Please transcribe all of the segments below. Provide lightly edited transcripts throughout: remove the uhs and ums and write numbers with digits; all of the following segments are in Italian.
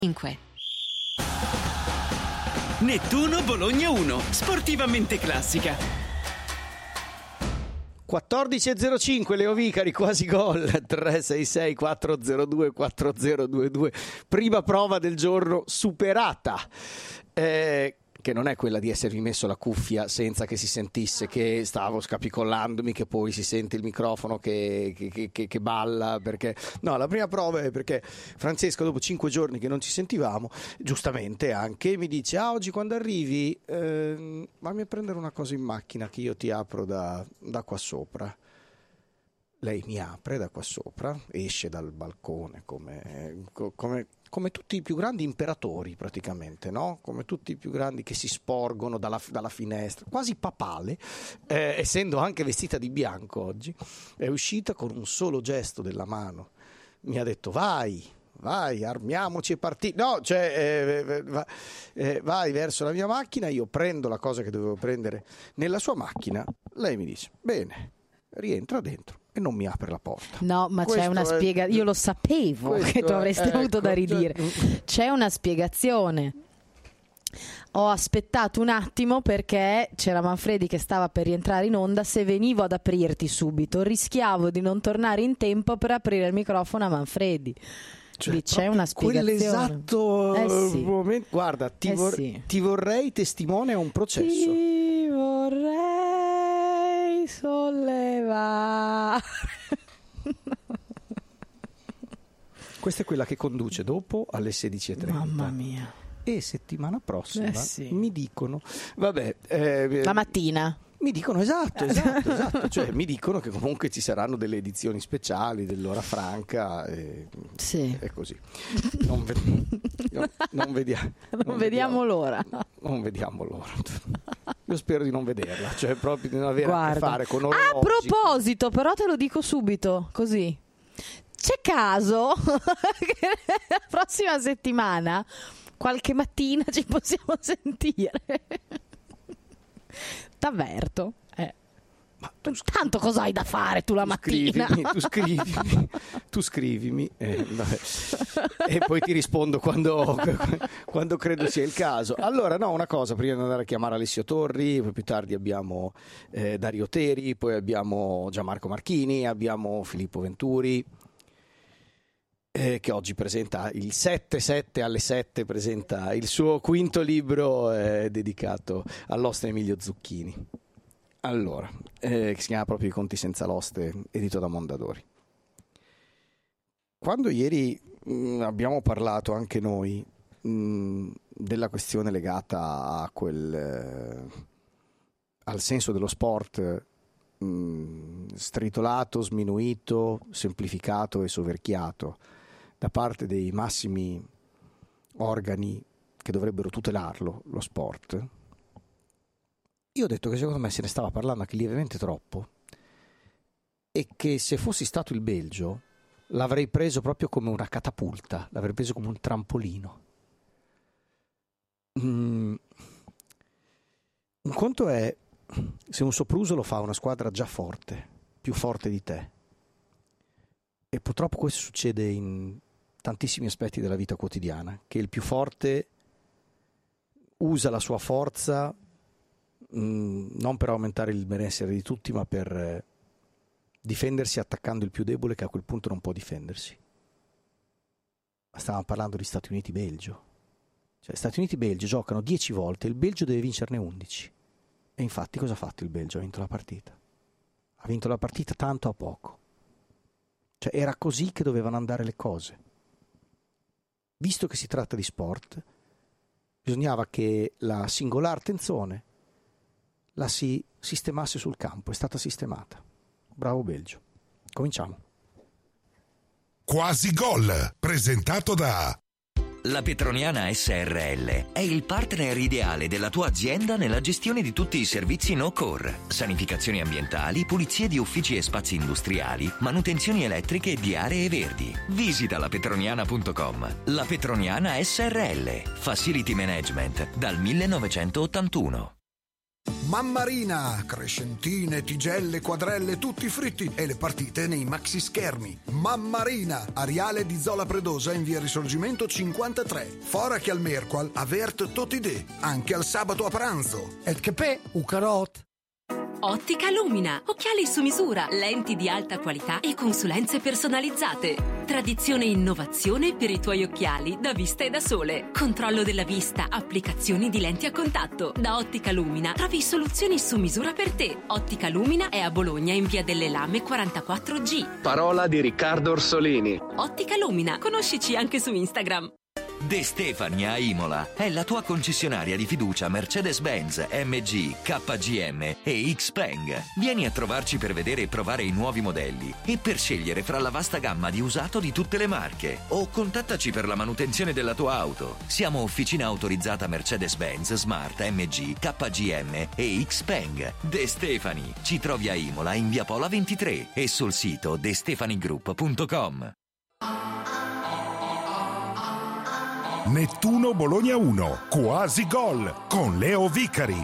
5. Nettuno Bologna 1, sportivamente classica. 14.05, Leo Vicari, quasi gol. 366 402 4022. Prima prova del giorno superata. Che non è quella di essermi messo la cuffia senza che si sentisse che stavo scapicollandomi, che poi si sente il microfono che balla, perché no, la prima prova è perché Francesco, dopo 5 giorni che non ci sentivamo, giustamente anche mi dice: oggi quando arrivi vammi a prendere una cosa in macchina che io ti apro da qua sopra. Lei mi apre da qua sopra, esce dal balcone come tutti i più grandi imperatori praticamente, no? Come tutti i più grandi che si sporgono dalla finestra, quasi papale, essendo anche vestita di bianco oggi. È uscita con un solo gesto della mano, mi ha detto: vai, armiamoci e partiamo. No, vai verso la mia macchina, io prendo la cosa che dovevo prendere nella sua macchina, lei mi dice: bene, rientra dentro. E non mi apre la porta. No, ma questo c'è una spiegazione. Io lo sapevo che tu avresti avuto da ridire. C'è una spiegazione. Ho aspettato un attimo perché c'era Manfredi che stava per rientrare in onda. Se venivo ad aprirti subito rischiavo di non tornare in tempo per aprire il microfono a Manfredi. Cioè, c'è una spiegazione. Quell'esatto sì. momento. Guarda, ti vorrei testimone a un processo. Ti vorrei sollevare. Questa è quella che conduce dopo alle 16:30. Mamma mia. E settimana prossima sì. mi dicono, vabbè, la mattina. Mi dicono esatto. Cioè mi dicono che comunque ci saranno delle edizioni speciali dell'ora franca sì. È così. Non vediamo l'ora. Non vediamo l'ora. Io spero di non vederla, cioè proprio di non avere a che fare con orologi. A proposito, però te lo dico subito, così. C'è caso che la prossima settimana, qualche mattina, ci possiamo sentire? T'avverto. Ma tanto cosa hai da fare tu la mattina? Tu scrivimi e poi ti rispondo quando credo sia il caso. Allora, no, una cosa, prima di andare a chiamare Alessio Torri, poi più tardi abbiamo Dario Teri, poi abbiamo Gianmarco Marchini, abbiamo Filippo Venturi, che oggi presenta il 7 alle 7, presenta il suo quinto libro dedicato all'oste Emilio Zucchini. Allora, che si chiama proprio I conti senza l'oste, edito da Mondadori. Quando ieri abbiamo parlato anche noi della questione legata a al senso dello sport stritolato, sminuito, semplificato e soverchiato da parte dei massimi organi che dovrebbero tutelarlo, lo sport, io ho detto che secondo me se ne stava parlando anche lievemente troppo e che se fossi stato il Belgio l'avrei preso proprio come una catapulta, l'avrei preso come un trampolino. Un conto è se un sopruso lo fa una squadra già forte, più forte di te, e purtroppo questo succede in tantissimi aspetti della vita quotidiana, che il più forte usa la sua forza non per aumentare il benessere di tutti, ma per difendersi attaccando il più debole che a quel punto non può difendersi. Ma stavamo parlando di Stati Uniti-Belgio. Cioè, Stati Uniti-Belgio giocano 10 volte, il Belgio deve vincerne 11. E infatti cosa ha fatto il Belgio? Ha vinto la partita. Ha vinto la partita tanto a poco. Cioè, era così che dovevano andare le cose. Visto che si tratta di sport, bisognava che la singolare attenzione la si sistemasse sul campo. È stata sistemata. Bravo Belgio. Cominciamo. Quasi gol, presentato da La Petroniana SRL è il partner ideale della tua azienda nella gestione di tutti i servizi no-core, sanificazioni ambientali, pulizie di uffici e spazi industriali, manutenzioni elettriche di aree verdi. Visita lapetroniana.com. La Petroniana SRL, Facility Management dal 1981. Mammarina, crescentine, tigelle, quadrelle, tutti fritti e le partite nei maxi schermi. Mammarina, Ariale di Zola Predosa in via Risorgimento 53. Fora che al Merqual avert totidè, anche al sabato a pranzo. Et che pe, u carot. Ottica Lumina, occhiali su misura, lenti di alta qualità e consulenze personalizzate. Tradizione e innovazione per i tuoi occhiali da vista e da sole. Controllo della vista, applicazioni di lenti a contatto. Da Ottica Lumina trovi soluzioni su misura per te. Ottica Lumina è a Bologna in via delle Lame 44G. Parola di Riccardo Orsolini. Ottica Lumina, conoscici anche su Instagram. De Stefani a Imola è la tua concessionaria di fiducia Mercedes-Benz, MG, KGM e Xpeng. Vieni a trovarci per vedere e provare i nuovi modelli e per scegliere fra la vasta gamma di usato di tutte le marche. O contattaci per la manutenzione della tua auto. Siamo officina autorizzata Mercedes-Benz, Smart, MG, KGM e Xpeng. De Stefani. Ci trovi a Imola in via Pola 23 e sul sito destefanigroup.com. Nettuno Bologna 1, quasi gol con Leo Vicari.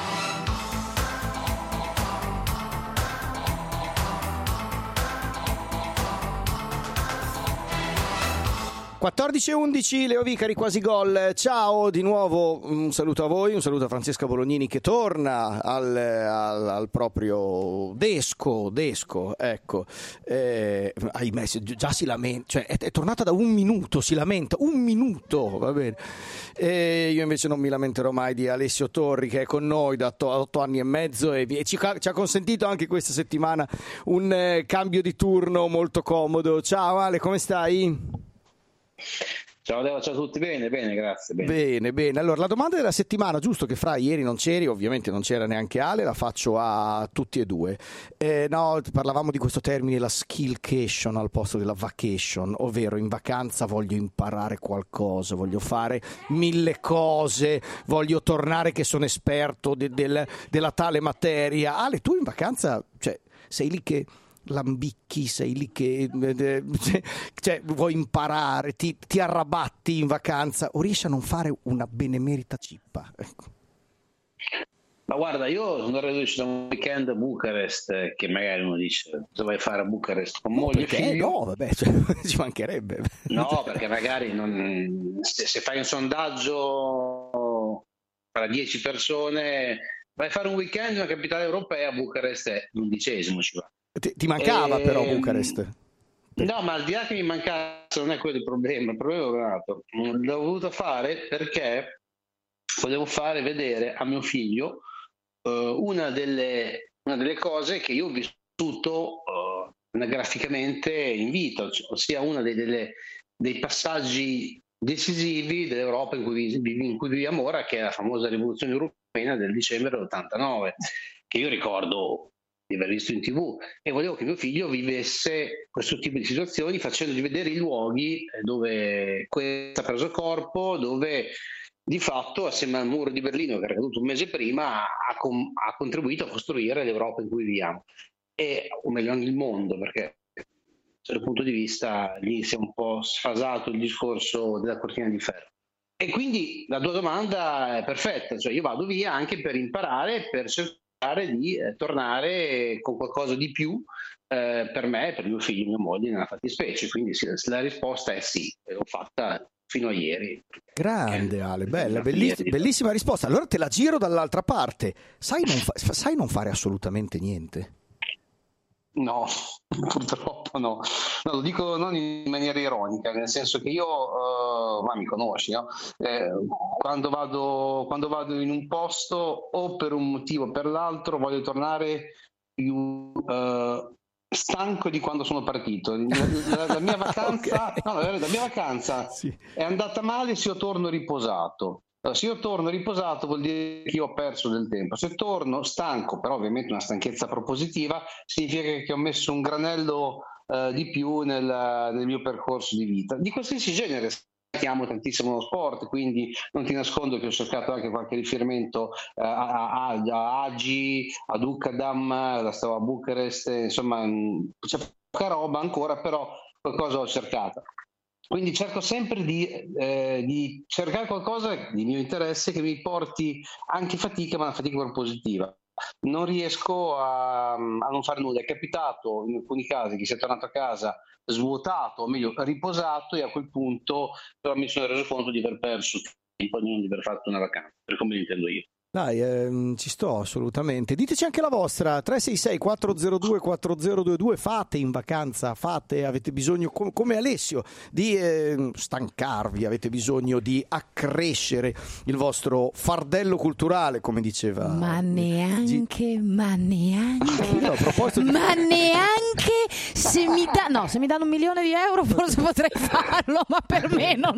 14:11, Leo Vicari, quasi gol. Ciao di nuovo, un saluto a voi, un saluto a Francesca Bolognini che torna al proprio desco, ecco. Ahimè, già si lamenta, cioè è tornata da un minuto, si lamenta, un minuto, va bene. Io invece non mi lamenterò mai di Alessio Torri che è con noi da 8 anni e mezzo e ci ha consentito anche questa settimana un cambio di turno molto comodo. Ciao Ale, come stai? Ciao Leo, ciao a tutti, bene, grazie. Bene. Allora, la domanda della settimana, giusto che fra ieri non c'eri, ovviamente non c'era neanche Ale, la faccio a tutti e due. No, parlavamo di questo termine, la skillcation al posto della vacation, ovvero in vacanza voglio imparare qualcosa, voglio fare 1000 cose, voglio tornare che sono esperto della tale materia. Ale, tu in vacanza, cioè, sei lì che lambicchi, sei lì che cioè, vuoi imparare, ti arrabatti in vacanza o riesci a non fare una benemerita cippa? Ecco. Ma guarda, io sono riuscito da un weekend a Bucarest, che magari uno dice cosa vai a fare a Bucarest con moglie e figlio? No, vabbè, cioè, ci mancherebbe. No, perché magari se fai un sondaggio tra 10 persone vai a fare un weekend in una capitale europea, a Bucarest è l'11° ci va. Ti mancava però Bucarest? No, ma al di là che mi mancasse non è quello il problema è un altro. L'ho voluto fare perché volevo fare vedere a mio figlio una delle cose che io ho vissuto graficamente in vita, ossia una dei passaggi decisivi dell'Europa in cui viviamo ora, che è la famosa rivoluzione europea del dicembre dell'89, che io ricordo di aver visto in TV, e volevo che mio figlio vivesse questo tipo di situazioni facendogli vedere i luoghi dove questo ha preso corpo, dove di fatto assieme al muro di Berlino che era caduto un mese prima ha contribuito a costruire l'Europa in cui viviamo, o meglio il mondo, perché dal punto di vista lì si è un po' sfasato il discorso della cortina di ferro. E quindi la tua domanda è perfetta, cioè io vado via anche per imparare, per cercare di tornare con qualcosa di più per me, per mio figlio e mia moglie nella fattispecie, quindi sì, la risposta è sì, l'ho fatta fino a ieri. Grande Ale, bella, bellissima risposta. Allora te la giro dall'altra parte, sai non fare assolutamente niente? No, purtroppo no. Lo dico non in maniera ironica, nel senso che io, ma mi conosci, no? Quando vado in un posto o per un motivo o per l'altro voglio tornare più stanco di quando sono partito. La mia vacanza, okay. La mia vacanza sì, è andata male se io torno riposato. Se io torno riposato vuol dire che io ho perso del tempo. Se torno stanco, però ovviamente una stanchezza propositiva, significa che ho messo un granello di più nel mio percorso di vita. Di qualsiasi genere, amo tantissimo lo sport, quindi non ti nascondo che ho cercato anche qualche riferimento a Agi, a Dukadam, stavo a Bucarest, insomma c'è poca roba ancora, però qualcosa ho cercato. Quindi cerco sempre di cercare qualcosa di mio interesse che mi porti anche fatica, ma una fatica propositiva. Non riesco a non fare nulla. È capitato in alcuni casi che sia tornato a casa svuotato, o meglio riposato, e a quel punto però mi sono reso conto di aver perso tempo, di non aver fatto una vacanza, per come l'intendo io. Dai, ci sto assolutamente. Diteci anche la vostra, 366-402-4022. Fate in vacanza, avete bisogno, come Alessio, di stancarvi, avete bisogno di accrescere il vostro fardello culturale, come diceva. Ma neanche. Ma neanche se mi danno $1 milione forse potrei farlo, ma per me no.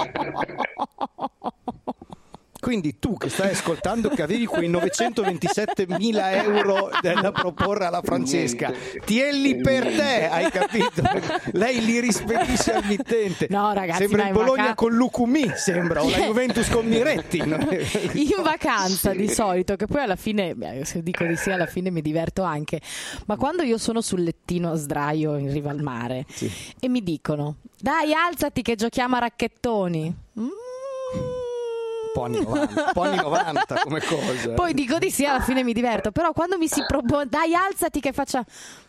Quindi tu che stai ascoltando, che avevi quei 927.000 euro da proporre alla Francesca, tienli per te, hai capito? Lei li rispedisce al mittente. No, ragazzi, sembra il Bologna con Lucumì, sembra, o la Juventus con Miretti. In vacanza di solito, che poi alla fine, se dico di sì, alla fine mi diverto anche, ma quando io sono sul lettino a sdraio in riva al mare, sì, e mi dicono: dai, alzati che giochiamo a racchettoni. Un po' anni 90 come cosa. Poi dico di sì, alla fine mi diverto, però quando mi si propone dai, alzati che faccia,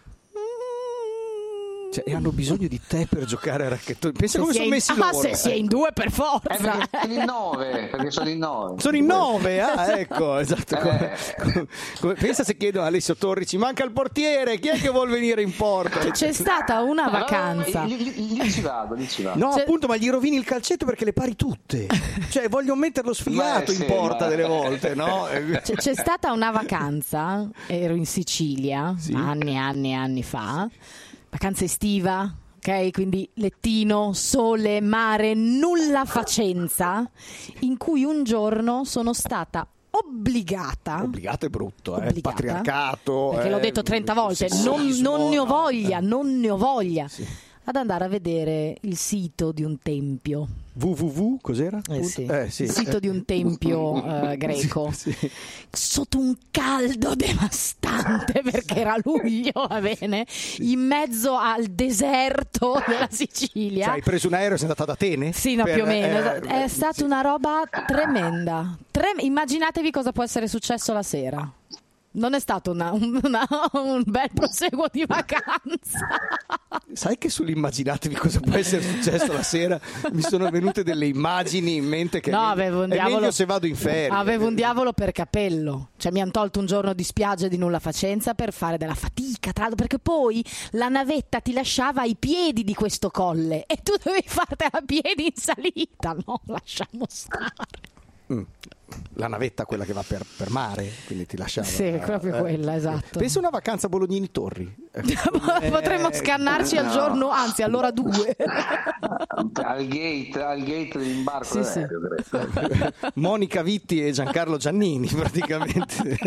cioè, hanno bisogno di te per giocare a racchettoni. Pensa come sono messi loro. Se si è in due per forza. Perché sono in 9. Sono in 9, ecco, esatto. Pensa se chiedono a Alessio Torri, ci manca il portiere, chi è che vuol venire in porta? C'è stata una vacanza. Lì ci vado. No, appunto, ma gli rovini il calcetto perché le pari tutte. Cioè, voglio metterlo sfigato in porta delle volte, no? C'è stata una vacanza, ero in Sicilia, sì, anni fa. Vacanza estiva, ok? Quindi lettino, sole, mare, nulla facenza, in cui un giorno sono stata obbligata è brutto, patriarcato, perché l'ho detto 30 volte, non ne ho voglia, sì, ad andare a vedere il sito di un tempio. www, cos'era? Sì. Sì. Il sito di un tempio greco, sì. Sotto un caldo devastante perché era luglio, va bene, sì, in mezzo al deserto della Sicilia. Cioè, hai preso un aereo e sei andata ad Atene? Sì, no, più o meno. È stata una roba tremenda. Immaginatevi cosa può essere successo la sera. Non è stato un bel proseguo di vacanza. Sai che sull'immaginatevi cosa può essere successo la sera mi sono venute delle immagini in mente che avevo un diavolo, è meglio se vado in ferie. Avevo un diavolo per capello, cioè mi hanno tolto un giorno di spiaggia e di nulla facenza per fare della fatica, tra l'altro, perché poi la navetta ti lasciava ai piedi di questo colle e tu dovevi fartela a piedi in salita. No, lasciamo stare. La navetta, quella che va per mare, quindi ti lasciava. Sì, proprio quella, esatto. Pensa una vacanza Bolognini Torri. Potremmo scannarci al giorno, anzi all'ora 2. Al gate dell'imbarco. Sì. Monica Vitti e Giancarlo Giannini praticamente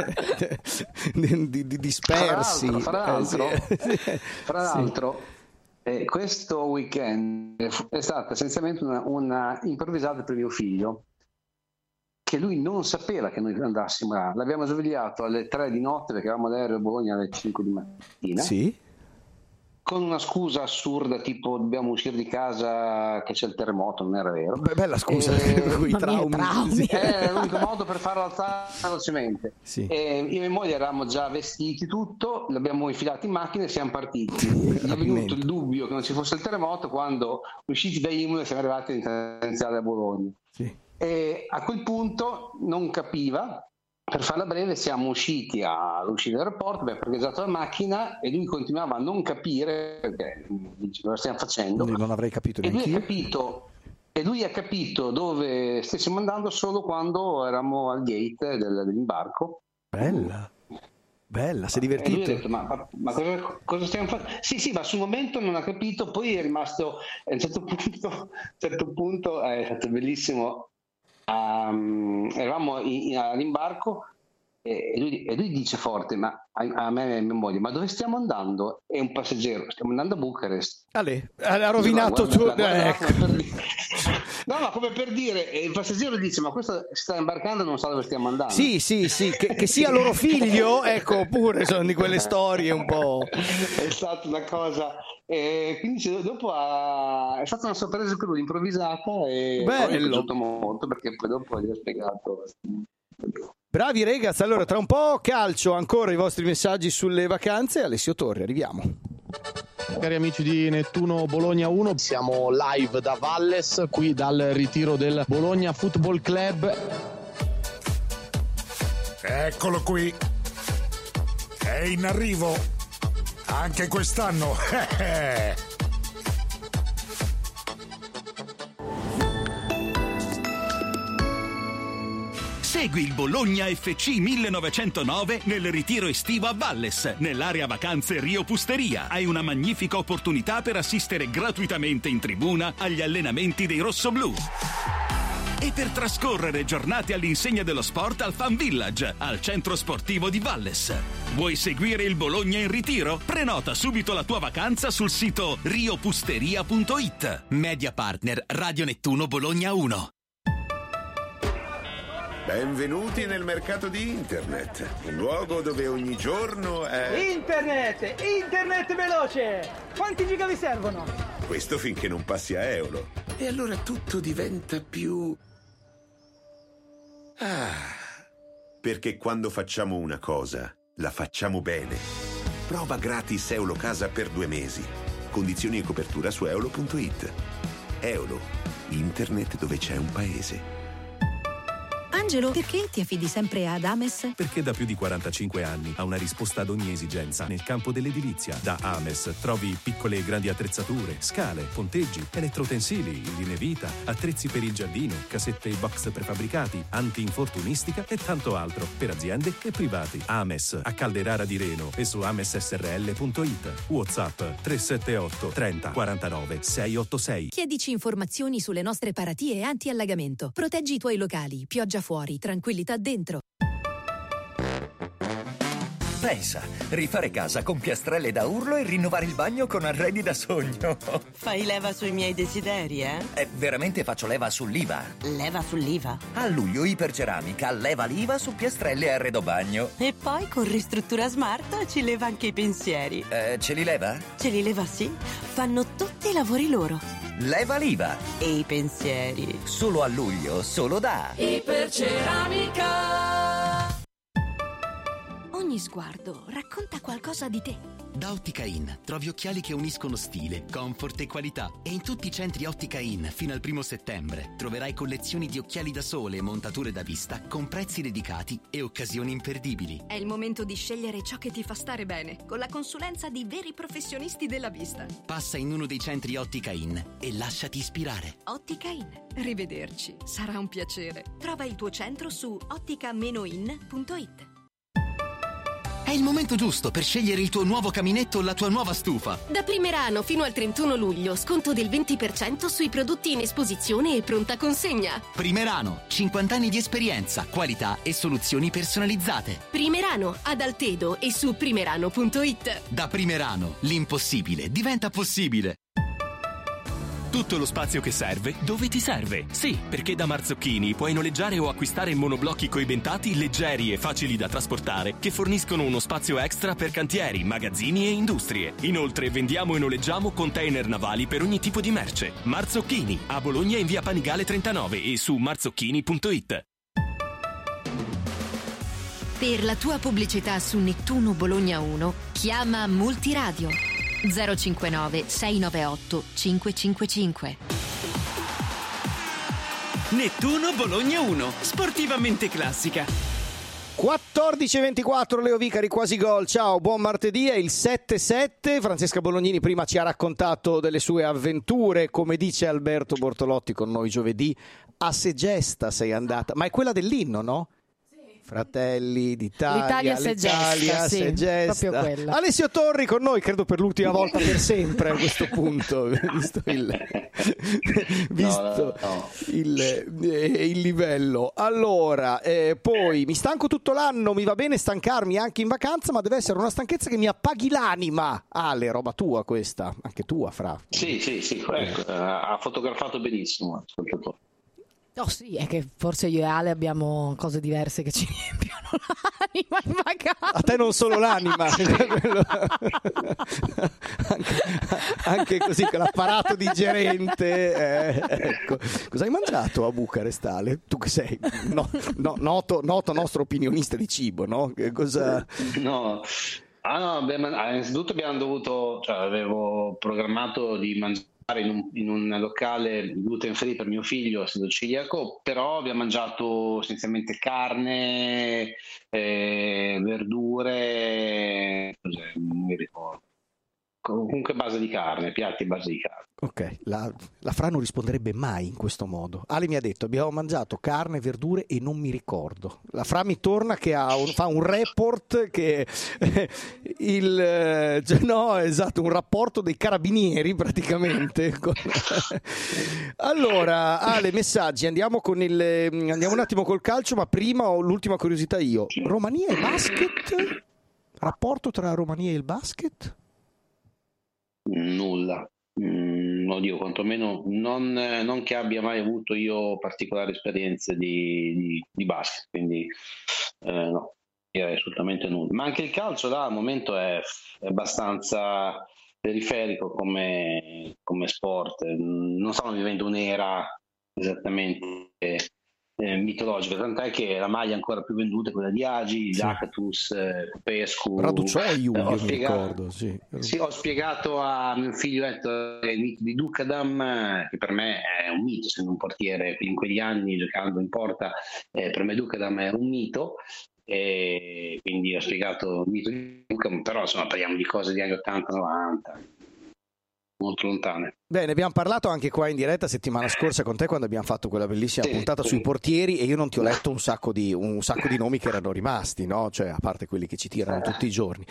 dispersi. Fra l'altro, questo weekend è stata essenzialmente una improvvisata per mio figlio, che lui non sapeva che noi andassimo là. L'abbiamo svegliato alle 3 di notte perché avevamo l'aereo a Bologna alle 5 di mattina. Sì. Con una scusa assurda tipo dobbiamo uscire di casa che c'è il terremoto, non era vero. Bella scusa, quei traumi. Era l'unico modo per farlo alzare velocemente. Sì. Io e mia moglie eravamo già vestiti tutto, l'abbiamo infilato in macchina e siamo partiti. Gli è venuto il dubbio che non ci fosse il terremoto quando, usciti da Imola, siamo arrivati in tangenziale a Bologna. Sì. E a quel punto non capiva. Per farla breve, siamo usciti all'uscita dell'aeroporto, abbiamo parcheggiato la macchina e lui continuava a non capire perché dice, cosa stiamo facendo. Non avrei capito neanche e lui ha capito dove stessimo andando solo quando eravamo al gate dell'imbarco. Bella, si è divertito. E lui ha detto, ma cosa stiamo facendo? Sì, ma sul momento non ha capito, poi è rimasto a un certo punto è stato bellissimo. Eravamo all'imbarco e lui dice forte, ma a me e a mia moglie, ma dove stiamo andando? È un passeggero, stiamo andando a Bucarest. Ha rovinato tutto. No, ma come per dire, il passeggero dice: ma questo sta imbarcando e non sa dove stiamo andando. Sì, che sia loro figlio, ecco, oppure sono di quelle storie un po'. È stata una cosa. Quindi dopo è stata una sorpresa cruda, improvvisata, e mi è piaciuto molto, perché poi dopo gli ho spiegato. Bravi ragazzi, allora tra un po' calcio, ancora i vostri messaggi sulle vacanze. Alessio Torri, arriviamo. Cari amici di Nettuno Bologna 1, siamo live da Valles, qui dal ritiro del Bologna Football Club. Eccolo qui, è in arrivo anche quest'anno. Segui il Bologna FC 1909 nel ritiro estivo a Valles, nell'area vacanze Rio Pusteria. Hai una magnifica opportunità per assistere gratuitamente in tribuna agli allenamenti dei rossoblù e per trascorrere giornate all'insegna dello sport al Fan Village, al centro sportivo di Valles. Vuoi seguire il Bologna in ritiro? Prenota subito la tua vacanza sul sito riopusteria.it. Media partner Radio Nettuno Bologna 1. Benvenuti nel mercato di internet, un luogo dove ogni giorno è... Internet veloce! Quanti giga vi servono? Questo finché non passi a euro. E allora tutto diventa più... perché quando facciamo una cosa, la facciamo bene. Prova gratis Eolo Casa per 2 mesi. Condizioni e copertura su eolo.it. Eolo, internet dove c'è un paese. Angelo, perché ti affidi sempre ad Ames? Perché da più di 45 anni ha una risposta ad ogni esigenza nel campo dell'edilizia. Da Ames trovi piccole e grandi attrezzature, scale, ponteggi, elettrotensili, linee vita, attrezzi per il giardino, casette e box prefabbricati, anti-infortunistica e tanto altro per aziende e privati. Ames a Calderara di Reno e su amessrl.it. WhatsApp 378 30 49 686. Chiedici informazioni sulle nostre paratie anti-allagamento. Proteggi i tuoi locali, pioggia fuori, tranquillità dentro. Pensa, rifare casa con piastrelle da urlo e rinnovare il bagno con arredi da sogno. Fai leva sui miei desideri, eh? Veramente faccio leva sull'IVA. Leva sull'IVA? A luglio Iperceramica leva l'IVA su piastrelle e arredo bagno. E poi con Ristruttura Smart ci leva anche i pensieri. Ce li leva? Ce li leva, sì. Fanno tutti i lavori loro. Leva l'IVA. E i pensieri. Solo a luglio, solo da Iperceramica. Ogni sguardo racconta qualcosa di te. Da Ottica In trovi occhiali che uniscono stile, comfort e qualità. E in tutti i centri Ottica In fino al 1 settembre troverai collezioni di occhiali da sole e montature da vista con prezzi dedicati e occasioni imperdibili. È il momento di scegliere ciò che ti fa stare bene, con la consulenza di veri professionisti della vista. Passa in uno dei centri Ottica In e lasciati ispirare. Ottica In. Rivederci sarà un piacere. Trova il tuo centro su ottica-in.it. È il momento giusto per scegliere il tuo nuovo caminetto o la tua nuova stufa. Da Primerano fino al 31 luglio, sconto del 20% sui prodotti in esposizione e pronta consegna. Primerano, 50 anni di esperienza, qualità e soluzioni personalizzate. Primerano, ad Altedo e su primerano.it. Da Primerano, l'impossibile diventa possibile. Tutto lo spazio che serve, dove ti serve? Sì, perché da Marzocchini puoi noleggiare o acquistare monoblocchi coibentati leggeri e facili da trasportare che forniscono uno spazio extra per cantieri, magazzini e industrie. Inoltre vendiamo e noleggiamo container navali per ogni tipo di merce. Marzocchini, a Bologna in via Panigale 39 e su marzocchini.it. Per la tua pubblicità su Nettuno Bologna 1, chiama Multiradio 059 698 555. Nettuno Bologna 1, sportivamente classica. 14:24, Leo Vicari, quasi gol. Ciao, buon martedì, è il 7-7. Francesca Bolognini prima ci ha raccontato delle sue avventure, come dice Alberto Bortolotti con noi giovedì. A Segesta sei andata, ma è quella dell'inno, no? Fratelli d'Italia, l'Italia se gesta, sì, proprio quella. Alessio Torri con noi, credo per l'ultima volta per sempre a questo punto, visto il livello. Allora, poi mi stanco tutto l'anno, mi va bene stancarmi anche in vacanza, ma deve essere una stanchezza che mi appaghi l'anima. Ale, roba tua questa, anche tua, Fra. Sì, ha fotografato benissimo. Oh sì, è che forse io e Ale abbiamo cose diverse che ci riempiono l'anima in vacanza. A te non solo l'anima, anche così con l'apparato digerente. Ecco. Cosa hai mangiato a Bucarest, Ale? Tu che sei noto nostro opinionista di cibo, no? Cosa... No. Innanzitutto avevo programmato di mangiare in un locale gluten free per mio figlio, essendo celiaco, però abbiamo mangiato essenzialmente carne, verdure, non mi ricordo. Comunque base di carne, piatti base di carne. Ok, la Fra non risponderebbe mai in questo modo. Ale mi ha detto: abbiamo mangiato carne, verdure e non mi ricordo. La Fra mi torna che fa un report che un rapporto dei carabinieri praticamente. Allora, Ale, messaggi, andiamo un attimo col calcio, ma prima ho l'ultima curiosità io. Romania e basket? Rapporto tra Romania e il basket? Nulla, oddio, quantomeno non che abbia mai avuto io particolari esperienze di basket, quindi no, direi assolutamente nulla. Ma anche il calcio al momento è abbastanza periferico come sport, non stanno vivendo un'era esattamente mitologica, tant'è che la maglia ancora più venduta è quella di Agi, Jactus, Popescu, Raducioiu, io mi ricordo. Sì, ho spiegato a mio figlio il mito di Dukadam, che per me è un mito, essendo un portiere in quegli anni giocando in porta, per me Dukadam è un mito, e quindi ho spiegato il mito di Dukadam, però insomma parliamo di cose degli anni 80-90. Molto lontane. Bene, abbiamo parlato anche qua in diretta settimana scorsa con te quando abbiamo fatto quella bellissima puntata sui portieri, e io non ti ho letto un sacco di nomi che erano rimasti, no? Cioè, a parte quelli che ci tirano tutti i giorni.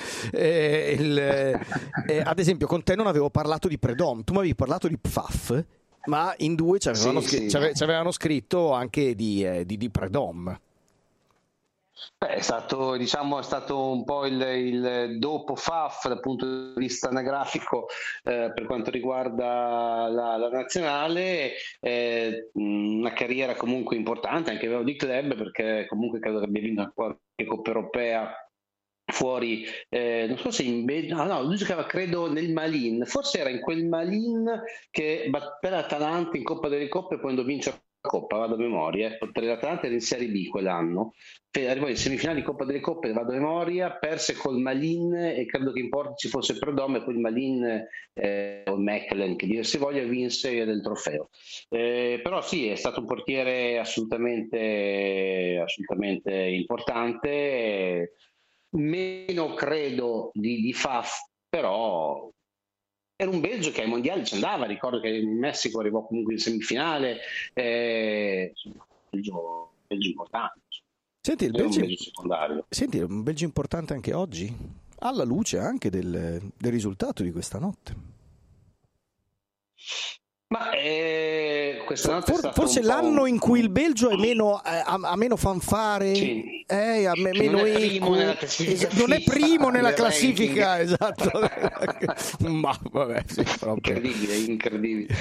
Ad esempio, con te non avevo parlato di Predom, tu mi avevi parlato di Pfaff, ma in due ci avevano scritto anche di Predom. È stato un po' il dopo Faf dal punto di vista anagrafico per quanto riguarda la nazionale, una carriera comunque importante anche di club, perché comunque credo che abbia vinto qualche Coppa Europea fuori, non so se in Belgio, lui giocava credo nel Malin, forse era in quel Malin che batté l'Atalanta in Coppa delle Coppe quando vince la Coppa, vado a memoria, per l'Atalanta era in Serie B quell'anno, arrivò in semifinale di Coppa delle Coppe, vado a memoria, perse col Malin e credo che in porta ci fosse Predom, e poi il Malin o il Mechelen, che dir si voglia, vinse del trofeo. Però sì, è stato un portiere assolutamente importante, meno credo di Faf, però era un Belgio che ai mondiali ci andava, ricordo che in Messico arrivò comunque in semifinale, Belgio importante. Senti, un Belgio importante anche oggi, alla luce anche del risultato di questa notte. Ma questa notte forse l'anno in cui il Belgio è ha meno fanfare, sì. Meno eco, non è primo nella classifica, esatto. Ma vabbè, sì, incredibile.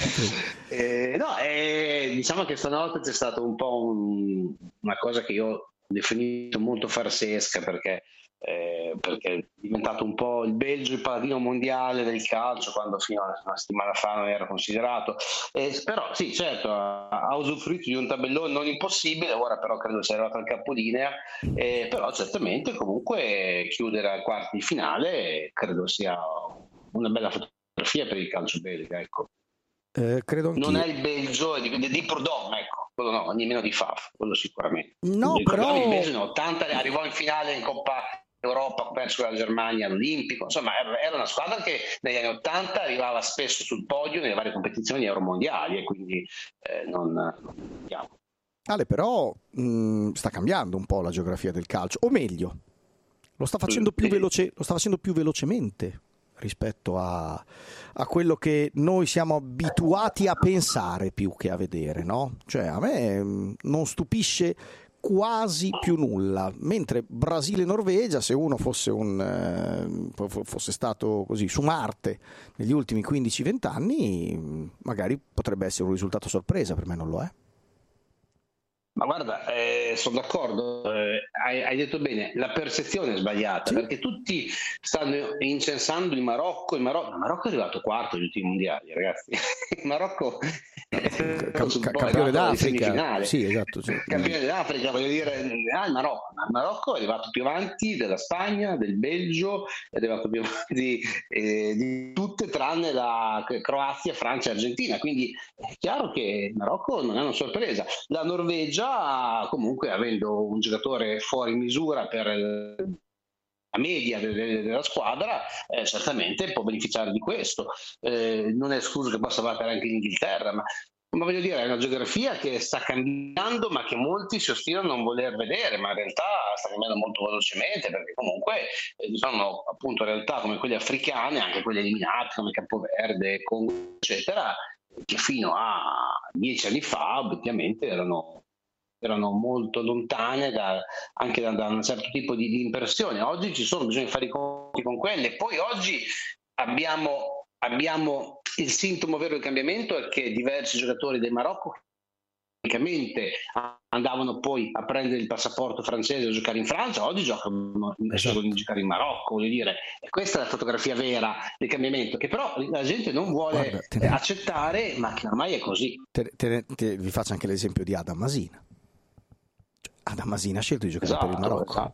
Diciamo che stanotte c'è stato un po' una cosa che io ho definito molto farsesca, perché è diventato un po' il Belgio il paladino mondiale del calcio, quando fino a una settimana fa non era considerato, però sì, certo, ha usufruito di un tabellone non impossibile, ora però credo sia arrivato al capolinea, però certamente comunque chiudere ai quarti di finale credo sia una bella fotografia per il calcio belga, ecco. Credo non è il Belgio di Predom, ecco, quello no, nemmeno di Faf, quello sicuramente. No, però il Belgio nel 80 arrivò in finale in Coppa Europa, perso con la Germania all'Olimpico, insomma era una squadra che negli anni 80 arrivava spesso sul podio nelle varie competizioni euromondiali, e quindi non andiamo. Ale, però sta cambiando un po' la geografia del calcio, o meglio, lo sta facendo più velocemente rispetto a quello che noi siamo abituati a pensare più che a vedere, no? Cioè, a me non stupisce quasi più nulla, mentre Brasile e Norvegia, se uno fosse stato così su Marte negli ultimi 15-20 anni, magari potrebbe essere un risultato sorpresa, per me non lo è. Ma guarda, sono d'accordo, hai detto bene, la percezione è sbagliata, perché tutti stanno incensando il Marocco. Il Marocco è arrivato quarto agli ultimi mondiali, ragazzi. Il Marocco campione d'Africa. Sì, esatto, sì. Campione d'Africa, voglio dire, il Marocco è arrivato più avanti della Spagna, del Belgio, è arrivato più avanti di tutte tranne la Croazia, Francia e Argentina, quindi è chiaro che il Marocco non è una sorpresa. La Norvegia, comunque, avendo un giocatore fuori misura per la media della squadra, certamente può beneficiare di questo. Non è escluso che possa battere anche l'Inghilterra, ma voglio dire, è una geografia che sta cambiando, ma che molti si ostinano a non voler vedere, ma in realtà sta cambiando molto velocemente, perché comunque sono appunto realtà come quelle africane, anche quelle eliminate come Capoverde, Congo, eccetera, che fino a 10 anni fa obiettivamente erano molto lontane anche da un certo tipo di impressione. Oggi bisogna fare i conti con quelle. Poi oggi abbiamo il sintomo vero del cambiamento, è che diversi giocatori del Marocco praticamente andavano poi a prendere il passaporto francese a giocare in Francia, oggi giocano solo a giocare in Marocco, voglio dire. E questa è la fotografia vera del cambiamento, che però la gente non vuole accettare, ma che ormai è così. Vi faccio anche l'esempio di Adam Masina. Adam Masina ha scelto di giocare per il Marocco.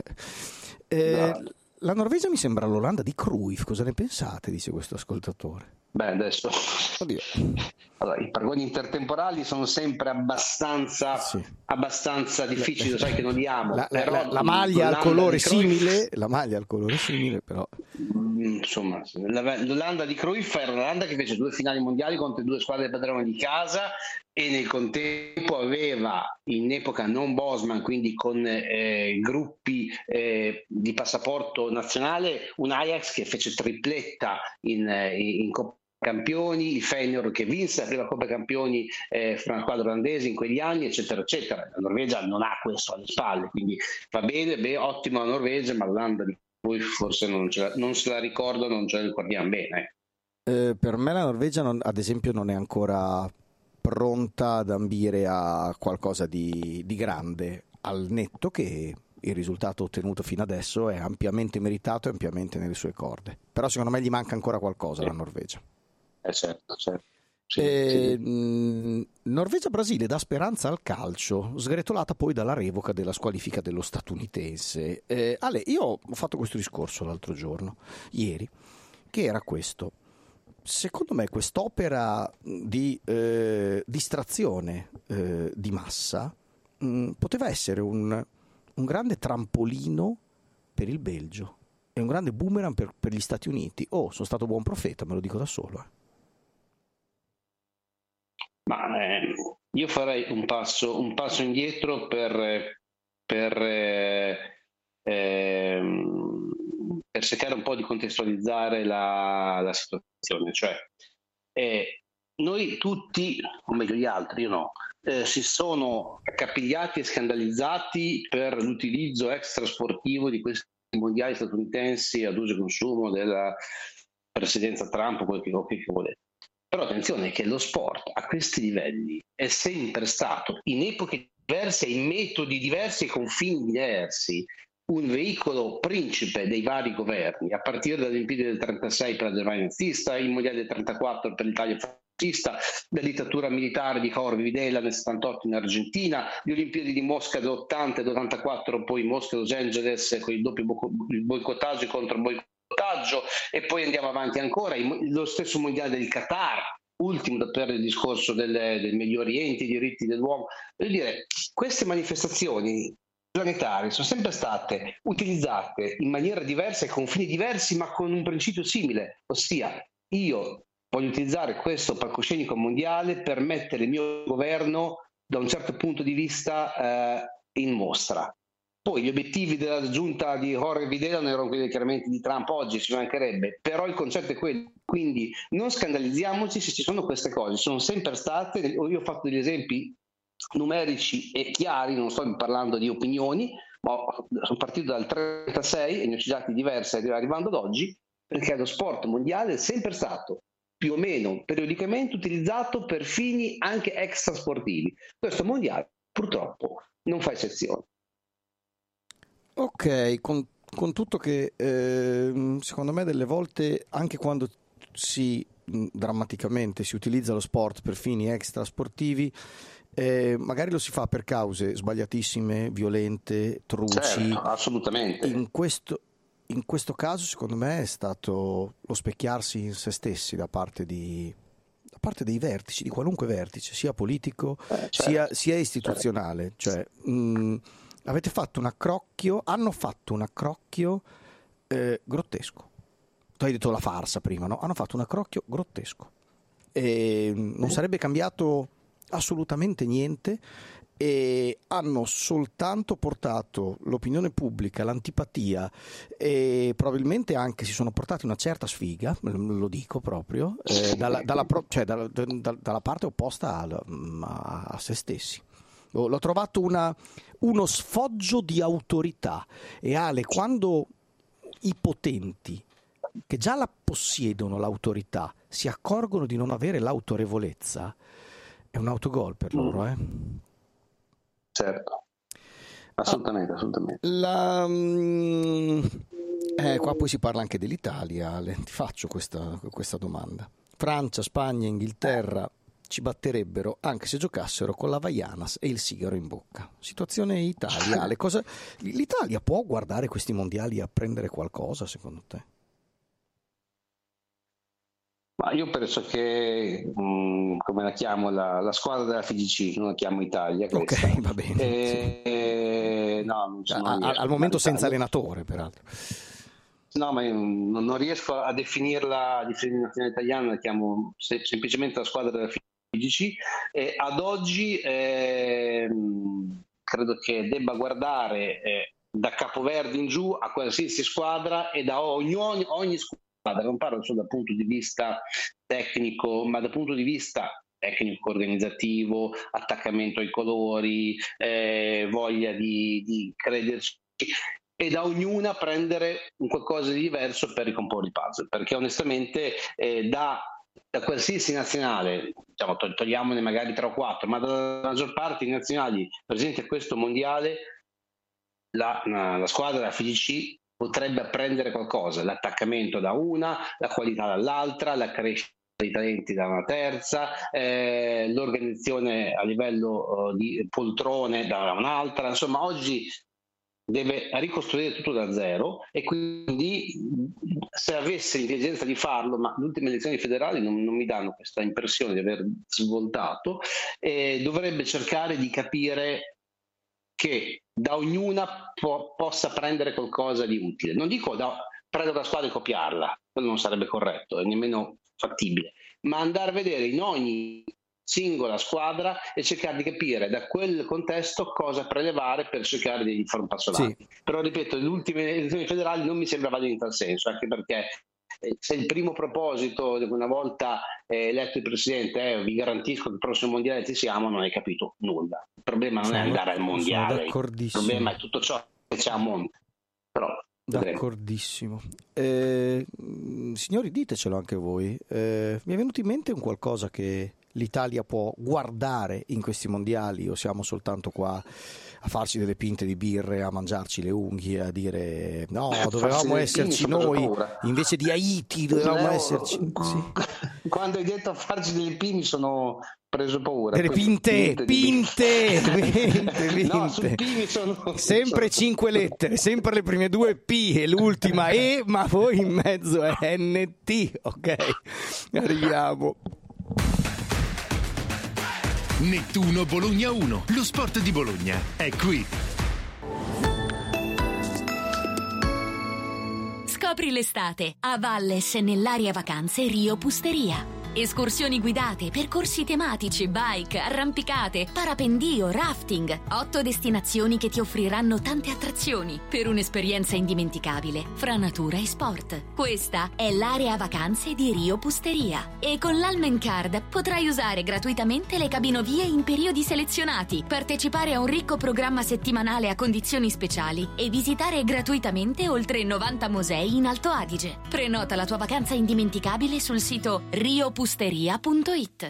La Norvegia mi sembra l'Olanda di Cruyff, cosa ne pensate? Dice questo ascoltatore. Beh, adesso allora, i paragoni intertemporali sono sempre abbastanza difficili, lo sai che non li amo. La maglia al colore simile, però insomma, l'Olanda di Cruyff era un'Olanda che fece 2 finali mondiali contro 2 squadre padrone di casa, e nel contempo aveva, in epoca non Bosman, quindi con gruppi di passaporto nazionale, un Ajax che fece tripletta in Coppa Campioni, il Feyenoord che vinse la prima Coppa Campioni fra una squadra olandese in quegli anni, eccetera eccetera. La Norvegia non ha questo alle spalle, quindi va bene, ottima la Norvegia, ma l'Olanda di cui forse non se la ricordo, non ce la ricordiamo bene. Per me la Norvegia ad esempio non è ancora pronta ad ambire a qualcosa di grande, al netto che il risultato ottenuto fino adesso è ampiamente meritato e ampiamente nelle sue corde. Però secondo me gli manca ancora qualcosa alla Norvegia. Certo. Norvegia-Brasile dà speranza al calcio, sgretolata poi dalla revoca della squalifica dello statunitense. Ale, io ho fatto questo discorso l'altro giorno, ieri, che era questo. Secondo me quest'opera di distrazione di massa poteva essere un grande trampolino per il Belgio e un grande boomerang per gli Stati Uniti. Sono stato buon profeta, me lo dico da solo. Ma io farei un passo indietro per cercare un po' di contestualizzare la situazione. Cioè, noi tutti, o meglio gli altri, io no, si sono accapigliati e scandalizzati per l'utilizzo extrasportivo di questi mondiali statunitensi ad uso e consumo della presidenza Trump o quel che volete. Però attenzione che lo sport a questi livelli è sempre stato, in epoche diverse, in metodi diversi e confini diversi, un veicolo principe dei vari governi, a partire dalle Olimpiadi del 36 per la Germania nazista, i mondiali del 34 per l'Italia fascista, la dittatura militare di Jorge Videla nel 78 in Argentina, le Olimpiadi di Mosca dell'80 e dell'84, poi Mosca e Los Angeles con il doppio boicottaggio contro boicottaggio, e poi andiamo avanti ancora, lo stesso mondiale del Qatar, ultimo per il discorso del Medio Oriente, i diritti dell'uomo. Voglio dire, queste manifestazioni planetarie sono sempre state utilizzate in maniera diversa e con fini diversi, ma con un principio simile, ossia io voglio utilizzare questo palcoscenico mondiale per mettere il mio governo da un certo punto di vista in mostra. Poi gli obiettivi della giunta di Jorge Videla non erano quelli chiaramente di Trump oggi, ci mancherebbe, però il concetto è quello, quindi non scandalizziamoci se ci sono queste cose, sono sempre state, io ho fatto degli esempi numerici e chiari, non sto parlando di opinioni, ma sono partito dal 36 e ne ho citati diverse arrivando ad oggi, perché lo sport mondiale è sempre stato più o meno periodicamente utilizzato per fini anche extrasportivi. Questo mondiale purtroppo non fa eccezione. Ok, con tutto che secondo me delle volte anche quando drammaticamente si utilizza lo sport per fini extrasportivi, magari lo si fa per cause sbagliatissime, violente, truci. Certo, assolutamente. In questo caso secondo me è stato lo specchiarsi in se stessi da parte dei vertici, di qualunque vertice, sia politico sia istituzionale, cioè hanno fatto un accrocchio grottesco. Tu hai detto la farsa prima, no? Hanno fatto un accrocchio grottesco e non sarebbe cambiato assolutamente niente, e hanno soltanto portato l'opinione pubblica, l'antipatia, e probabilmente anche si sono portati una certa sfiga, lo dico proprio, dalla parte opposta a se stessi. L'ho trovato uno sfoggio di autorità. E Ale, quando i potenti, che già la possiedono l'autorità, si accorgono di non avere l'autorevolezza, è un autogol per loro, Certo, assolutamente. Qua poi si parla anche dell'Italia, Ale. Ti faccio questa domanda. Francia, Spagna, Inghilterra ci batterebbero anche se giocassero con la Vaianas e il sigaro in bocca. Situazione Italia, Ale. L'Italia può guardare questi mondiali e apprendere qualcosa, secondo te? Ma io penso che, come la chiamo, la squadra della FIGC, non la chiamo Italia. Questa. Ok, va bene. No, al momento senza allenatore, peraltro. No, ma io non riesco a definirla di nazionale italiana, la chiamo semplicemente la squadra della FIGC. Ad oggi credo che debba guardare da Capoverdi in giù a qualsiasi squadra e da ogni squadra. Non parlo solo dal punto di vista tecnico, ma dal punto di vista tecnico, organizzativo, attaccamento ai colori, voglia di crederci, e da ognuna prendere un qualcosa di diverso per ricomporre il puzzle, perché onestamente da qualsiasi nazionale, diciamo, togliamone magari 3 o 4, ma dalla maggior parte dei nazionali presenti a questo mondiale, la squadra della FIGC potrebbe apprendere qualcosa, l'attaccamento da una, la qualità dall'altra, la crescita dei talenti da una terza, l'organizzazione a livello di poltrone da un'altra. Insomma, oggi deve ricostruire tutto da zero, e quindi se avesse l'intelligenza di farlo, ma le ultime elezioni federali non mi danno questa impressione di aver svoltato, dovrebbe cercare di capire che da ognuna possa prendere qualcosa di utile. Non dico prendere la squadra e copiarla, quello non sarebbe corretto e nemmeno fattibile, ma andare a vedere in ogni singola squadra e cercare di capire da quel contesto cosa prelevare per cercare di fare un passo avanti. Sì. Però ripeto, le ultime elezioni federali non mi sembra vadano in tal senso, anche perché se il primo proposito, una volta eletto il presidente, è vi garantisco che il prossimo mondiale ci siamo, non hai capito nulla. Il problema non è andare al mondiale, il problema è tutto ciò che c'è a monte. Però d'accordissimo. Signori, ditecelo anche voi. Mi è venuto in mente un qualcosa che l'Italia può guardare in questi mondiali, o siamo soltanto qua a farci delle pinte di birre, a mangiarci le unghie, a dire no, dovevamo esserci noi invece di Haiti, dovevamo esserci. Sì. Quando hai detto a farci delle pinte mi sono preso paura. Delle pinte. No, sul P sono sempre 5 lettere, sempre le prime 2 P e l'ultima E, ma poi in mezzo è NT, ok? Arriviamo. Nettuno Bologna 1, lo sport di Bologna è qui. Scopri l'estate a Valles nell'area vacanze Rio Pusteria. Escursioni guidate, percorsi tematici, bike, arrampicate, parapendio, rafting. 8 destinazioni che ti offriranno tante attrazioni per un'esperienza indimenticabile fra natura e sport. Questa è l'area vacanze di Rio Pusteria. E con l'Almen Card potrai usare gratuitamente le cabinovie in periodi selezionati, partecipare a un ricco programma settimanale a condizioni speciali e visitare gratuitamente oltre 90 musei in Alto Adige. Prenota la tua vacanza indimenticabile sul sito riopusteria.it.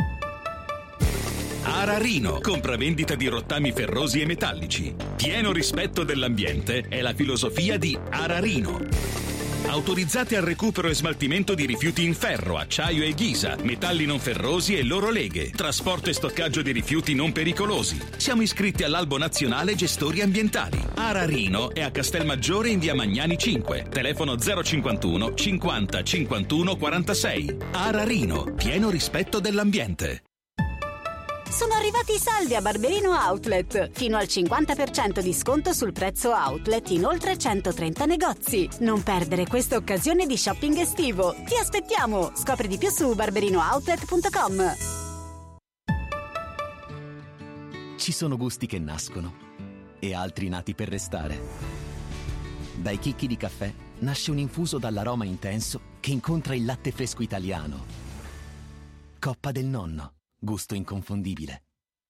Ararino, compravendita di rottami ferrosi e metallici. Pieno rispetto dell'ambiente è la filosofia di Ararino. Autorizzati al recupero e smaltimento di rifiuti in ferro, acciaio e ghisa, metalli non ferrosi e loro leghe, trasporto e stoccaggio di rifiuti non pericolosi. Siamo iscritti all'Albo Nazionale Gestori Ambientali. Ararino è a Castelmaggiore in via Magnani 5, telefono 051 50 51 46. Ararino, pieno rispetto dell'ambiente. Sono arrivati i saldi a Barberino Outlet. Fino al 50% di sconto sul prezzo outlet in oltre 130 negozi. Non perdere questa occasione di shopping estivo. Ti aspettiamo! Scopri di più su barberinooutlet.com. Ci sono gusti che nascono e altri nati per restare. Dai chicchi di caffè nasce un infuso dall'aroma intenso che incontra il latte fresco italiano. Coppa del nonno. Gusto inconfondibile.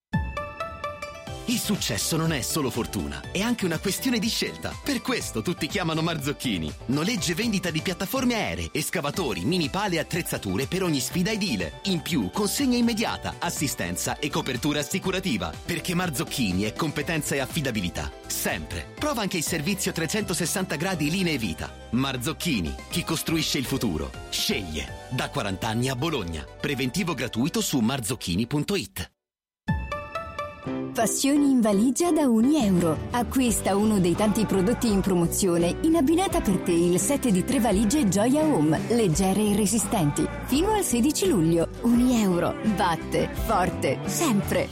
Il successo non è solo fortuna, è anche una questione di scelta. Per questo tutti chiamano Marzocchini. Noleggio e vendita di piattaforme aeree, escavatori, mini pale e attrezzature per ogni sfida edile. In più, consegna immediata, assistenza e copertura assicurativa. Perché Marzocchini è competenza e affidabilità. Sempre. Prova anche il servizio 360 gradi linee vita. Marzocchini, chi costruisce il futuro. Sceglie. Da 40 anni a Bologna. Preventivo gratuito su marzocchini.it. Passioni in valigia da €1. Acquista uno dei tanti prodotti in promozione in abbinata per te il set di 3 valigie Gioia Home, leggere e resistenti. Fino al 16 luglio. €1. Batte forte sempre.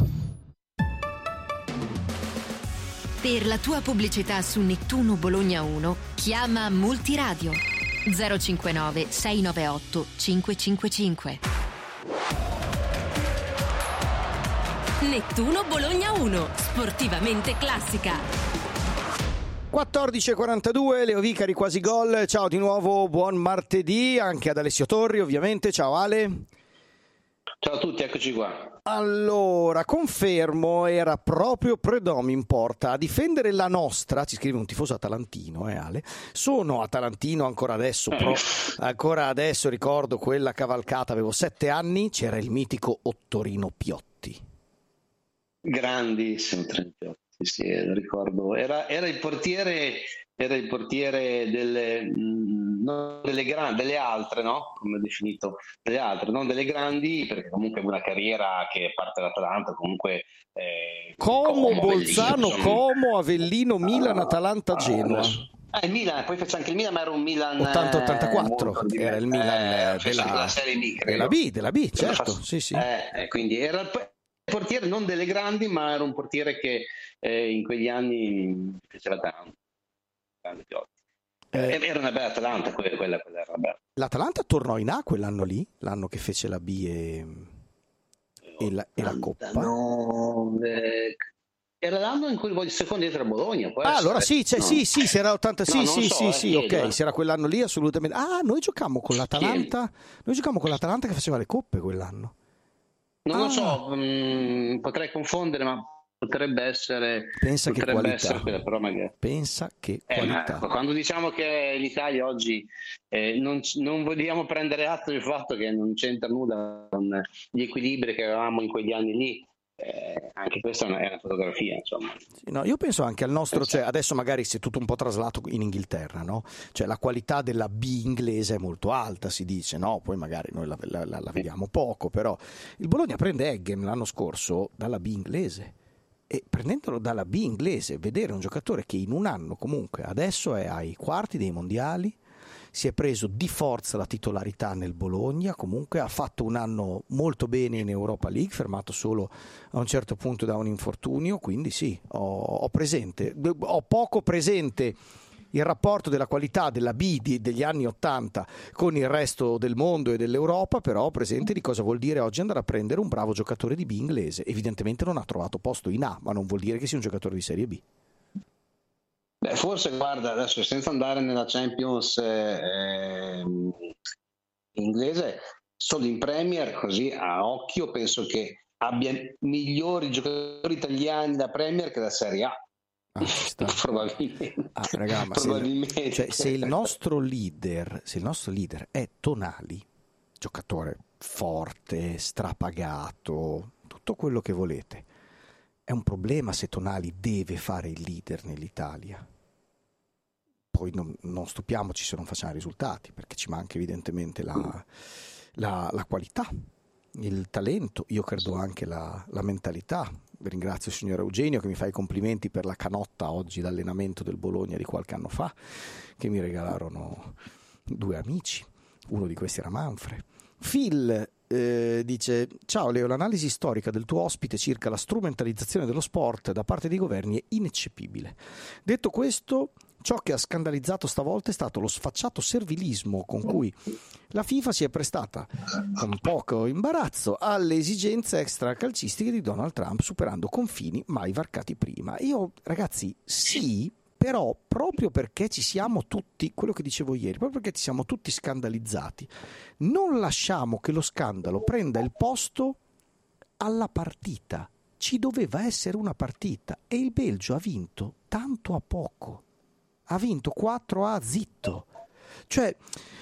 Per la tua pubblicità su Nettuno Bologna 1, chiama Multiradio 059 698 555. Nettuno Bologna 1, sportivamente classica. 14:42, Leo Vicari, quasi gol. Ciao di nuovo, buon martedì anche ad Alessio Torri, ovviamente. Ciao Ale. Ciao a tutti, eccoci qua. Allora, confermo, era proprio Predomi in porta a difendere la nostra, ci scrive un tifoso atalantino, Ale. Sono atalantino ancora adesso, ancora adesso ricordo quella cavalcata, avevo 7 anni, c'era il mitico Ottorino Piotti. Grandissimo Trentino, sì, lo ricordo. Era il portiere delle non delle altre, no? Come ho definito, delle altre, non delle grandi, perché comunque è una carriera che parte dall'Atalanta, comunque Como, Bolzano, Como, Avellino, Milan, Atalanta, Genoa. Il Milan, poi fece anche il Milan, ma era un Milan 80-84, era il Milan della Serie B, della B, certo, sì. Quindi era il portiere non delle grandi, ma era un portiere che in quegli anni faceva tanto. Era una bella Atalanta, quella era bella. L'Atalanta tornò in A quell'anno lì, l'anno che fece la B e la Coppa. No, era l'anno in cui il secondo dietro a Bologna. Allora sì, se era 80, sì, ok, se era quell'anno lì assolutamente. Noi giocammo con l'Atalanta, che faceva le coppe quell'anno. Non lo so, potrei confondere, ma potrebbe essere. Pensa che qualità. Essere quella, però magari. Pensa che qualità. Quando diciamo che l'Italia oggi non vogliamo prendere atto del fatto che non c'entra nulla con gli equilibri che avevamo in quegli anni lì. Anche questa è una fotografia, insomma. Sì, no, io penso anche al nostro, cioè adesso magari si è tutto un po' traslato in Inghilterra, no? Cioè la qualità della B inglese è molto alta, si dice, no? Poi magari noi la vediamo poco, però il Bologna prende Eggem l'anno scorso dalla B inglese, e prendendolo dalla B inglese, vedere un giocatore che in un anno comunque adesso è ai quarti dei mondiali, si è preso di forza la titolarità nel Bologna, comunque ha fatto un anno molto bene in Europa League, fermato solo a un certo punto da un infortunio, quindi sì, ho poco presente il rapporto della qualità della B degli anni 80 con il resto del mondo e dell'Europa, però presente di cosa vuol dire oggi andare a prendere un bravo giocatore di B inglese. Evidentemente non ha trovato posto in A, ma non vuol dire che sia un giocatore di Serie B. Beh, forse, guarda, adesso senza andare nella Champions inglese, solo in Premier, così a occhio, penso che abbia migliori giocatori italiani da Premier che da Serie A. Probabilmente. Raga, ma probabilmente. Se il nostro leader è Tonali, giocatore forte, strapagato, tutto quello che volete, è un problema se Tonali deve fare il leader nell'Italia. Poi non stupiamoci se non facciamo risultati, perché ci manca evidentemente la qualità, il talento, io credo anche la mentalità. Ringrazio il signor Eugenio che mi fa i complimenti per la canotta oggi d'allenamento del Bologna di qualche anno fa, che mi regalarono 2 amici, uno di questi era Manfred. Phil dice: ciao Leo, l'analisi storica del tuo ospite circa la strumentalizzazione dello sport da parte dei governi è ineccepibile. Detto questo, ciò che ha scandalizzato stavolta è stato lo sfacciato servilismo con cui la FIFA si è prestata con poco imbarazzo alle esigenze extracalcistiche di Donald Trump, superando confini mai varcati prima. Io, ragazzi, sì, però proprio perché ci siamo tutti, quello che dicevo ieri, proprio perché ci siamo tutti scandalizzati, non lasciamo che lo scandalo prenda il posto alla partita. Ci doveva essere una partita e il Belgio ha vinto tanto a poco. Ha vinto 4-a zitto. Cioè,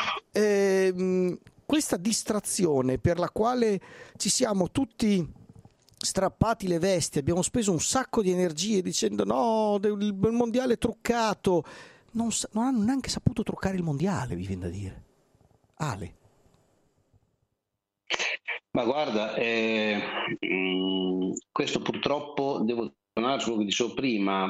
questa distrazione per la quale ci siamo tutti strappati le vesti, abbiamo speso un sacco di energie dicendo no, il mondiale è truccato, non hanno neanche saputo truccare il mondiale, vi viene da dire. Ale. Ma guarda, questo purtroppo, devo tornare su quello che dicevo prima,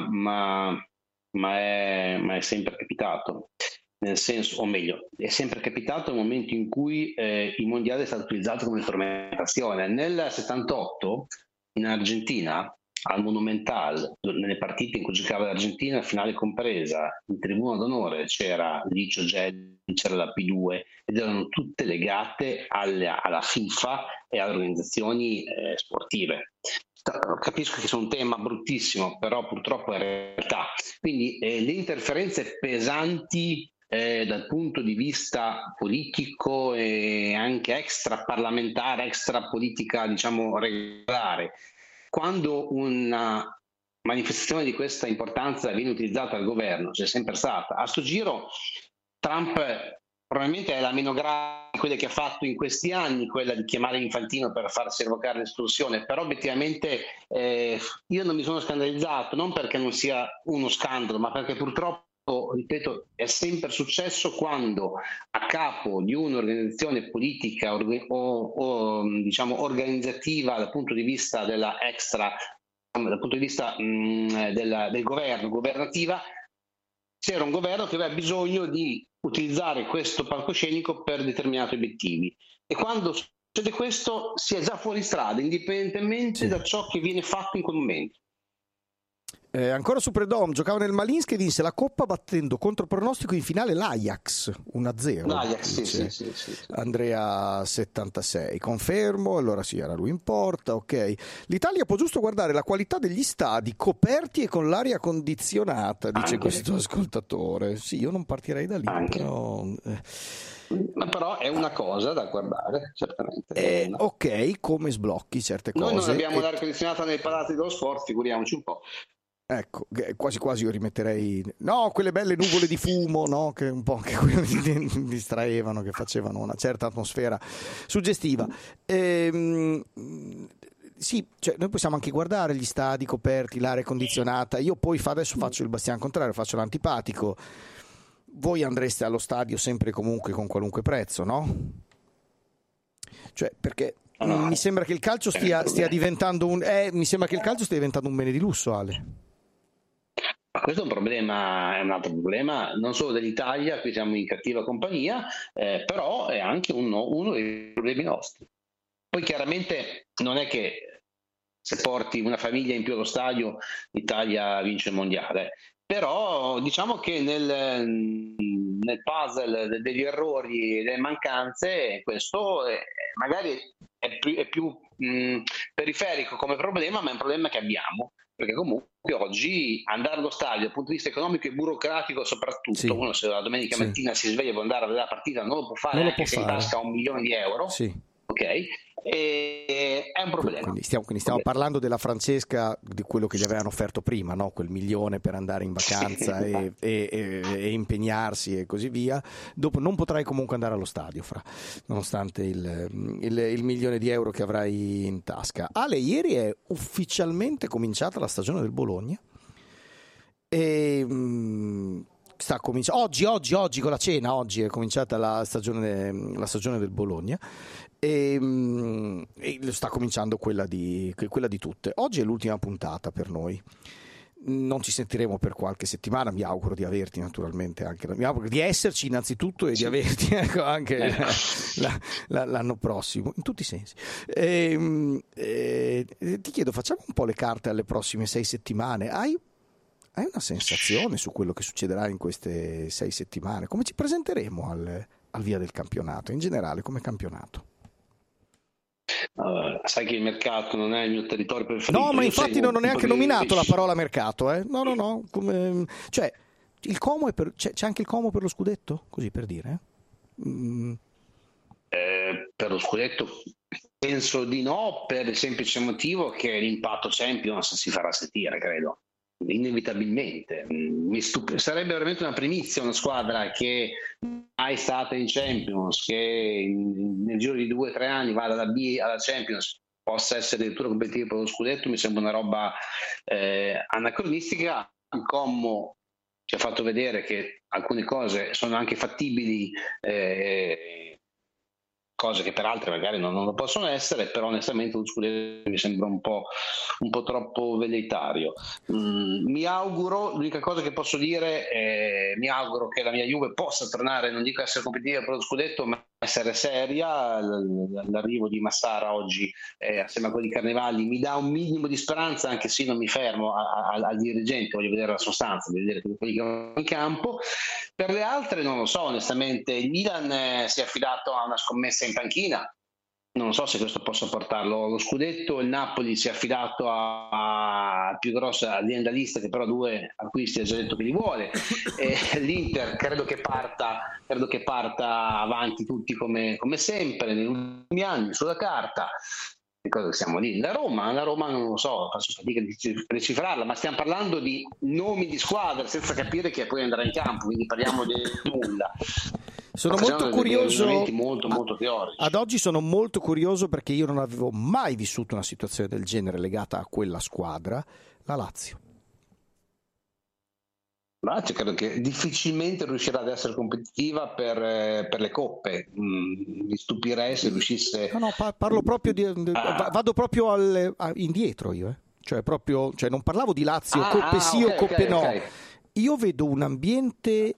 ma è sempre capitato. Nel senso, o meglio, è sempre capitato nel momento in cui il mondiale è stato utilizzato come strumentazione. Nel 78 in Argentina, al Monumental, nelle partite in cui giocava l'Argentina, finale compresa, in tribuna d'onore c'era Licio Gelli, c'era la P2 ed erano tutte legate alla FIFA e alle organizzazioni sportive. Capisco che sia un tema bruttissimo, però purtroppo è realtà. Quindi le interferenze pesanti dal punto di vista politico e anche extra parlamentare, extra politica, diciamo regolare, quando una manifestazione di questa importanza viene utilizzata dal governo, c'è sempre stata. A sto giro Trump probabilmente è la meno grave di quelle che ha fatto in questi anni, quella di chiamare Infantino per farsi revocare l'espulsione, però obiettivamente io non mi sono scandalizzato, non perché non sia uno scandalo, ma perché purtroppo, ripeto, è sempre successo quando a capo di un'organizzazione politica o diciamo organizzativa dal punto di vista della dal punto di vista del governo, governativa, c'era un governo che aveva bisogno di utilizzare questo palcoscenico per determinati obiettivi, e quando succede questo si è già fuori strada, indipendentemente da ciò che viene fatto in quel momento. Ancora su Predom, giocava nel Malinsk e vinse la Coppa battendo contro pronostico in finale l'Ajax 1-0. L'Ajax, sì. Andrea 76, confermo, allora sì, era lui in porta, ok. L'Italia può giusto guardare la qualità degli stadi coperti e con l'aria condizionata, dice questo ascoltatore. Sì, io non partirei da lì, però... Ma però è una cosa da guardare, certamente. Ok, come sblocchi certe cose. Noi non abbiamo l'aria condizionata nei palazzi dello sport, figuriamoci un po'. Ecco, quasi quasi io rimetterei quelle belle nuvole di fumo, no? Che un po' anche quelle mi distraevano, che facevano una certa atmosfera suggestiva. Sì, cioè noi possiamo anche guardare gli stadi coperti, l'aria condizionata. Io poi adesso faccio il bastian contrario, faccio l'antipatico. Voi andreste allo stadio sempre e comunque con qualunque prezzo, no? Cioè, perché mi sembra che il calcio stia diventando mi sembra che il calcio stia diventando un bene di lusso, Ale. Ma questo è un altro problema, non solo dell'Italia, qui siamo in cattiva compagnia, però è anche uno dei problemi nostri. Poi chiaramente non è che se porti una famiglia in più allo stadio l'Italia vince il mondiale, però diciamo che nel puzzle degli errori e delle mancanze questo magari è più periferico come problema, ma è un problema che abbiamo, perché comunque oggi andare allo stadio dal punto di vista economico e burocratico soprattutto, uno se la domenica mattina si sveglia e vuole andare a vedere la partita non lo può fare, anche se in tasca ha 1 milione di euro. Ok, e è un problema. Quindi stiamo parlando della Francesca, di quello che gli avevano offerto prima, no? Quel milione per andare in vacanza e impegnarsi e così via. Dopo non potrai comunque andare allo stadio, nonostante il milione di euro che avrai in tasca. Ale, ieri è ufficialmente cominciata la stagione del Bologna e sta cominciando oggi con la cena. Oggi è cominciata la stagione del Bologna e sta cominciando quella di tutte. Oggi è l'ultima puntata per noi. Non ci sentiremo per qualche settimana. Mi auguro di averti, naturalmente, anche mi auguro di esserci innanzitutto e di averti anche l'anno prossimo, in tutti i sensi. Ti chiedo, facciamo un po' le carte alle prossime 6 settimane. Hai una sensazione su quello che succederà in queste 6 settimane? Come ci presenteremo al via del campionato, in generale come campionato? Sai che il mercato non è il mio territorio preferito. No, ma infatti non ho neanche nominato la parola mercato. No. Cioè, il Como c'è anche il Como per lo scudetto? Così per dire. Per lo scudetto penso di no, per il semplice motivo che l'impatto Champions si farà sentire, credo. Inevitabilmente sarebbe veramente una primizia una squadra che mai stata in Champions, che nel giro di 2 o 3 anni vada da B alla Champions, possa essere addirittura competitiva per lo scudetto. Mi sembra una roba anacronistica. Il Como ci ha fatto vedere che alcune cose sono anche fattibili, cose che per altre magari non lo possono essere, però onestamente lo scudetto mi sembra un po' troppo velleitario. Mi auguro, l'unica cosa che posso dire, mi auguro che la mia Juve possa tornare, non dico essere competitiva per lo scudetto, ma essere seria. L'arrivo di Massara oggi assieme a quelli di Carnevali mi dà un minimo di speranza, anche se non mi fermo al dirigente, voglio vedere la sostanza, voglio vedere quelli che vanno in campo. Per le altre non lo so, onestamente. Il Milan si è affidato a una scommessa in panchina, non so se questo possa portarlo allo scudetto. Il Napoli si è affidato a più grossa aziendalista, che però 2 acquisti ha già detto che li vuole. L'Inter credo che parta avanti tutti come sempre negli ultimi anni sulla carta. Cosa siamo lì? La Roma non lo so, faccio fatica di decifrarla, ma stiamo parlando di nomi di squadre senza capire chi poi andrà in campo, quindi parliamo di nulla. Sono molto curioso, molto teorici. Ad oggi sono molto curioso perché io non avevo mai vissuto una situazione del genere legata a quella squadra, la Lazio. Lazio credo che difficilmente riuscirà ad essere competitiva per le coppe. Mi stupirei se riuscisse. No, parlo proprio vado proprio indietro io, cioè non parlavo di Lazio, coppe sì o coppe no. Okay. Io vedo un ambiente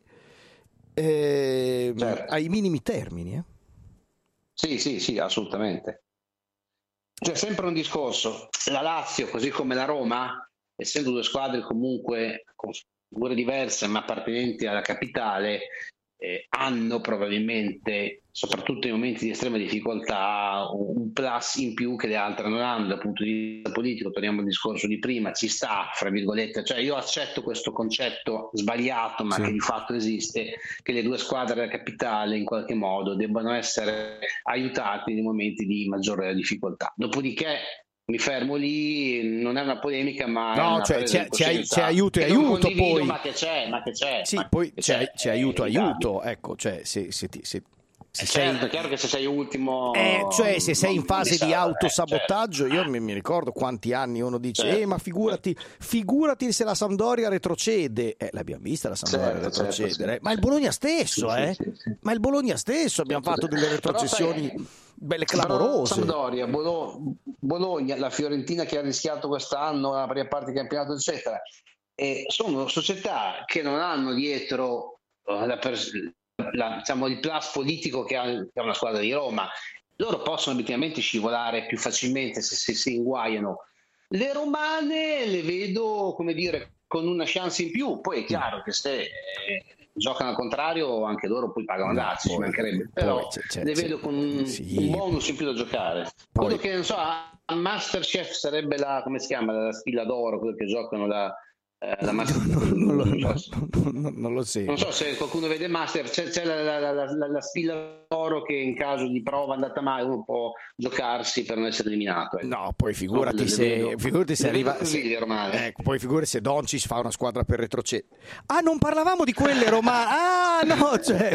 certo, ai minimi termini. Sì, assolutamente. C'è sempre un discorso. La Lazio, così come la Roma, essendo 2 squadre comunque con figure diverse ma appartenenti alla capitale, hanno probabilmente, soprattutto in momenti di estrema difficoltà, un plus in più che le altre non hanno. Dal punto di vista politico, torniamo al discorso di prima, ci sta, fra virgolette, cioè io accetto questo concetto sbagliato ma che di fatto esiste, che le 2 squadre della capitale in qualche modo debbano essere aiutate nei momenti di maggiore difficoltà. Dopodiché mi fermo lì, non è una polemica, ma no, cioè c'è aiuto e aiuto, poi ma che c'è sì, poi c'è aiuto, ecco, cioè se certo, è chiaro che se sei ultimo, cioè se sei in fase di autosabotaggio, certo. Io mi ricordo quanti anni uno dice certo, ma figurati se la Sampdoria retrocede, l'abbiamo vista la Sampdoria retrocedere, certo, ma il Bologna stesso sì. Ma il Bologna stesso abbiamo fatto delle retrocessioni belle clamorose. Sampdoria, Bologna, la Fiorentina che ha rischiato quest'anno la prima parte del campionato eccetera, sono società che non hanno dietro diciamo il plus politico che ha una squadra di Roma. Loro possono obiettivamente scivolare più facilmente se si inguaiano. Le romane le vedo, come dire, con una chance in più. Poi è chiaro che se giocano al contrario anche loro poi pagano andarsi, ci mancherebbe, però le vedo con un bonus in più da giocare. Quello che non so, a Masterchef sarebbe come si chiama, la Spilla d'Oro, quello che giocano la non lo so. Non so se qualcuno vede Master, c'è la Spilla d'Oro che in caso di prova andata male uno può giocarsi per non essere eliminato. No, poi figurati se arriva poi figurati se Doncic fa una squadra per retrocedere. Non parlavamo di quelle romane. No, cioè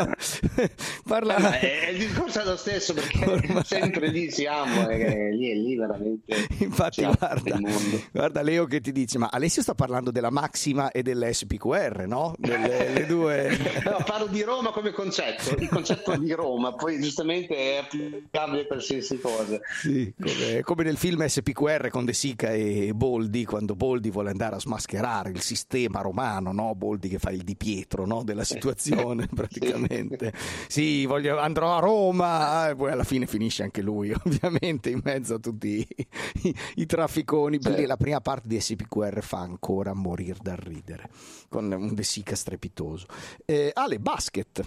il discorso è lo stesso, perché sempre lì siamo, lì veramente. Infatti guarda Leo che ti dice: ma Alessio sta parlando della Maxima e dell'SPQR, no? Le due. No, parlo di Roma come concetto, il concetto di Roma, poi giustamente è applicabile a qualsiasi cosa. Sì, come nel film SPQR con De Sica e Boldi, quando Boldi vuole andare a smascherare il sistema romano, no? Boldi che fa il Di Pietro, no? Della situazione praticamente. Sì, andrò a Roma, e poi alla fine finisce anche lui, ovviamente, in mezzo a tutti i trafficoni. La prima parte di SPQR fa ancora morire dal ridere, con un De Sica strepitoso. Ale, basket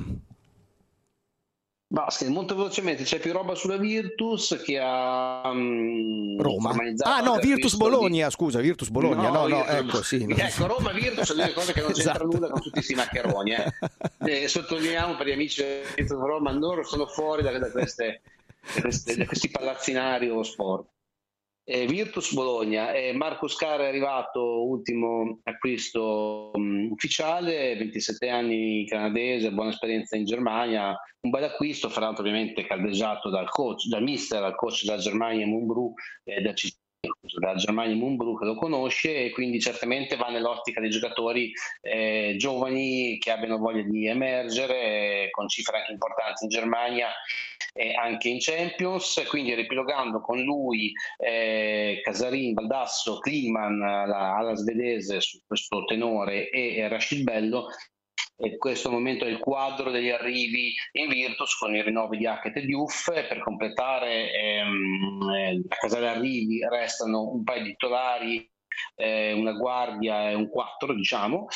molto velocemente, c'è più roba sulla Virtus che ha Roma. Virtus Bologna, scusa, Virtus Bologna. Ecco, Roma Virtus sono due cose che non c'entrano nulla con tutti questi maccheroni. Sottolineiamo per gli amici di Virtus Roma, loro sono fuori da questi palazzinari o sport. Virtus Bologna, Marco Scara è arrivato, ultimo acquisto ufficiale, 27 anni, canadese, buona esperienza in Germania, un bel acquisto, fra l'altro ovviamente caldeggiato dal mister, al coach della Germania Mumbrú, dalla Germania Mumbrú che lo conosce, e quindi certamente va nell'ottica dei giocatori giovani che abbiano voglia di emergere, con cifre anche importanti in Germania e anche in Champions. Quindi ripilogando con lui Casarin, Baldasso, Kliman, alla svedese su questo tenore, e Rashid Bello. E questo momento è il quadro degli arrivi in Virtus, con i rinnovi di Hackett e Diouf. Per completare a casale arrivi restano un paio di titolari, una guardia e un 4, diciamo.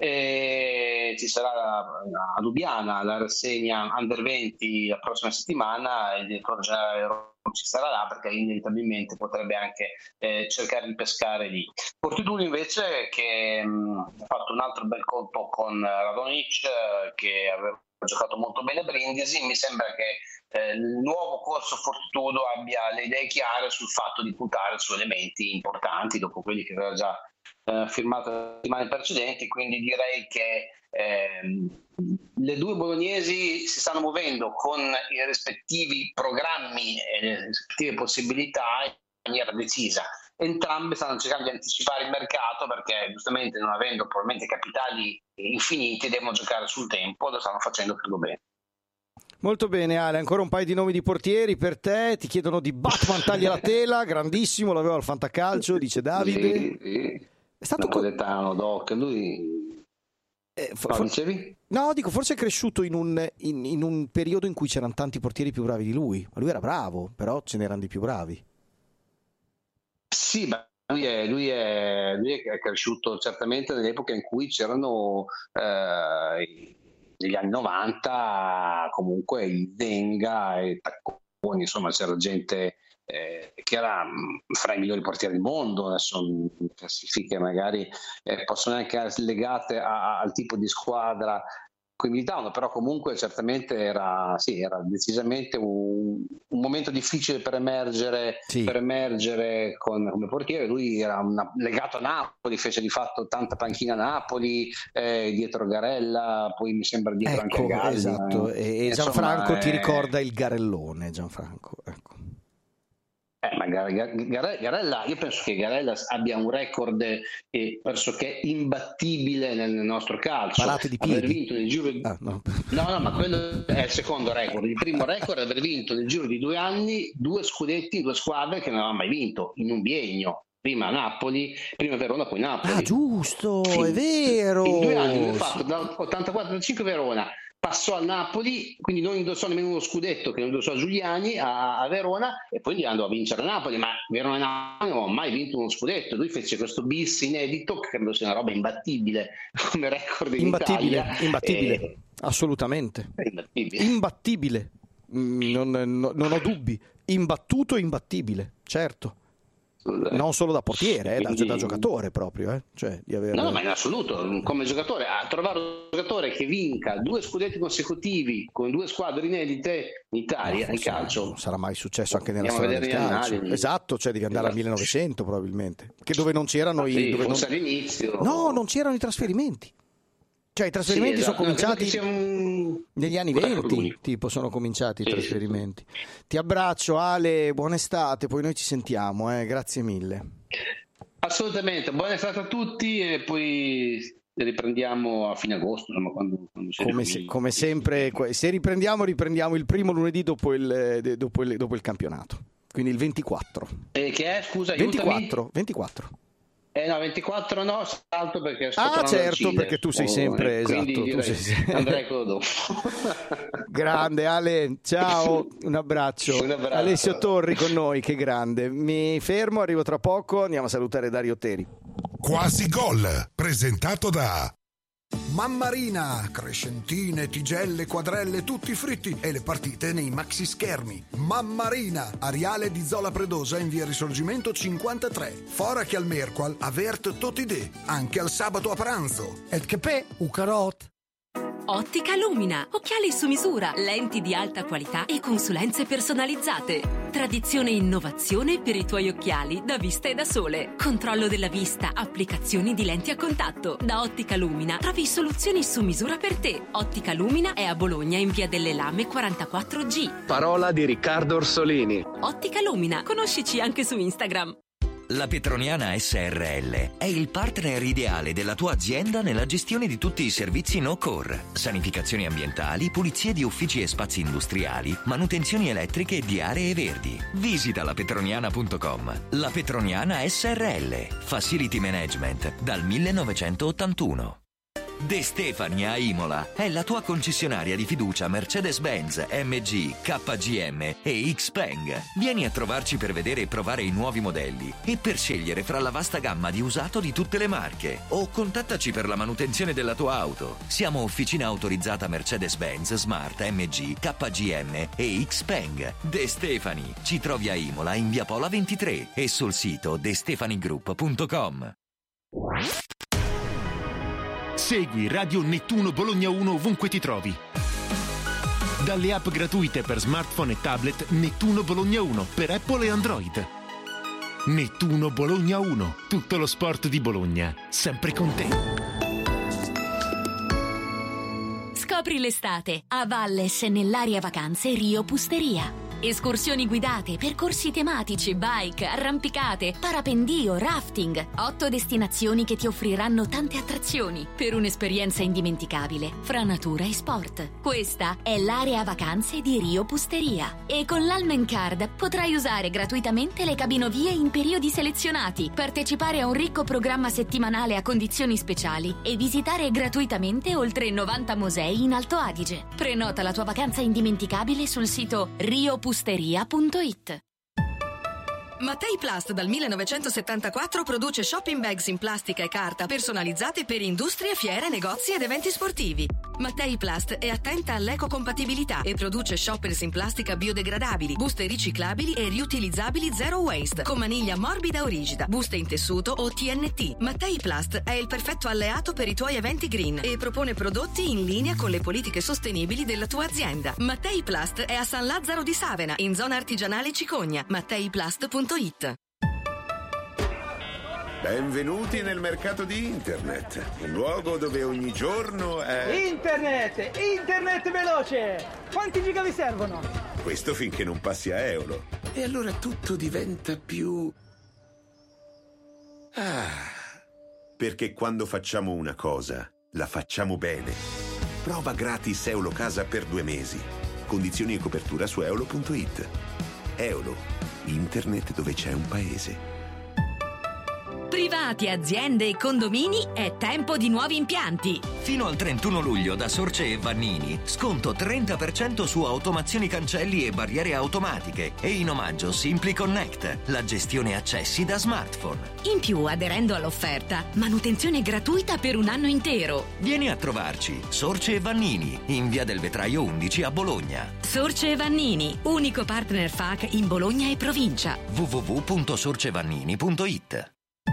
Ci sarà a Lubiana la rassegna Under 20 la prossima settimana, e il direttore generale ci sarà là, perché inevitabilmente potrebbe anche cercare di pescare lì. Fortitudo invece, che ha fatto un altro bel colpo con Radonic, che aveva giocato molto bene a Brindisi. Mi sembra che il nuovo corso Fortitudo abbia le idee chiare sul fatto di puntare su elementi importanti dopo quelli che aveva già firmato le settimane precedenti, quindi direi che le due bolognesi si stanno muovendo con i rispettivi programmi e le rispettive possibilità in maniera decisa. Entrambe stanno cercando di anticipare il mercato, perché giustamente, non avendo probabilmente capitali infiniti, devono giocare sul tempo. Lo stanno facendo, credo, bene. Molto bene, Ale, ancora un paio di nomi di portieri per te. Ti chiedono di Batman taglia la tela, grandissimo, l'aveva al Fantacalcio, dice Davide. Sì. È stato napoletano, Doc, lui... dicevi? No, dico, forse è cresciuto in un periodo in cui c'erano tanti portieri più bravi di lui, ma lui era bravo, però ce n'erano di più bravi. Sì, ma lui è cresciuto certamente nell'epoca in cui c'erano negli anni 90 comunque il Denga e Tacconi, insomma c'era gente che era fra i migliori portieri del mondo. Adesso classifiche magari possono anche essere legate al tipo di squadra cui militavano, però comunque certamente era decisamente un momento difficile per emergere, come portiere. Lui era legato a Napoli, fece di fatto tanta panchina a Napoli, dietro Garella, poi mi sembra dietro anche Galli. Esatto. E Gianfranco ti ricorda il Garellone, Gianfranco, ecco. Ma Garella, io penso che Garella abbia un record pressoché imbattibile nel nostro calcio. Parlate di piedi. Aver vinto nel giro di... no, ma quello è il secondo record. Il primo record è aver vinto nel giro di 2 anni 2 scudetti, 2 squadre che non avevano mai vinto in un biennio. Prima Napoli, prima Verona, poi Napoli. Giusto, è vero. In 2 anni lui ha fatto da 84-85 Verona, passò al Napoli, quindi non indossò nemmeno uno scudetto che non indossò Giuliani a Verona, e poi andò a vincere a Napoli, ma Verona e Napoli non hanno mai vinto uno scudetto. Lui fece questo bis inedito che credo sia una roba imbattibile come record in Italia. Imbattibile, assolutamente imbattibile. Non ho dubbi, imbattibile, certo. Non solo da portiere, da giocatore proprio, cioè di avere... No, ma in assoluto, come giocatore, a trovare un giocatore che vinca 2 scudetti consecutivi con 2 squadre inedite in Italia, in calcio. Non sarà mai successo anche nella storia del calcio. Esatto, cioè devi andare al 1900 probabilmente, che dove non c'erano all'inizio. No, non c'erano i trasferimenti. Cioè i trasferimenti sono cominciati negli anni 20, tipo sono cominciati i trasferimenti. Ti abbraccio Ale, buona estate, poi noi ci sentiamo, grazie mille. Assolutamente, buona estate a tutti e poi riprendiamo a fine agosto, insomma, quando come sempre, se riprendiamo il primo lunedì dopo il campionato, quindi il 24. Che è, scusa, 24. No, 24 no, salto perché certo, perché tu sei sempre andrei quello dopo. Grande Ale, ciao, un abbraccio. Alessio Torri con noi, che grande. Mi fermo, arrivo tra poco, andiamo a salutare Dario Teri. Quasi Gol, presentato da Mammarina, crescentine, tigelle, quadrelle, tutti fritti e le partite nei maxi schermi. Mammarina, Ariale di Zola Predosa in via Risorgimento 53. Fora che al Merqual avert totidè, anche al sabato a pranzo. Et che pe, ucarot. Ottica Lumina, occhiali su misura, lenti di alta qualità e consulenze personalizzate. Tradizione e innovazione per i tuoi occhiali da vista e da sole. Controllo della vista, applicazioni di lenti a contatto. Da Ottica Lumina trovi soluzioni su misura per te. Ottica Lumina è a Bologna in via delle Lame 44G. Parola di Riccardo Orsolini. Ottica Lumina, conoscici anche su Instagram. La Petroniana SRL è il partner ideale della tua azienda nella gestione di tutti i servizi no-core, sanificazioni ambientali, pulizie di uffici e spazi industriali, manutenzioni elettriche e di aree verdi. Visita lapetroniana.com. La Petroniana SRL, Facility Management dal 1981. De Stefani a Imola è la tua concessionaria di fiducia Mercedes-Benz, MG, KGM e Xpeng. Vieni a trovarci per vedere e provare i nuovi modelli e per scegliere fra la vasta gamma di usato di tutte le marche, o contattaci per la manutenzione della tua auto. Siamo officina autorizzata Mercedes-Benz, Smart, MG, KGM e Xpeng. De Stefani, ci trovi a Imola in via Pola 23 e sul sito destefanigroup.com. Segui Radio Nettuno Bologna 1 ovunque ti trovi. Dalle app gratuite per smartphone e tablet Nettuno Bologna 1 per Apple e Android. Nettuno Bologna 1, tutto lo sport di Bologna, sempre con te. Scopri l'estate a Valles nell'area vacanze Rio Pusteria. Escursioni guidate, percorsi tematici, bike, arrampicate, parapendio, rafting. 8 destinazioni che ti offriranno tante attrazioni per un'esperienza indimenticabile fra natura e sport. Questa è l'area vacanze di Rio Pusteria e con l'Almen Card potrai usare gratuitamente le cabinovie in periodi selezionati, partecipare a un ricco programma settimanale a condizioni speciali e visitare gratuitamente oltre 90 musei in Alto Adige. Prenota la tua vacanza indimenticabile sul sito riopusteria.it. Mattei Plast dal 1974 produce shopping bags in plastica e carta personalizzate per industrie, fiere, negozi ed eventi sportivi. Mattei Plast è attenta all'ecocompatibilità e produce shoppers in plastica biodegradabili, buste riciclabili e riutilizzabili zero waste, con maniglia morbida o rigida, buste in tessuto o TNT. Mattei Plast è il perfetto alleato per i tuoi eventi green e propone prodotti in linea con le politiche sostenibili della tua azienda. Mattei Plast è a San Lazzaro di Savena, in zona artigianale Cicogna. MatteiPlast.it. Benvenuti nel mercato di internet, un luogo dove ogni giorno è... Internet veloce! Quanti giga vi servono? Questo finché non passi a euro. E allora tutto diventa più... Perché quando facciamo una cosa, la facciamo bene. Prova gratis Eolo Casa per 2 mesi. Condizioni e copertura su eolo.it. Eolo, internet dove c'è un paese. Privati, aziende e condomini, è tempo di nuovi impianti. Fino al 31 luglio da Sorce e Vannini, sconto 30% su automazioni cancelli e barriere automatiche e in omaggio Simply Connect, la gestione accessi da smartphone. In più, aderendo all'offerta, manutenzione gratuita per un anno intero. Vieni a trovarci, Sorce e Vannini, in via del Vetraio 11 a Bologna. Sorce e Vannini, unico partner FAC in Bologna e provincia. www.sorcevannini.it.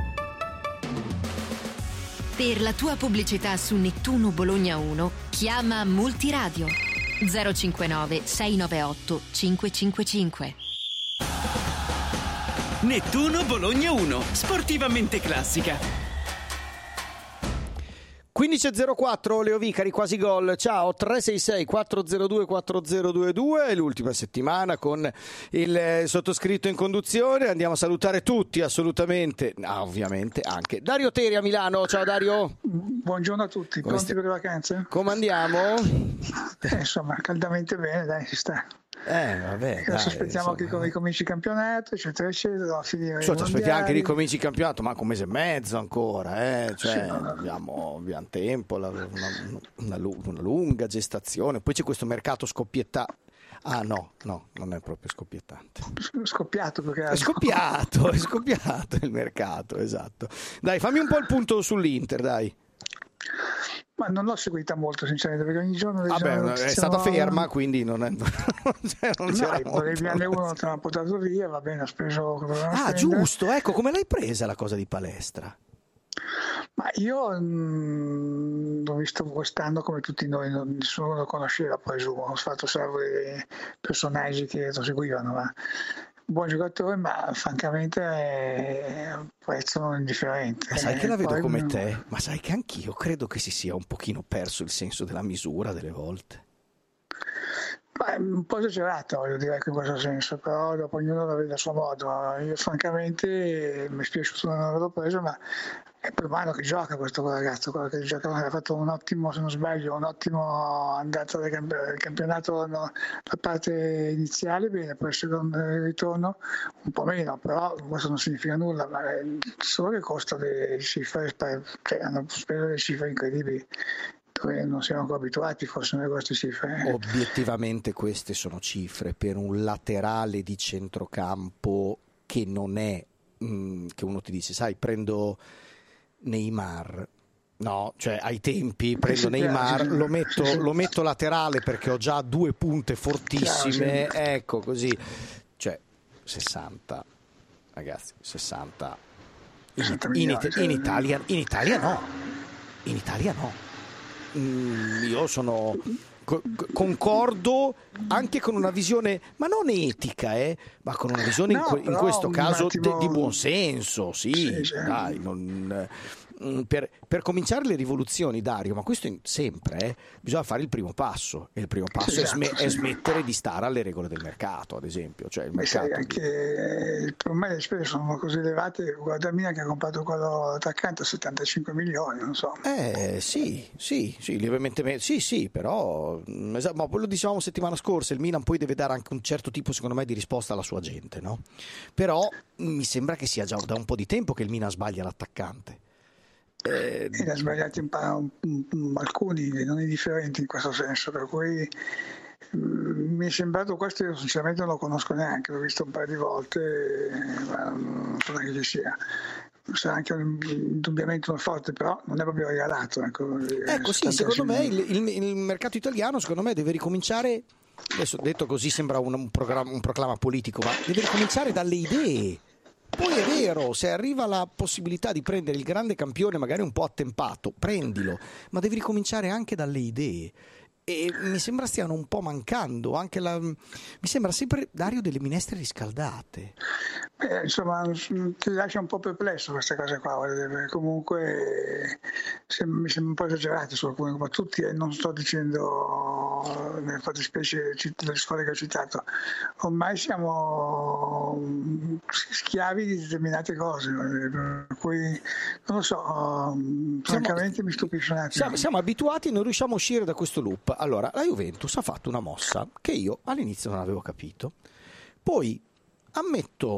Per la tua pubblicità su Nettuno Bologna 1, chiama Multiradio 059 698 555. Nettuno Bologna 1, sportivamente classica. 15.04 Leo Vicari, quasi gol. Ciao, 366 402 4022, è l'ultima settimana con il sottoscritto in conduzione. Andiamo a salutare tutti, assolutamente, ovviamente anche Dario Teri a Milano. Ciao Dario. Buongiorno a tutti, pronti per le vacanze? Come andiamo? Insomma, caldamente bene, dai, si sta. Vabbè, adesso aspettiamo che ricominci il campionato, eccetera, eccetera. Aspettiamo che ricominci il campionato, ma un mese e mezzo ancora, cioè, sì, abbiamo tempo, una lunga gestazione. Poi c'è questo mercato scoppiettato. No, non è proprio scoppiettante. Scoppiato perché è scoppiato il mercato, esatto. Dai, fammi un po' il punto sull'Inter, dai. Ma non l'ho seguita molto, sinceramente, perché ogni giorno è stata ferma, quindi non c'era molto. Il Viale 1 te l'ha portato via, va bene, ha speso. Giusto, ecco, come l'hai presa la cosa di Palestra? Ma io l'ho visto quest'anno come tutti noi, nessuno lo conosceva, presumo, ho fatto salvo i personaggi che lo seguivano, ma buon giocatore, ma francamente prezzo indifferente. Ma sai che la vedo come te, ma sai che anch'io credo che si sia un pochino perso il senso della misura delle volte. Un po' esagerato, voglio dire, in questo senso, però dopo ognuno la vede a suo modo. Io francamente mi è spiaciuto non averlo preso, ma è per mano che gioca questo ragazzo, quello che gioca, ha fatto un ottimo, se non sbaglio, un ottimo andata del campionato la parte iniziale, bene, poi il secondo ritorno un po' meno, però questo non significa nulla, ma solo che costa delle cifre, hanno speso delle cifre incredibili. Non siamo ancora abituati forse a queste cifre. Obiettivamente queste sono cifre per un laterale di centrocampo che non è che uno ti dice, sai, prendo Neymar, no, cioè ai tempi prendo Neymar, lo metto laterale perché ho già due punte fortissime, ecco, così, cioè 60 ragazzi, 60 in Italia no. Io sono concordo anche con una visione, ma non etica, ma con una visione in questo caso di buon senso, sì. Dai, per cominciare le rivoluzioni, Dario, ma questo sempre bisogna fare il primo passo, e il primo passo è smettere di stare alle regole del mercato, ad esempio, cioè il mercato anche ormai le spese sono così elevate. Guarda Mina che ha comprato quello attaccante a 75 milioni, non so. Sì, lievemente sì, però ma lo dicevamo settimana scorsa, il Milan poi deve dare anche un certo tipo, secondo me, di risposta alla sua gente, no? Però mi sembra che sia già da un po' di tempo che il Milan sbaglia l'attaccante. Ne ha sbagliati alcuni non indifferenti in questo senso, per cui mi è sembrato questo. Io sinceramente non lo conosco neanche, l'ho visto un paio di volte, ma non so che ci sia. Sarà anche indubbiamente un forte, però non è proprio regalato. Ecco sì, secondo me il mercato italiano, secondo me, deve ricominciare, adesso detto così sembra un proclama politico, ma deve ricominciare dalle idee. Poi è vero, se arriva la possibilità di prendere il grande campione magari un po' attempato, prendilo, ma devi ricominciare anche dalle idee. E mi sembra stiano un po' mancando anche mi sembra sempre, Dario, delle minestre riscaldate. Insomma, ti lascia un po' perplesso queste cose qua, comunque mi sembra un po' esagerato su alcuni, ma tutti, non sto dicendo nelle fattispecie delle scuole che ho citato, ormai siamo schiavi di determinate cose, per cui non lo so, francamente mi stupisce un attimo. Siamo abituati e non riusciamo a uscire da questo loop. Allora, la Juventus ha fatto una mossa che io all'inizio non avevo capito, poi ammetto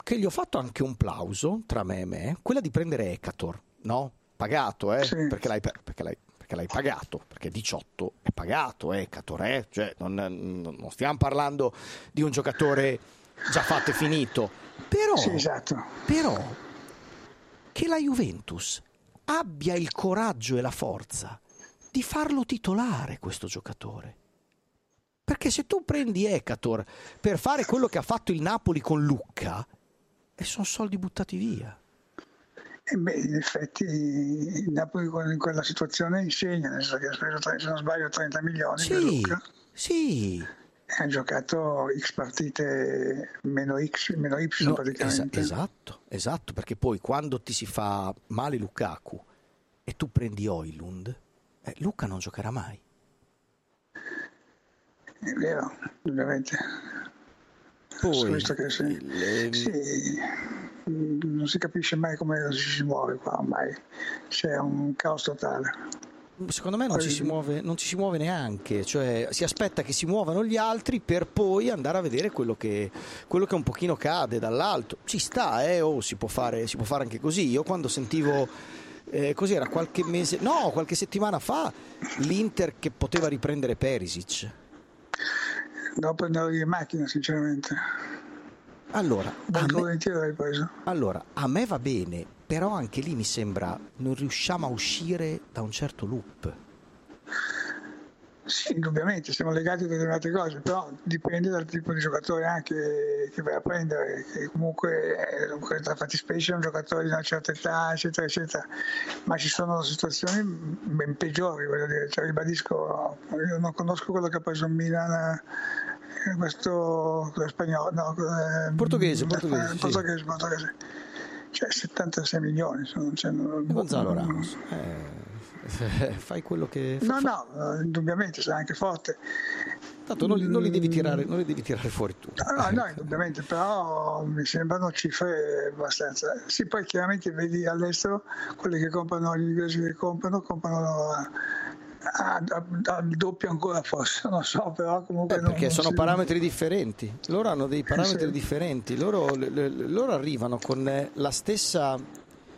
che gli ho fatto anche un plauso tra me e me, quella di prendere Ekator, no? Pagato, Sì. perché l'hai pagato, perché 18 è pagato, Ekator, cioè non stiamo parlando di un giocatore già fatto e finito, però, sì, esatto. Però che la Juventus abbia il coraggio e la forza di farlo titolare questo giocatore, perché se tu prendi Ekator per fare quello che ha fatto il Napoli con Lucca, e sono soldi buttati via. E beh, in effetti il Napoli in quella situazione insegna, nel senso che ha speso, se non sbaglio, 30 milioni per Lucca. Sì. Ha giocato X partite meno X, meno Y praticamente. Esatto, perché poi quando ti si fa male Lukaku e tu prendi Højlund, Lucca non giocherà mai. È vero, ovviamente. Poi, visto che non si capisce mai come si muove qua ormai, c'è un caos totale. Secondo me non ci si muove neanche, cioè si aspetta che si muovano gli altri per poi andare a vedere quello che un pochino cade dall'alto. Ci sta, si può fare anche così. Io quando sentivo cos'era qualche settimana fa l'Inter che poteva riprendere Perisic. Devo prendere in macchina, sinceramente. Allora, preso. A me va bene, però anche lì mi sembra non riusciamo a uscire da un certo loop. Sì, indubbiamente siamo legati a determinate cose, però dipende dal tipo di giocatore anche che vai a prendere, che comunque tra fattispecie è un giocatore di una certa età, eccetera, eccetera. Ma ci sono situazioni ben peggiori, voglio dire, cioè, ribadisco, io non conosco quello che ha preso il Milan, questo spagnolo, portoghese. Cioè 76 milioni Gonzalo Ramos. Fai quello che no, indubbiamente sei anche forte, tanto non li devi tirare fuori tu. No, indubbiamente, però mi sembrano cifre abbastanza. Sì, poi chiaramente vedi all'estero quelli che comprano, gli inglesi che comprano al doppio ancora, forse, non so, però comunque perché sono parametri differenti, loro hanno dei parametri differenti, loro arrivano con la stessa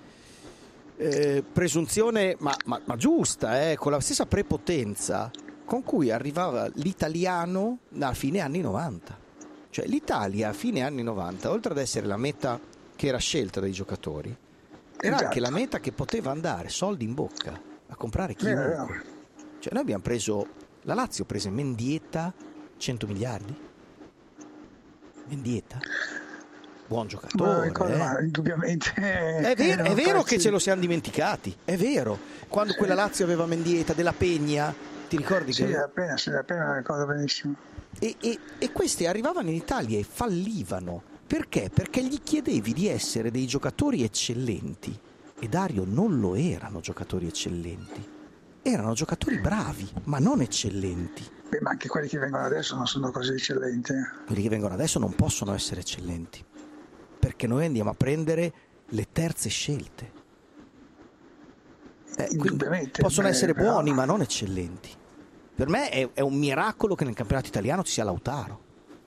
presunzione ma giusta, con la stessa prepotenza con cui arrivava l'italiano a fine anni 90. Cioè l'Italia a fine anni 90, oltre ad essere la meta che era scelta dai giocatori, era anche la meta che poteva andare soldi in bocca a comprare chiunque. Cioè noi abbiamo preso, la Lazio prese Mendieta, 100 miliardi. Mendieta, buon giocatore. Indubbiamente. È vero che ce lo siamo dimenticati, è vero. Quando quella Lazio aveva Mendieta, Della Pegna, ti ricordi? Sì, appena ricordo benissimo. E questi arrivavano in Italia e fallivano. Perché? Perché gli chiedevi di essere dei giocatori eccellenti. E Dario non lo erano giocatori eccellenti. Erano giocatori bravi, ma non eccellenti. Beh, ma anche quelli che vengono adesso non sono così eccellenti. Quelli che vengono adesso non possono essere eccellenti, perché noi andiamo a prendere le terze scelte. Indubbiamente. Possono essere buoni, ma non eccellenti. Per me è un miracolo che nel campionato italiano ci sia Lautaro.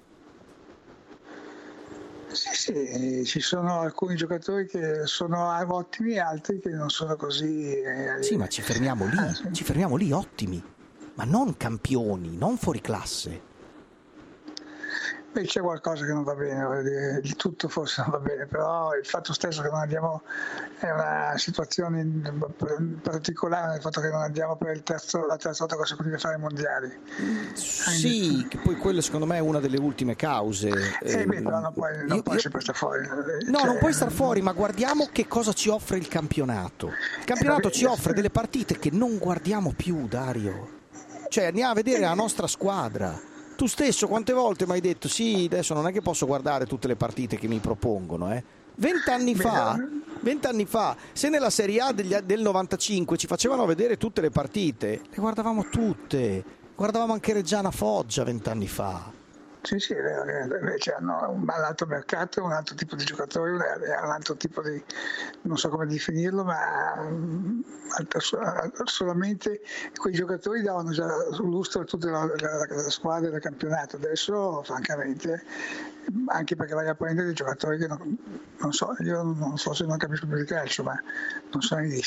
Sì, ci sono alcuni giocatori che sono ottimi e altri che non sono così. Sì, ma ci fermiamo lì ottimi, ma non campioni, non fuori classe. Beh, c'è qualcosa che non va bene, voglio dire, il tutto forse non va bene, però il fatto stesso che non andiamo è una situazione particolare, nel fatto che non andiamo per la terza volta consecutiva a fare i mondiali. Sì, che poi quello secondo me è una delle ultime cause. Però non puoi sempre stare fuori. No, non puoi star fuori, ma guardiamo che cosa ci offre il campionato. Il campionato ci offre delle partite che non guardiamo più, Dario. Cioè andiamo a vedere la nostra squadra. Tu stesso quante volte mi hai detto sì, adesso non è che posso guardare tutte le partite che mi propongono, 20 anni fa, se nella Serie A del 95 ci facevano vedere tutte le partite, le guardavamo tutte, guardavamo anche Reggiana Foggia 20 anni fa. Sì, è vero, invece hanno un altro mercato, un altro tipo di giocatori, un altro tipo di, non so come definirlo, ma solamente quei giocatori davano già lustro a tutta la squadra del campionato. Adesso, francamente, anche perché vai a prendere dei giocatori che non so, io non so se non capisco più di calcio, ma non so neanche chi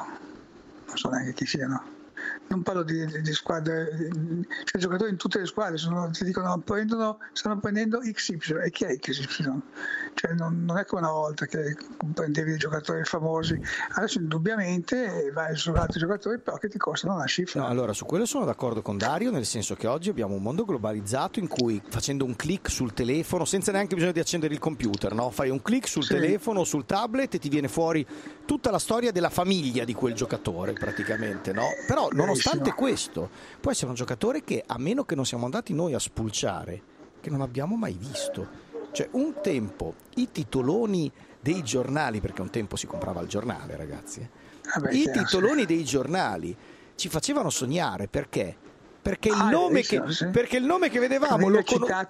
siano. Non parlo di squadre, cioè giocatori in tutte le squadre ti dicono stanno prendendo XY, e chi è XY? Cioè non è come una volta che prendevi dei giocatori famosi, adesso indubbiamente vai su altri giocatori però che ti costano una cifra. No, allora su quello sono d'accordo con Dario, nel senso che oggi abbiamo un mondo globalizzato in cui facendo un click sul telefono, senza neanche bisogno di accendere il computer, no? Fai un click sul telefono o sul tablet e ti viene fuori tutta la storia della famiglia di quel giocatore praticamente, no? Però nonostante questo può essere un giocatore che, a meno che non siamo andati noi a spulciare, che non abbiamo mai visto. Cioè un tempo i titoloni dei giornali, perché un tempo si comprava il giornale, ragazzi, titoloni dei giornali ci facevano sognare, perché il nome che vedevamo lo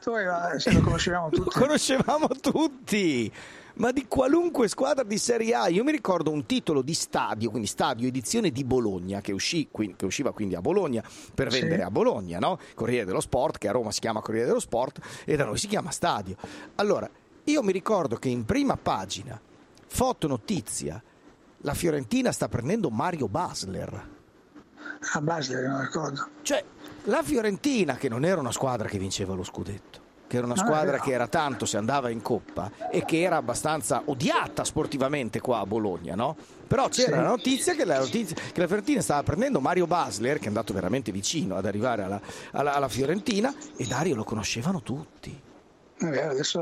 conoscevamo tutti, ma di qualunque squadra di Serie A. Io mi ricordo un titolo di Stadio, quindi Stadio edizione di Bologna, che usciva quindi a Bologna per vendere a Bologna, no? Corriere dello Sport, che a Roma si chiama Corriere dello Sport e da noi si chiama Stadio. Allora, io mi ricordo che in prima pagina, fotonotizia, la Fiorentina sta prendendo Mario Basler. Basler, non ricordo. Cioè, la Fiorentina, che non era una squadra che vinceva lo scudetto, che era una squadra che era tanto se andava in Coppa e che era abbastanza odiata sportivamente qua a Bologna, no? Però c'era la notizia che la Fiorentina stava prendendo Mario Basler, che è andato veramente vicino ad arrivare alla Fiorentina, e Dario lo conoscevano tutti. Adesso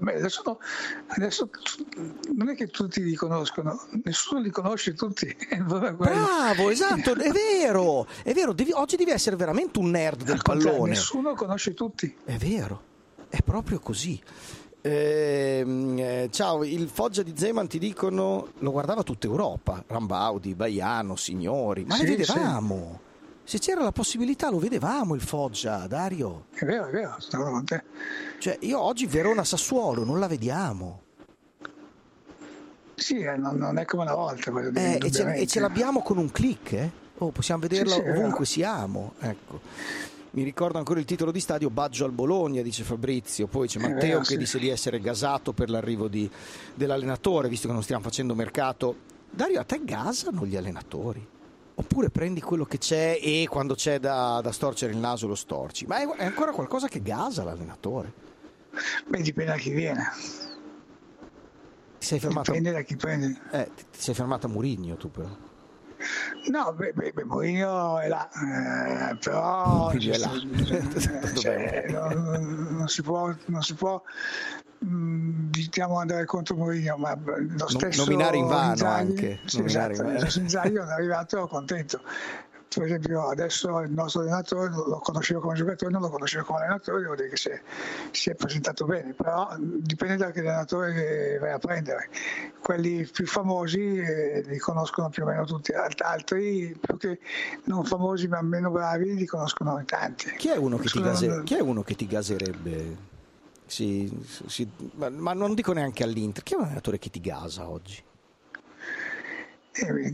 non è che tutti li conoscono, nessuno li conosce tutti. Bravo, esatto, è vero. Oggi devi essere veramente un nerd del pallone. Nessuno conosce tutti. È vero, è proprio così. Ciao, il Foggia di Zeman ti dicono lo guardava tutta Europa, Rambaudi, Baiano, Signori, ma le vedevamo. Se c'era la possibilità lo vedevamo il Foggia, Dario. È vero, stavo con te. Cioè, io oggi Verona-Sassuolo non la vediamo. Sì, non è come una volta. E ce l'abbiamo con un click, eh? Possiamo vederla ovunque siamo, ecco. Mi ricordo ancora il titolo di Stadio, Baggio al Bologna, dice Fabrizio. Poi c'è Matteo che dice di essere gasato per l'arrivo dell'allenatore, visto che non stiamo facendo mercato. Dario, a te gasano gli allenatori? Oppure prendi quello che c'è e quando c'è da storcere il naso lo storci? Ma è ancora qualcosa che gasa l'allenatore? Beh, dipende da chi viene. Dipende da chi prende. Ti sei fermato a Mourinho tu però? No, Mourinho è là, però non si può diciamo andare contro Mourinho, ma lo stesso nominare in vano Inzaghi, anche. Inzaghi non è arrivato contento. Per esempio adesso il nostro allenatore lo conoscevo come giocatore, non lo conoscevo come allenatore, devo dire che si è presentato bene, però dipende da che allenatore che vai a prendere. Quelli più famosi li conoscono più o meno tutti, altri più che non famosi ma meno bravi li conoscono in tanti. Chi è uno che ti gaserebbe? Ma non dico neanche all'Inter. Chi è un allenatore che ti gasa oggi? Che mi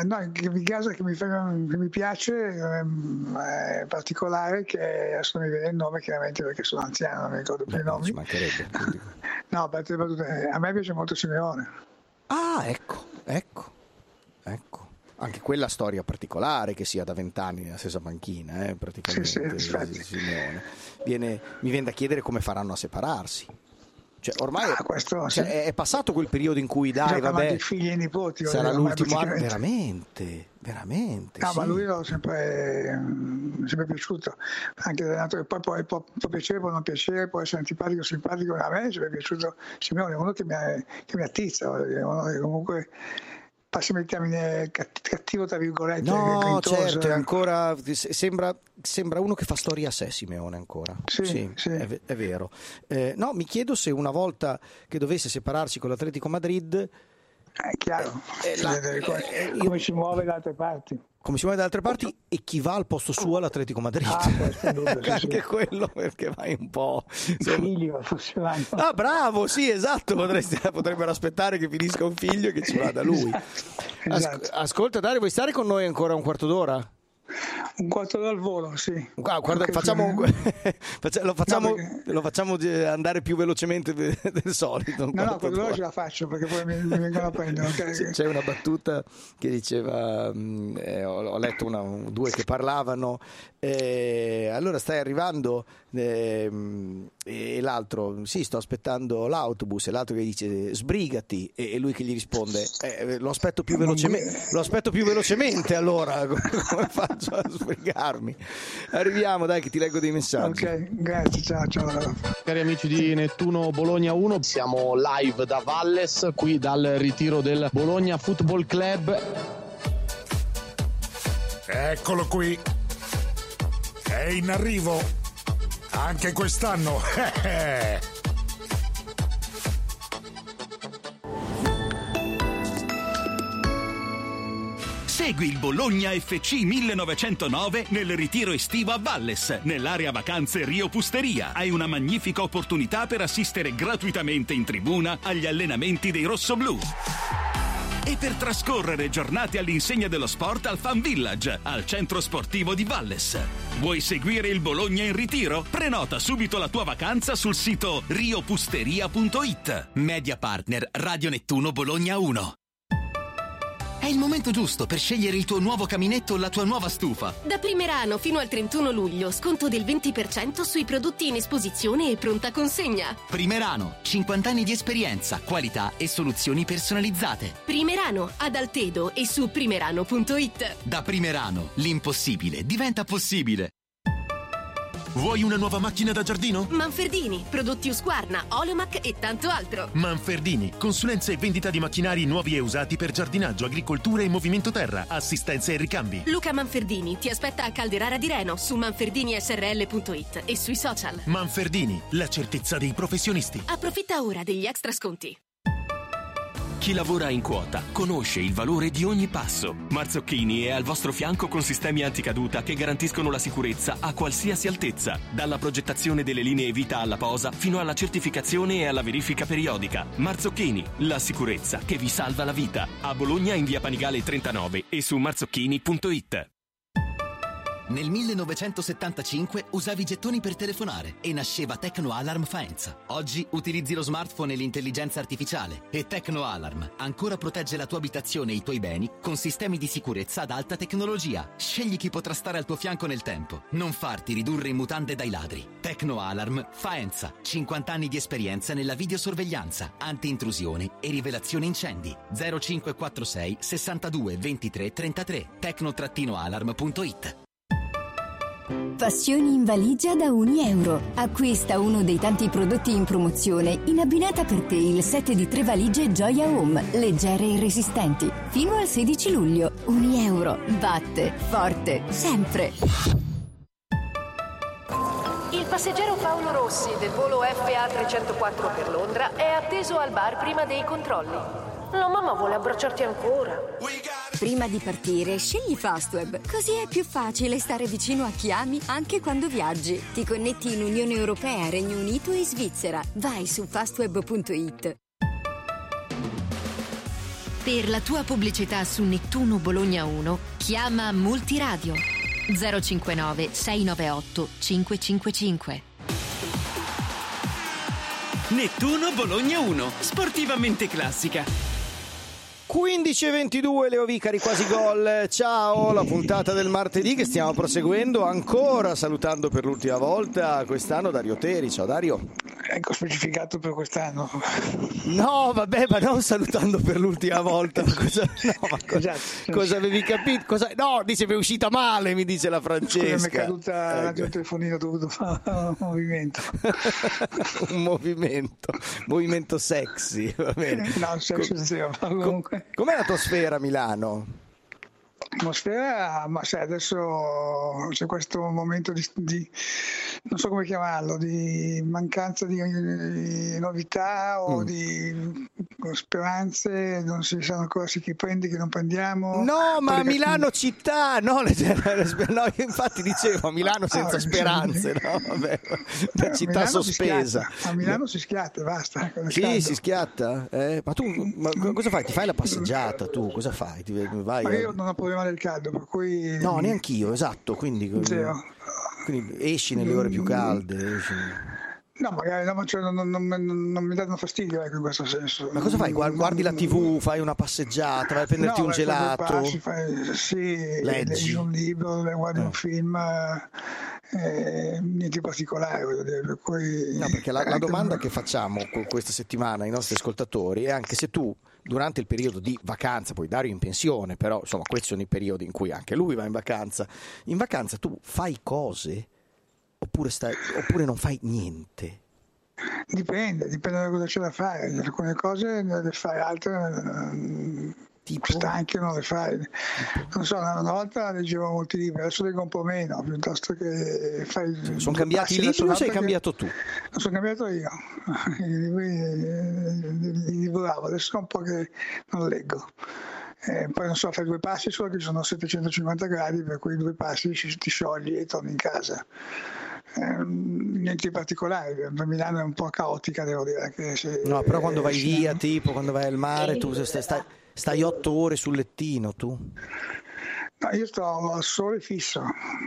piace è particolare, che adesso mi viene il nome chiaramente perché sono anziano, non mi ricordo più i nomi. Ci mancherebbe. No, a me piace molto Simeone. Ah, ecco. Anche quella storia particolare, che sia da 20 anni nella stessa panchina, praticamente. Simeone. Mi viene da chiedere come faranno a separarsi. Cioè, ormai è passato quel periodo in cui i figli e nipoti sarà l'ultimo anno, veramente no, sì. Ma lui l'ho sempre piaciuto, anche l'allenatore. Poi può piacere, può non piacere, può essere antipatico o simpatico, a me è sempre piaciuto Simeone, uno che mi attizza, uno che comunque, passami il termine cattivo tra virgolette. No, certo, è ancora sembra uno che fa storia a sé, Simeone, ancora. Sì. È vero. No, mi chiedo se una volta che dovesse separarsi con l'Atletico Madrid, è chiaro, come si muove da altre parti. come si muove da altre parti, e chi va al posto suo all'Atletico Madrid. Anche quello, perché vai un po'. Figlio, ah, bravo, sì, esatto. Potrebbero aspettare che finisca un figlio e che ci vada lui. Esatto. Ascolta, Dario, vuoi stare con noi ancora un quarto d'ora? Un quarto d'ora al volo, sì. Guarda, lo facciamo andare più velocemente del solito. No, quello d'ora ce la faccio, perché poi mi vengono a prendere. Okay. C'è una battuta che diceva, ho letto due che parlavano, allora stai arrivando, e l'altro, sì, sto aspettando l'autobus, e l'altro che dice sbrigati, e lui che gli risponde lo aspetto più velocemente, allora come faccio a sbrigarmi? Arriviamo, dai, che ti leggo dei messaggi. Ok, grazie, ciao. Cari amici di Nettuno Bologna 1, siamo live da Valles, qui dal ritiro del Bologna Football Club. Eccolo qui, è in arrivo anche quest'anno. Segui il Bologna FC 1909 nel ritiro estivo a Valles, nell'area vacanze Rio Pusteria. Hai una magnifica opportunità per assistere gratuitamente in tribuna agli allenamenti dei rossoblù e per trascorrere giornate all'insegna dello sport al Fan Village, al centro sportivo di Valles. Vuoi seguire il Bologna in ritiro? Prenota subito la tua vacanza sul sito riopusteria.it. Media partner Radio Nettuno Bologna 1. È il momento giusto per scegliere il tuo nuovo caminetto o la tua nuova stufa. Da Primerano fino al 31 luglio, sconto del 20% sui prodotti in esposizione e pronta consegna. Primerano, 50 anni di esperienza, qualità e soluzioni personalizzate. Primerano, ad Altedo e su primerano.it. Da Primerano, l'impossibile diventa possibile. Vuoi una nuova macchina da giardino? Manfredini, prodotti Husqvarna, Oleomac e tanto altro. Manfredini, consulenza e vendita di macchinari nuovi e usati per giardinaggio, agricoltura e movimento terra, assistenza e ricambi. Luca Manfredini ti aspetta a Calderara di Reno su manferdinisrl.it e sui social. Manfredini, la certezza dei professionisti. Approfitta ora degli extra sconti. Chi lavora in quota conosce il valore di ogni passo. Marzocchini è al vostro fianco con sistemi anticaduta che garantiscono la sicurezza a qualsiasi altezza, dalla progettazione delle linee vita alla posa fino alla certificazione e alla verifica periodica. Marzocchini, la sicurezza che vi salva la vita. A Bologna in via Panigale 39 e su marzocchini.it. Nel 1975 usavi i gettoni per telefonare e nasceva Tecno Alarm Faenza. Oggi utilizzi lo smartphone e l'intelligenza artificiale e Tecno Alarm ancora protegge la tua abitazione e i tuoi beni con sistemi di sicurezza ad alta tecnologia. Scegli chi potrà stare al tuo fianco nel tempo. Non farti ridurre in mutande dai ladri. Tecno Alarm Faenza. 50 anni di esperienza nella videosorveglianza, anti-intrusione e rivelazione incendi. 0546 62 23 33. Tecno-alarm.it. Passioni in valigia da €1. Acquista uno dei tanti prodotti in promozione in abbinata per te il set di 3 valigie Gioia Home, leggere e resistenti. Fino al 16 luglio. €1. Batte forte sempre. Il passeggero Paolo Rossi del volo FA 304 per Londra è atteso al bar prima dei controlli. La mamma vuole abbracciarti ancora. Prima di partire, scegli Fastweb, così è più facile stare vicino a chi ami anche quando viaggi. Ti connetti in Unione Europea, Regno Unito e Svizzera. Vai su fastweb.it. Per la tua pubblicità su Nettuno Bologna 1, chiama Multiradio 059 698 555. Nettuno Bologna 1, sportivamente classica. 15:22, Leo Vicari, quasi gol. Ciao, la puntata del martedì che stiamo proseguendo ancora salutando per l'ultima volta quest'anno Dario Teri. Ciao Dario. Ecco, specificato per quest'anno. No, vabbè, ma non salutando per l'ultima volta. Cosa avevi capito? No, dice, mi è uscita male, mi dice la Francesca. Scusa, mi è caduta il telefonino, ho dovuto fare un movimento. un movimento sexy, va bene. No, sexy comunque. Com'è l'atmosfera a Milano? Atmosfera, ma sai, adesso c'è questo momento di non so come chiamarlo, di mancanza di novità o di speranze, non si sa ancora se chi prendi, chi non prendiamo. No, ma Milano città, no, no, infatti dicevo Milano senza speranze, no? Vabbè, la città Milano sospesa. A Milano si schiatta, basta. Sì, si schiatta. Ma tu cosa fai? Ti fai la passeggiata tu? Cosa fai? Vai, ma io non ho problema del caldo, per cui... No, neanch'io, esatto, quindi esci nelle ore più calde. Esci. No, magari non mi danno fastidio, ecco, in questo senso. Ma cosa fai? Guardi la TV, fai una passeggiata, vai a prenderti un gelato? Leggi un libro, guardi un film, niente di particolare, voglio dire, per cui... No, perché la domanda che facciamo questa settimana ai nostri ascoltatori è anche se tu durante il periodo di vacanza, poi Dario in pensione, però insomma questi sono i periodi in cui anche lui va in vacanza tu fai cose oppure non fai niente? Dipende da cosa c'è da fare, alcune cose le fai, altre tipo stanche non le fai. Non so, una volta leggevo molti libri, adesso leggo un po' meno, piuttosto che fai... Sono cambiati i libri o sei cambiato tu? Non sono cambiato io, i libri li divoravo, adesso è un po' che non leggo. Poi non so, fai 2 passi, solo che sono 750 gradi, per cui 2 passi ti sciogli e torni in casa. Niente di particolare, Milano è un po' caotica, devo dire. No, però quando vai via, tipo quando vai al mare, tu stai 8 ore sul lettino, tu? No, io sto al sole fisso,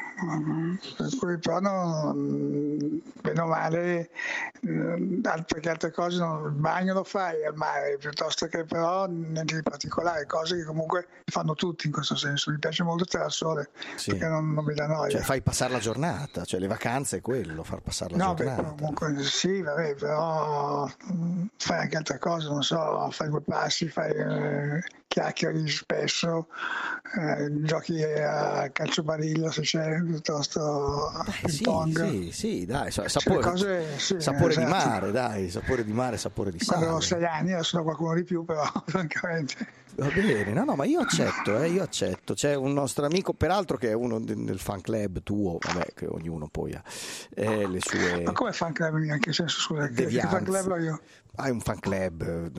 per cui però bene o male, perché altre cose il bagno lo fai al mare, piuttosto che però niente di particolare, cose che comunque fanno tutti in questo senso. Mi piace molto stare al sole, perché non mi dà noia. Cioè fai passare la giornata, cioè le vacanze è quello, far passare la giornata. No, comunque sì, vabbè, però fai anche altre cose, non so, fai 2 passi, fai... chiacchieri spesso, giochi a calciobarilla se c'è, piuttosto ping pong. Sì, dai, sapore di mare, dai, sapore di mare, sapore di sale. Avevo 6 anni, adesso ho qualcuno di più, però francamente. Va bene, no, ma io accetto. C'è un nostro amico, peraltro che è uno del fan club tuo, vabbè, che ognuno poi ha le sue... Ma come fan club in che senso, scusa? Che fan club ho io? Hai un fan club,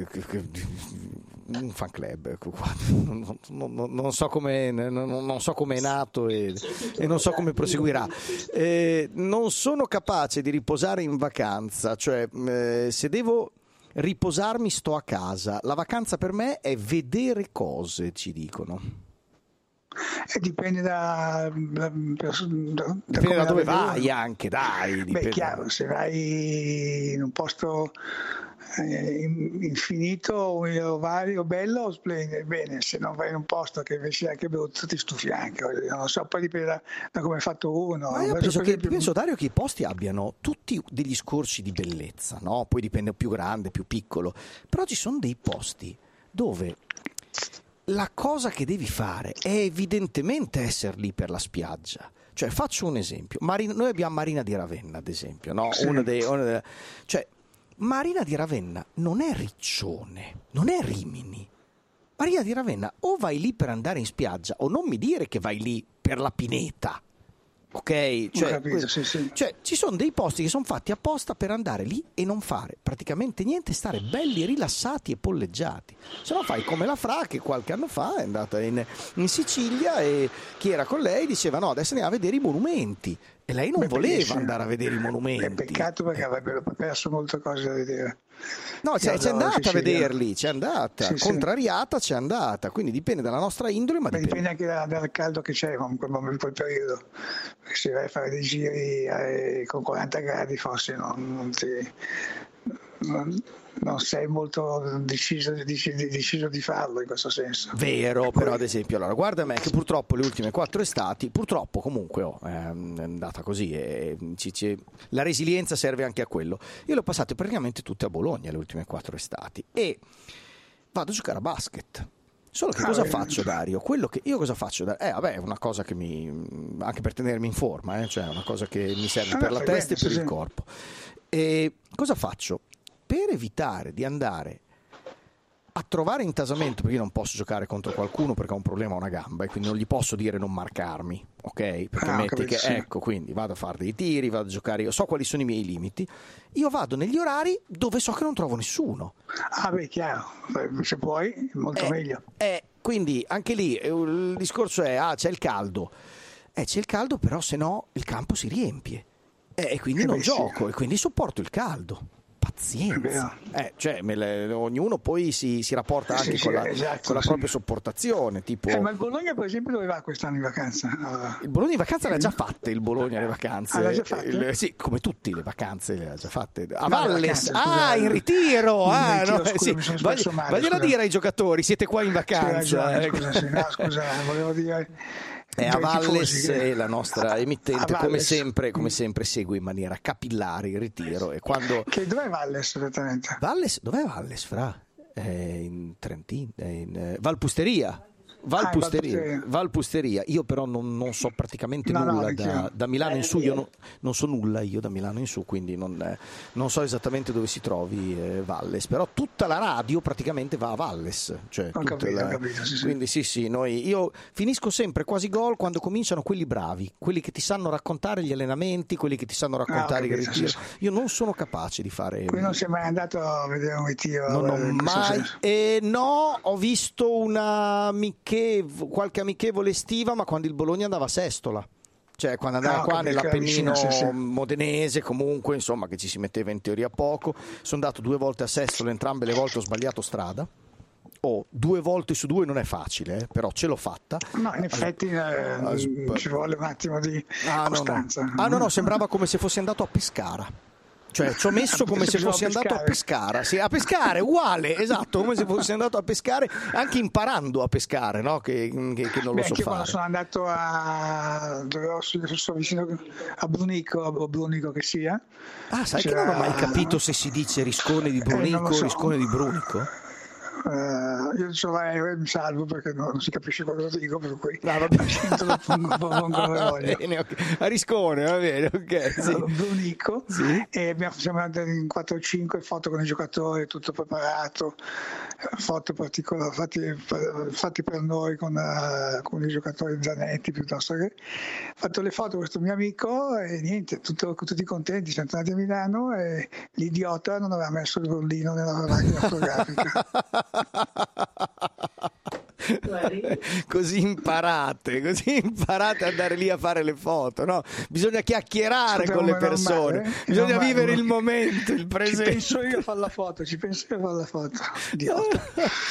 non so come è nato e non so come proseguirà. Non sono capace di riposare in vacanza, cioè se devo riposarmi sto a casa. La vacanza per me è vedere cose, ci dicono. Dipende da dove vai anche, dai. Beh, chiaro, se vai in un posto infinito o vario, bello o splendido, bene. Se non vai in un posto che invece è anche brutto, ti stufi anche, non so, poi dipende da come è fatto uno. Ma io penso Dario che i posti abbiano tutti degli scorci di bellezza, no? Poi dipende più grande, più piccolo, però ci sono dei posti dove la cosa che devi fare è evidentemente essere lì per la spiaggia. Cioè, faccio un esempio, noi abbiamo Marina di Ravenna, ad esempio, no? Sì. Cioè, Marina di Ravenna non è Riccione, non è Rimini. Marina di Ravenna o vai lì per andare in spiaggia o non mi dire che vai lì per la pineta. Ok? Cioè, ci sono dei posti che sono fatti apposta per andare lì e non fare praticamente niente, stare belli, rilassati e polleggiati. Se no fai come la Fra, che qualche anno fa è andata in Sicilia e chi era con lei diceva no, adesso andiamo a vedere i monumenti. E lei non voleva andare a vedere i monumenti. È peccato perché avrebbero perso molte cose da vedere. No, c'è andata a vederli, c'è andata, contrariata c'è andata, quindi dipende dalla nostra indole, ma dipende anche dal caldo che c'è in quel periodo. Perché se vai a fare dei giri con 40 gradi forse non sei molto deciso di farlo in questo senso. Vero, però ad esempio, allora guarda me che purtroppo le ultime 4 estati, purtroppo comunque è andata così la resilienza serve anche a quello. Io le ho passate praticamente tutte a Bologna le ultime 4 estati e vado a giocare a basket. Solo che cosa faccio, Dario? Quello che io cosa faccio? Vabbè, è una cosa che anche per tenermi in forma, cioè una cosa che mi serve per la testa e per il corpo. E cosa faccio? Per evitare di andare a trovare intasamento, perché io non posso giocare contro qualcuno perché ho un problema a una gamba e quindi non gli posso dire non marcarmi, ok? Perché metti che ecco, quindi vado a fare dei tiri, vado a giocare, io so quali sono i miei limiti, io vado negli orari dove so che non trovo nessuno. Ah beh, chiaro, se puoi molto meglio. Quindi anche lì il discorso è c'è il caldo. C'è il caldo, però se no il campo si riempie e quindi non gioco e quindi sopporto il caldo. Pazienza, cioè ognuno poi si rapporta anche con la propria sopportazione, tipo... ma il Bologna per esempio dove va quest'anno in vacanza? Il Bologna in vacanza le ha già fatte, il Bologna le vacanze. L'ha già fatte? Sì, come tutti le vacanze le ha già fatte. A Valles, in ritiro, vaglielo a dire ai giocatori, siete qua in vacanza. Scusa, volevo dire... A Valles e la nostra emittente come sempre segue in maniera capillare il ritiro e quando... Dov'è Valles esattamente? Dov'è Valles, Fra? In Trentino, in Valpusteria. Valpusteria. Io però non so praticamente nulla da Milano in su, io non so nulla io da Milano in su, quindi non so esattamente dove si trovi Valles, però tutta la radio praticamente va a Valles, cioè ho capito, sì. Quindi sì, io finisco sempre Quasi Gol quando cominciano quelli bravi, quelli che ti sanno raccontare gli allenamenti, quelli che ti sanno raccontare il ritiro. Sì. Io non sono capace di fare. Qui non sei mai andato a vedere un ritiro? Non ho mai. No, ho visto qualche amichevole estiva, ma quando il Bologna andava a Sestola, cioè quando andava qua nell'Appennino modenese, comunque insomma, che ci si metteva in teoria poco. Sono andato 2 volte a Sestola, entrambe le volte ho sbagliato strada. 2 volte su 2 non è facile, però ce l'ho fatta. No, in effetti ci vuole un attimo di costanza. No, sembrava come se fossi andato a Pescara. Cioè ci ho messo come se fossi andato a pescare, sì, a pescare, uguale, esatto, come se fossi andato a pescare, anche imparando a pescare, no? Che non lo so fare. Quando sono andato sono vicino a Brunico che sia. Sai che non ho mai capito se si dice Riscone di Brunico o Riscone di Brunico? Io mi salvo perché non si capisce cosa dico, per cui a Riscone, va bene, ok. Sì. Brunico, sì. E siamo andati in 4-5 foto con i giocatori, tutto preparato, foto particolari fatti per noi con i giocatori Zanetti, piuttosto che fatto le foto con questo mio amico e niente, tutti contenti. Siamo tornati a Milano e l'idiota non aveva messo il rollino nella macchina fotografica. Così imparate ad andare lì a fare le foto, no? Bisogna chiacchierare con le persone, bisogna vivere il momento, il presente. Ci penso io a fare la foto, idiota.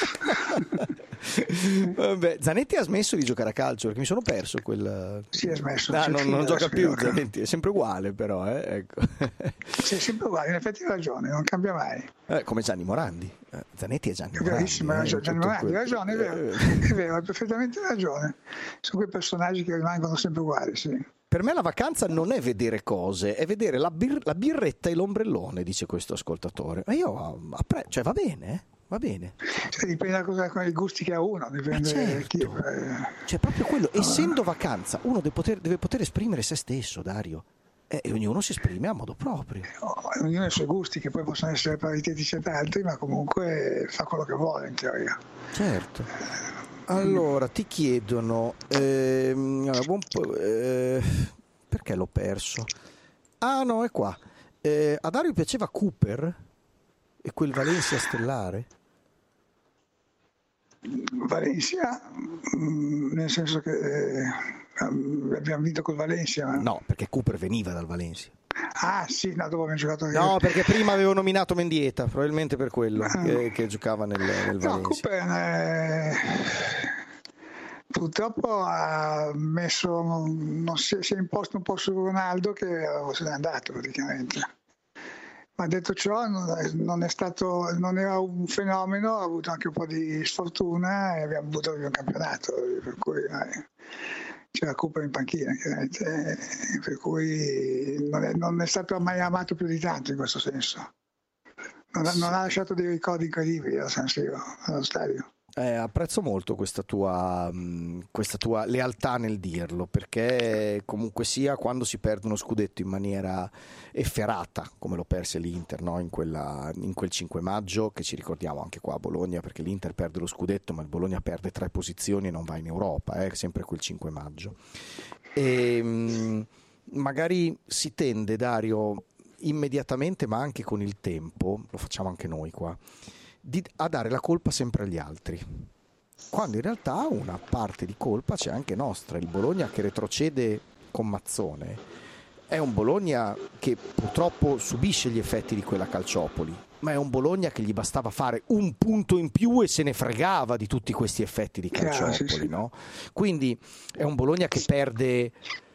Vabbè, Zanetti ha smesso di giocare a calcio perché mi sono perso quel... Sì, ha smesso. Non gioca più Zanetti, è sempre uguale però, ecco. Sì, è sempre uguale, in effetti hai ragione, non cambia mai. Come Gianni Morandi. Zanetti è Gianni Morandi. Bravissimo, Gianni Morandi, hai ragione, è vero, hai perfettamente ragione. Sono quei personaggi che rimangono sempre uguali, sì. Per me la vacanza non è vedere cose, è vedere la birretta e l'ombrellone, dice questo ascoltatore. Ma io, cioè va bene. Cioè, dipende da i gusti che ha uno, dipende Cioè proprio quello, essendo vacanza, uno deve poter esprimere se stesso, Dario. E ognuno si esprime a modo proprio. Ognuno ha i suoi gusti, che poi possono essere paritetici ad altri, ma comunque fa quello che vuole in teoria. Certo. Allora, ti chiedono perché l'ho perso? No, è qua. A Dario piaceva Cooper e quel Valencia stellare? Valencia, nel senso che abbiamo vinto col Valencia. No, perché Cooper veniva dal Valencia. Sì, no, dopo abbiamo giocato. No, perché prima avevo nominato Mendieta, probabilmente per quello che giocava nel Valencia. No, Cooper purtroppo ha messo, si è imposto un po' su Ronaldo, che se n'è andato praticamente. Ma detto ciò, non era un fenomeno, ha avuto anche un po' di sfortuna e abbiamo avuto un campionato, per cui c'era Cooper in panchina, per cui non è stato mai amato più di tanto in questo senso. Non ha lasciato dei ricordi incredibili a San Siro, allo stadio. Apprezzo molto questa tua lealtà nel dirlo, perché comunque sia, quando si perde uno scudetto in maniera efferata come lo perse l'Inter, no? in quel 5 maggio, che ci ricordiamo anche qua a Bologna, perché l'Inter perde lo scudetto ma il Bologna perde 3 posizioni e non va in Europa, sempre quel 5 maggio. E magari si tende, Dario, immediatamente, ma anche con il tempo, lo facciamo anche noi qua, a dare la colpa sempre agli altri, quando in realtà una parte di colpa c'è anche nostra. Il Bologna che retrocede con Mazzone è un Bologna che purtroppo subisce gli effetti di quella Calciopoli, ma è un Bologna che gli bastava fare un punto in più e se ne fregava di tutti questi effetti di Calciopoli, no? Quindi è un Bologna che perde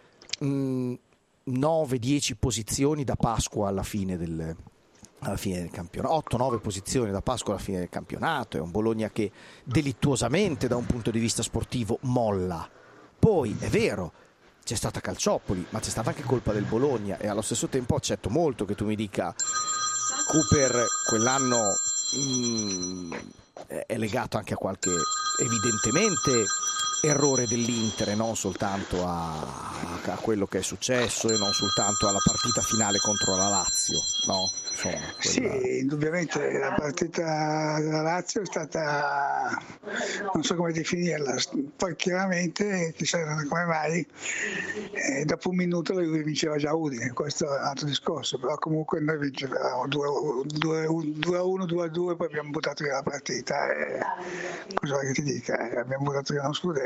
9-10 posizioni da Pasqua alla fine del campionato, 8-9 posizioni da Pasqua alla fine del campionato. È un Bologna che delittuosamente da un punto di vista sportivo molla. Poi è vero, c'è stata Calciopoli, ma c'è stata anche colpa del Bologna, e allo stesso tempo accetto molto che tu mi dica Cooper quell'anno è legato anche a qualche evidentemente errore dell'Inter, e non soltanto a quello che è successo e non soltanto alla partita finale contro la Lazio, no? Insomma, Sì, indubbiamente la partita della Lazio è stata, non so come definirla, poi chiaramente chissà come mai dopo un minuto la Juve vinceva già Udine, questo è un altro discorso, però comunque noi vincevamo 2-1, 2-2, poi abbiamo buttato via la partita, cosa vuoi che ti dica, abbiamo buttato via uno scudetto.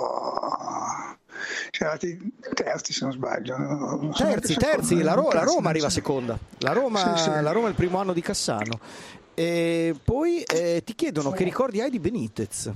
Siamo arrivati terzi, se non sbaglio. Terzi, la Roma arriva seconda. La Roma è il primo anno di Cassano. E poi ti chiedono che ricordi hai di Benitez.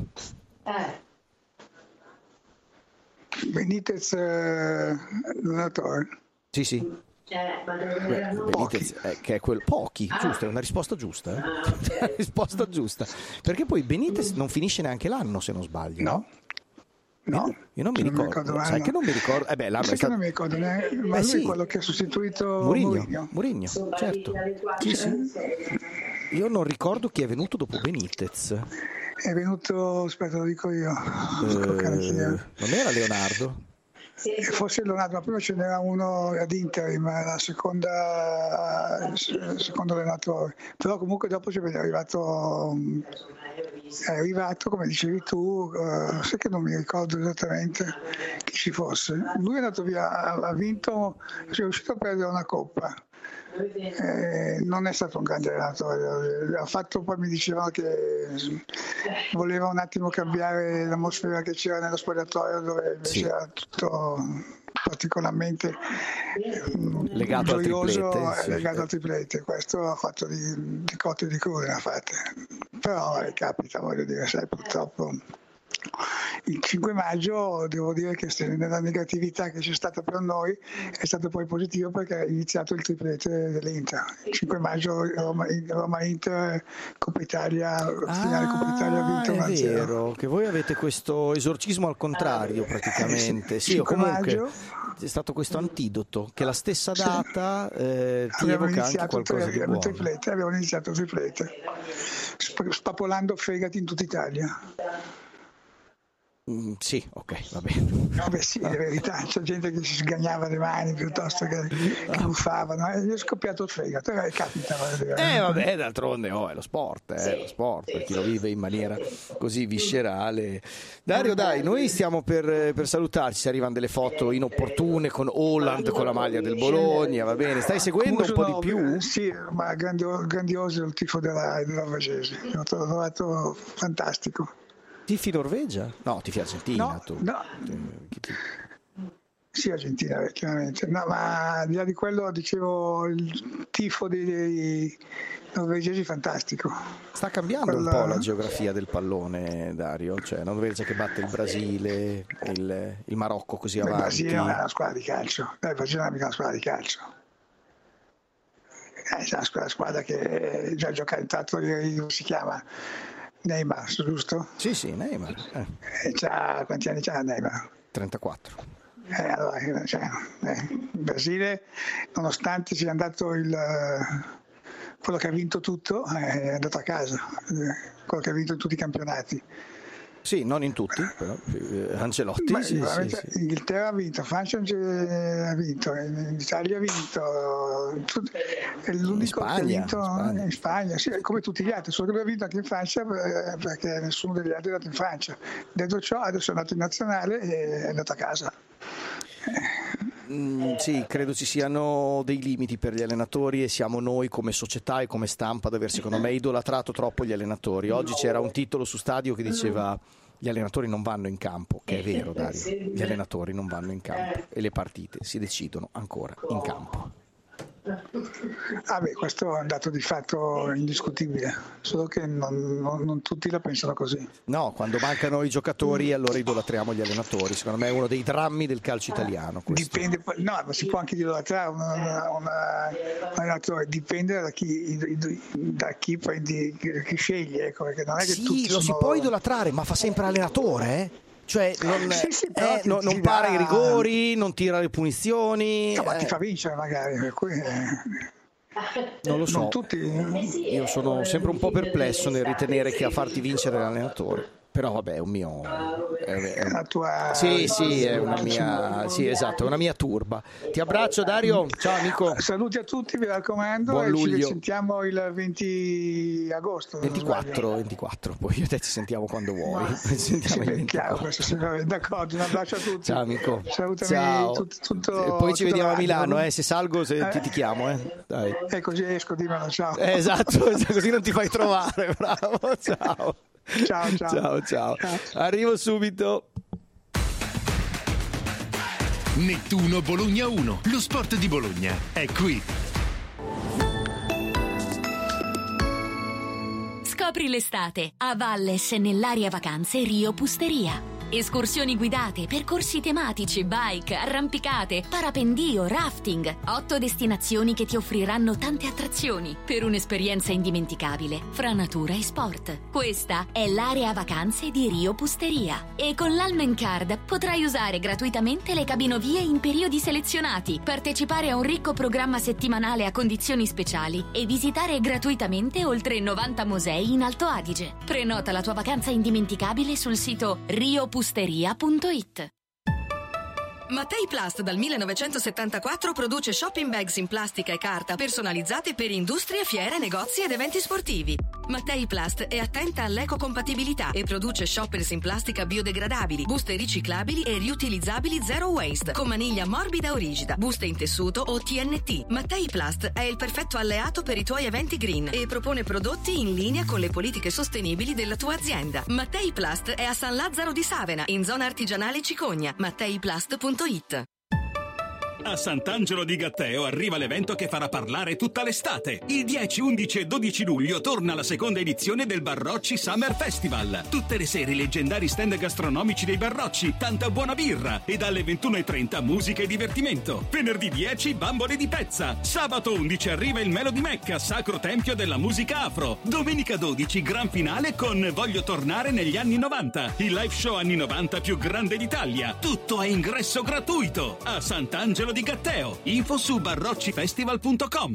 Benitez, l'allenatore. Sì. Benitez, che è quello, pochi, giusto, è una risposta giusta, risposta giusta, perché poi Benitez non finisce neanche l'anno, se non sbaglio. No, io non mi ricordo, sai che non mi ricordo. L'anno è stato... non mi ricordo neanche, ma lui è quello che ha sostituito Mourinho, certo. Sì. Io non ricordo chi è venuto dopo Benitez. È venuto, aspetta, lo dico io. Non era Leonardo? Forse Leonardo, ma prima ce n'era uno ad Interim, la secondo allenatore, però comunque dopo è arrivato, come dicevi tu, sai che non mi ricordo esattamente chi ci fosse. Lui è andato via, ha vinto, è riuscito a prendere una coppa. Non è stato un grande allenatore, ha fatto, poi mi dicevano che voleva un attimo cambiare l'atmosfera che c'era nello spogliatoio, dove invece era tutto particolarmente legato al triplete, questo ha fatto di cotte e di crude, ne ha fatte, però capita, voglio dire, sai, purtroppo il 5 maggio devo dire che nella negatività che c'è stata per noi è stato poi positivo, perché è iniziato il triplete dell'Inter. Il 5 maggio Roma-Inter, Coppa Italia, finale Coppa Italia ha vinto 1-0. È vero che voi avete questo esorcismo al contrario praticamente. Sì, o comunque maggio, è stato questo antidoto che la stessa data ti evoca anche qualcosa di buono. Abbiamo iniziato il triplete spapolando fegati in tutta Italia. Sì, ok, va bene. Vabbè, sì, è verità, c'è gente che si sgagnava le mani piuttosto che buffavano. Io ho scoppiato il fegato, capita. Vabbè, d'altronde è lo sport, per chi lo vive in maniera così viscerale. Dario, dai, noi stiamo per salutarci, arrivano delle foto inopportune con Holland con la maglia del Bologna, va bene, stai seguendo un po' di più? Sì, ma grandioso il tifo della norvegese, l'ho trovato fantastico. Tifi Norvegia? No, tifi Argentina. No. Sì, Argentina, chiaramente. No, ma al di là di quello, dicevo, il tifo dei norvegesi fantastico. Sta cambiando un po' la geografia del pallone, Dario? Cioè, Norvegia che batte il Brasile, il Marocco così avanti. Il Brasile non è una squadra di calcio. Il Brasile non è una squadra di calcio. È una squadra che già gioca entrato, si chiama Neymar, giusto? Sì, Neymar. Quanti anni c'ha Neymar? 34. Allora, il Brasile, nonostante sia andato quello che ha vinto tutto è andato a casa, quello che ha vinto in tutti i campionati. Sì, non in tutti, però Ancelotti. Ma, sì. Inghilterra ha vinto, Francia ha vinto, in Italia ha vinto, è l'unico che ha vinto in Spagna, sì, come tutti gli altri, solo che lui ha vinto anche in Francia perché nessuno degli altri è andato in Francia. Detto ciò, adesso è andato in nazionale e è andato a casa. Sì, credo ci siano dei limiti per gli allenatori e siamo noi come società e come stampa ad aver, secondo me, idolatrato troppo gli allenatori. Oggi c'era un titolo su Stadio che diceva: gli allenatori non vanno in campo, che è vero, Dario, gli allenatori non vanno in campo e le partite si decidono ancora in campo. Questo è un dato di fatto indiscutibile, solo che non tutti la pensano così. No, quando mancano i giocatori allora idolatriamo gli allenatori, secondo me è uno dei drammi del calcio italiano questo. Dipende, ma si può anche idolatrare un allenatore, dipende da chi sceglie, ecco, perché non è che tutti si può idolatrare, ma fa sempre allenatore, Cioè non para i rigori, non tira le punizioni. Ma ti fa vincere magari, per cui non lo so. Non tutti. Io sono sempre un po' perplesso nel ritenere che a farti vincere l'allenatore. Però vabbè, è un mio è la tua è una mia esatto, è una mia turba. Ti abbraccio, Dario, ciao amico. Saluti a tutti, mi raccomando. Buon luglio. Ci sentiamo il 20 agosto 24, poi io e te ci sentiamo quando vuoi. D'accordo, un abbraccio a tutti. Ciao amico. Salutami. Ciao. Tutto, poi ci vediamo a radio. Milano, se salgo ti chiamo, Dai. Così esco, dimmelo, ciao. Esatto, così non ti fai trovare, bravo. Ciao. Ciao. Arrivo subito. Nettuno Bologna 1, lo sport di Bologna è qui. Scopri l'estate a Valles nell'area vacanze Rio Pusteria. Escursioni guidate, percorsi tematici, bike, arrampicate, parapendio, rafting. 8 destinazioni che ti offriranno tante attrazioni per un'esperienza indimenticabile fra natura e sport. Questa è l'area vacanze di Rio Pusteria. E con l'Almen Card potrai usare gratuitamente le cabinovie in periodi selezionati, partecipare a un ricco programma settimanale a condizioni speciali e visitare gratuitamente oltre 90 musei in Alto Adige. Prenota la tua vacanza indimenticabile sul sito riopusteria.it. Mattei Plast dal 1974 produce shopping bags in plastica e carta personalizzate per industrie, fiere, negozi ed eventi sportivi. Mattei Plast è attenta all'ecocompatibilità e produce shoppers in plastica biodegradabili, buste riciclabili e riutilizzabili zero waste, con maniglia morbida o rigida, buste in tessuto o TNT. Mattei Plast è il perfetto alleato per i tuoi eventi green e propone prodotti in linea con le politiche sostenibili della tua azienda. Mattei Plast è a San Lazzaro di Savena, in zona artigianale Cicogna. MatteiPlast.it. A Sant'Angelo di Gatteo arriva l'evento che farà parlare tutta l'estate. Il 10, 11 e 12 luglio torna la seconda edizione del Barrocci Summer Festival. Tutte le sere leggendari stand gastronomici dei Barrocci, tanta buona birra e dalle 21:30 musica e divertimento. Venerdì 10 bambole di pezza. Sabato 11 arriva il Melo di Mecca, sacro tempio della musica afro. Domenica 12 gran finale con Voglio tornare negli anni 90, il live show anni 90 più grande d'Italia. Tutto a ingresso gratuito a Sant'Angelo di Gatteo. Info su barroccifestival.com.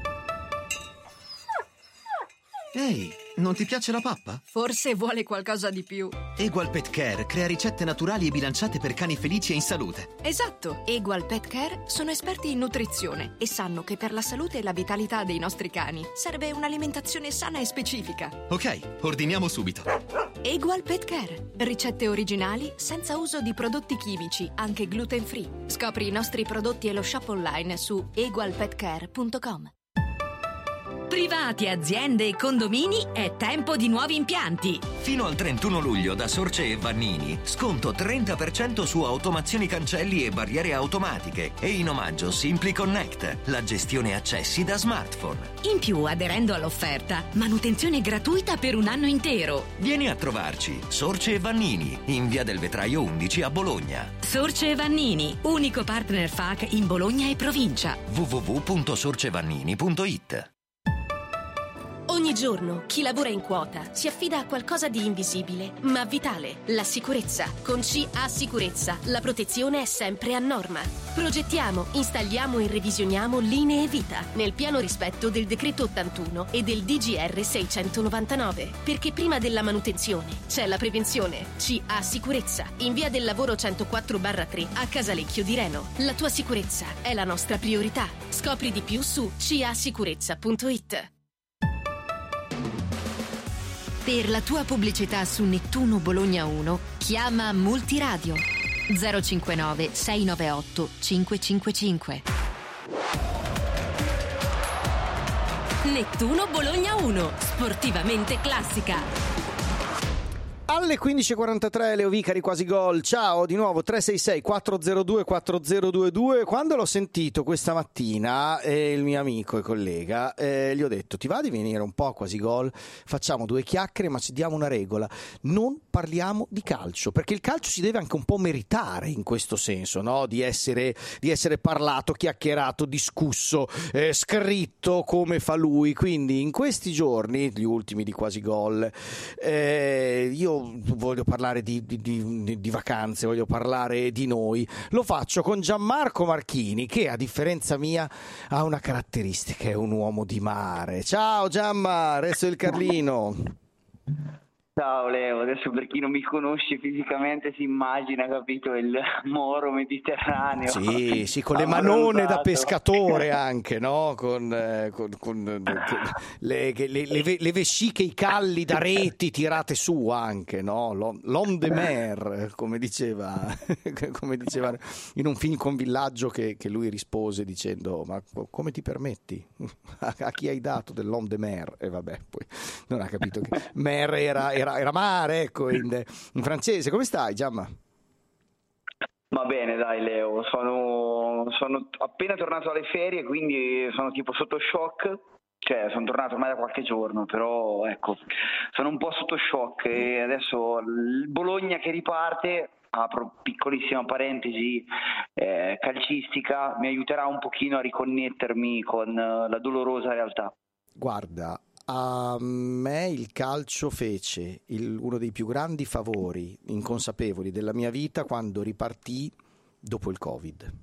Ehi, non ti piace la pappa? Forse vuole qualcosa di più. Egual Pet Care crea ricette naturali e bilanciate per cani felici e in salute. Esatto, Egual Pet Care sono esperti in nutrizione e sanno che per la salute e la vitalità dei nostri cani serve un'alimentazione sana e specifica. Ok, ordiniamo subito. Egual Pet Care, ricette originali senza uso di prodotti chimici, anche gluten free. Scopri i nostri prodotti e lo shop online su egualpetcare.com. Privati, aziende e condomini, è tempo di nuovi impianti. Fino al 31 luglio da Sorce e Vannini, sconto 30% su automazioni cancelli e barriere automatiche e in omaggio Simply Connect, la gestione accessi da smartphone. In più, aderendo all'offerta, manutenzione gratuita per un anno intero. Vieni a trovarci, Sorce e Vannini, in via del Vetraio 11 a Bologna. Sorce e Vannini, unico partner FAC in Bologna e provincia. www.sorcevannini.it. Ogni Ogni giorno chi lavora in quota si affida a qualcosa di invisibile, ma vitale, la sicurezza. Con CA Sicurezza la protezione è sempre a norma. Progettiamo, installiamo e revisioniamo linee vita, nel pieno rispetto del decreto 81 e del DGR 699. Perché prima della manutenzione c'è la prevenzione. CA Sicurezza, in via del lavoro 104/3 a Casalecchio di Reno. La tua sicurezza è la nostra priorità. Scopri di più su casicurezza.it. Per la tua pubblicità su Nettuno Bologna 1, chiama Multiradio 059 698 555. Nettuno Bologna 1, sportivamente classica. Alle 15.43 Leo Vicari, Quasi Gol. Ciao di nuovo, 366-402-4022. Quando l'ho sentito questa mattina, il mio amico e collega, gli ho detto: ti va di venire un po' a Quasi Gol? Facciamo due chiacchiere, ma ci diamo una regola: non parliamo di calcio, perché il calcio si deve anche un po' meritare in questo senso, no? Di essere parlato, chiacchierato, discusso, scritto come fa lui. Quindi in questi giorni, gli ultimi di Quasi Gol, io voglio parlare di vacanze, voglio parlare di noi. Lo faccio con Gianmarco Marchini, che a differenza mia ha una caratteristica: è un uomo di mare. Ciao Gianma, resto del Carlino. Ciao Leo, adesso per chi non mi conosce fisicamente si immagina, capito, il moro mediterraneo. Sì, con le manone da pescatore anche, no? Con le vesciche, i calli da reti tirate su anche, no? L'homme de mer, come diceva in un film con Villaggio, che lui rispose dicendo: ma come ti permetti? A chi hai dato dell'homme de mer? E vabbè, poi non ha capito che mer era mare, ecco, in francese. Come stai, Giamma? Va bene, dai Leo, sono appena tornato alle ferie, quindi sono tipo sotto shock. Cioè, sono tornato ormai da qualche giorno, però ecco, sono un po' sotto shock. E adesso il Bologna che riparte, apro piccolissima parentesi calcistica, mi aiuterà un pochino a riconnettermi con la dolorosa realtà. Guarda, a me il calcio fece uno dei più grandi favori inconsapevoli della mia vita quando ripartì dopo il Covid,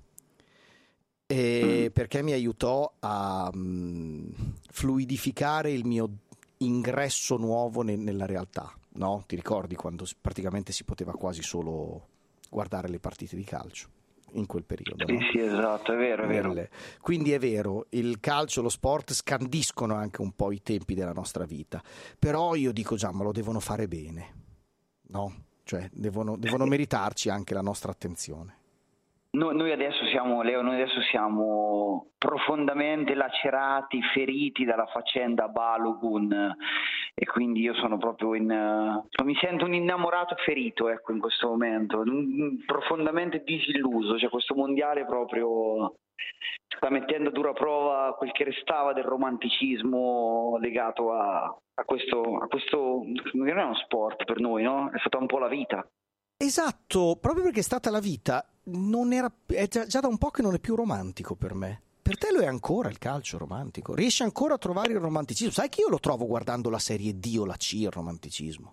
perché mi aiutò a fluidificare il mio ingresso nuovo nella realtà, no? Ti ricordi quando praticamente si poteva quasi solo guardare le partite di calcio in quel periodo? Sì, no? Sì, esatto, è vero. Quindi è vero, il calcio, lo sport scandiscono anche un po' i tempi della nostra vita, però io dico: già, ma lo devono fare bene, no? Cioè devono meritarci anche la nostra attenzione. Noi adesso siamo profondamente lacerati, feriti dalla faccenda Balogun, e quindi io sono proprio mi sento un innamorato ferito, ecco, in questo momento, profondamente disilluso. Cioè, questo mondiale proprio sta mettendo a dura prova quel che restava del romanticismo legato a questo non è uno sport per noi, no? È stata un po' la vita. Esatto, proprio perché è stata la vita, è già da un po' che non è più romantico per me. Per te lo è ancora il calcio romantico? Riesci ancora a trovare il romanticismo? Sai che io lo trovo guardando la serie D o la C, il romanticismo.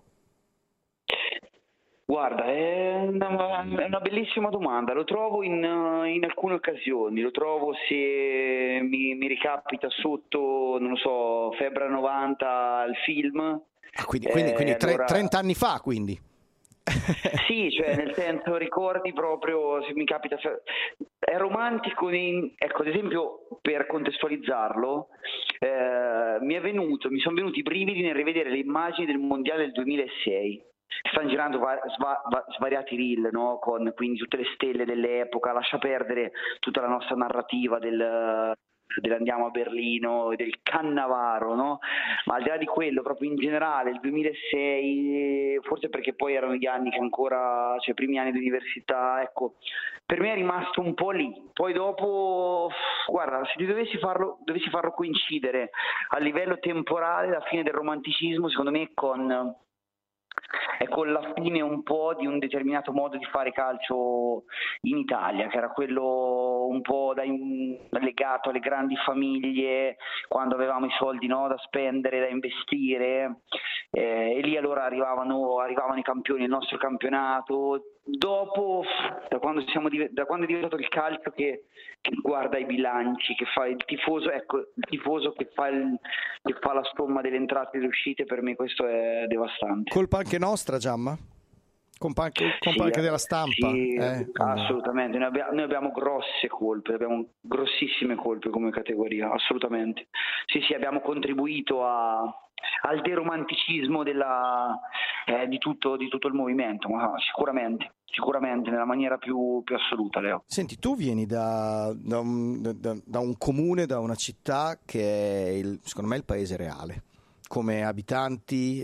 Guarda, è una bellissima domanda. Lo trovo in alcune occasioni, lo trovo se mi ricapita sotto, non lo so, Febbre 90 il film. Quindi allora... 30 anni fa, quindi. Sì, cioè nel senso, ricordi proprio, se mi capita, è romantico ecco, ad esempio, per contestualizzarlo, mi sono venuti i brividi nel rivedere le immagini del mondiale del 2006. Stanno girando svariati reel, no? Con quindi tutte le stelle dell'epoca, lascia perdere tutta la nostra narrativa dell'andiamo a Berlino, del Cannavaro, no? Ma al di là di quello, proprio in generale, il 2006, forse perché poi erano gli anni che ancora, cioè i primi anni di università, ecco, per me è rimasto un po' lì. Poi dopo, guarda, se dovessi farlo coincidere a livello temporale, la fine del romanticismo, secondo me, con è con la fine un po' di un determinato modo di fare calcio in Italia, che era quello un po' legato alle grandi famiglie, quando avevamo i soldi, no, da spendere, da investire, e lì allora arrivavano i campioni del nostro campionato. Dopo, da quando è diventato il calcio che guarda i bilanci, che fa il tifoso che fa la somma delle entrate e delle uscite, per me questo è devastante. Colpa anche nostra, Giamma? Colpa anche della stampa? Sì, assolutamente, noi abbiamo grosse colpe, abbiamo grossissime colpe come categoria, assolutamente. Sì, abbiamo contribuito al deromanticismo di tutto il movimento, ma sicuramente nella maniera più assoluta, Leo. Senti, tu vieni da un comune, da una città che è secondo me il paese reale, come abitanti,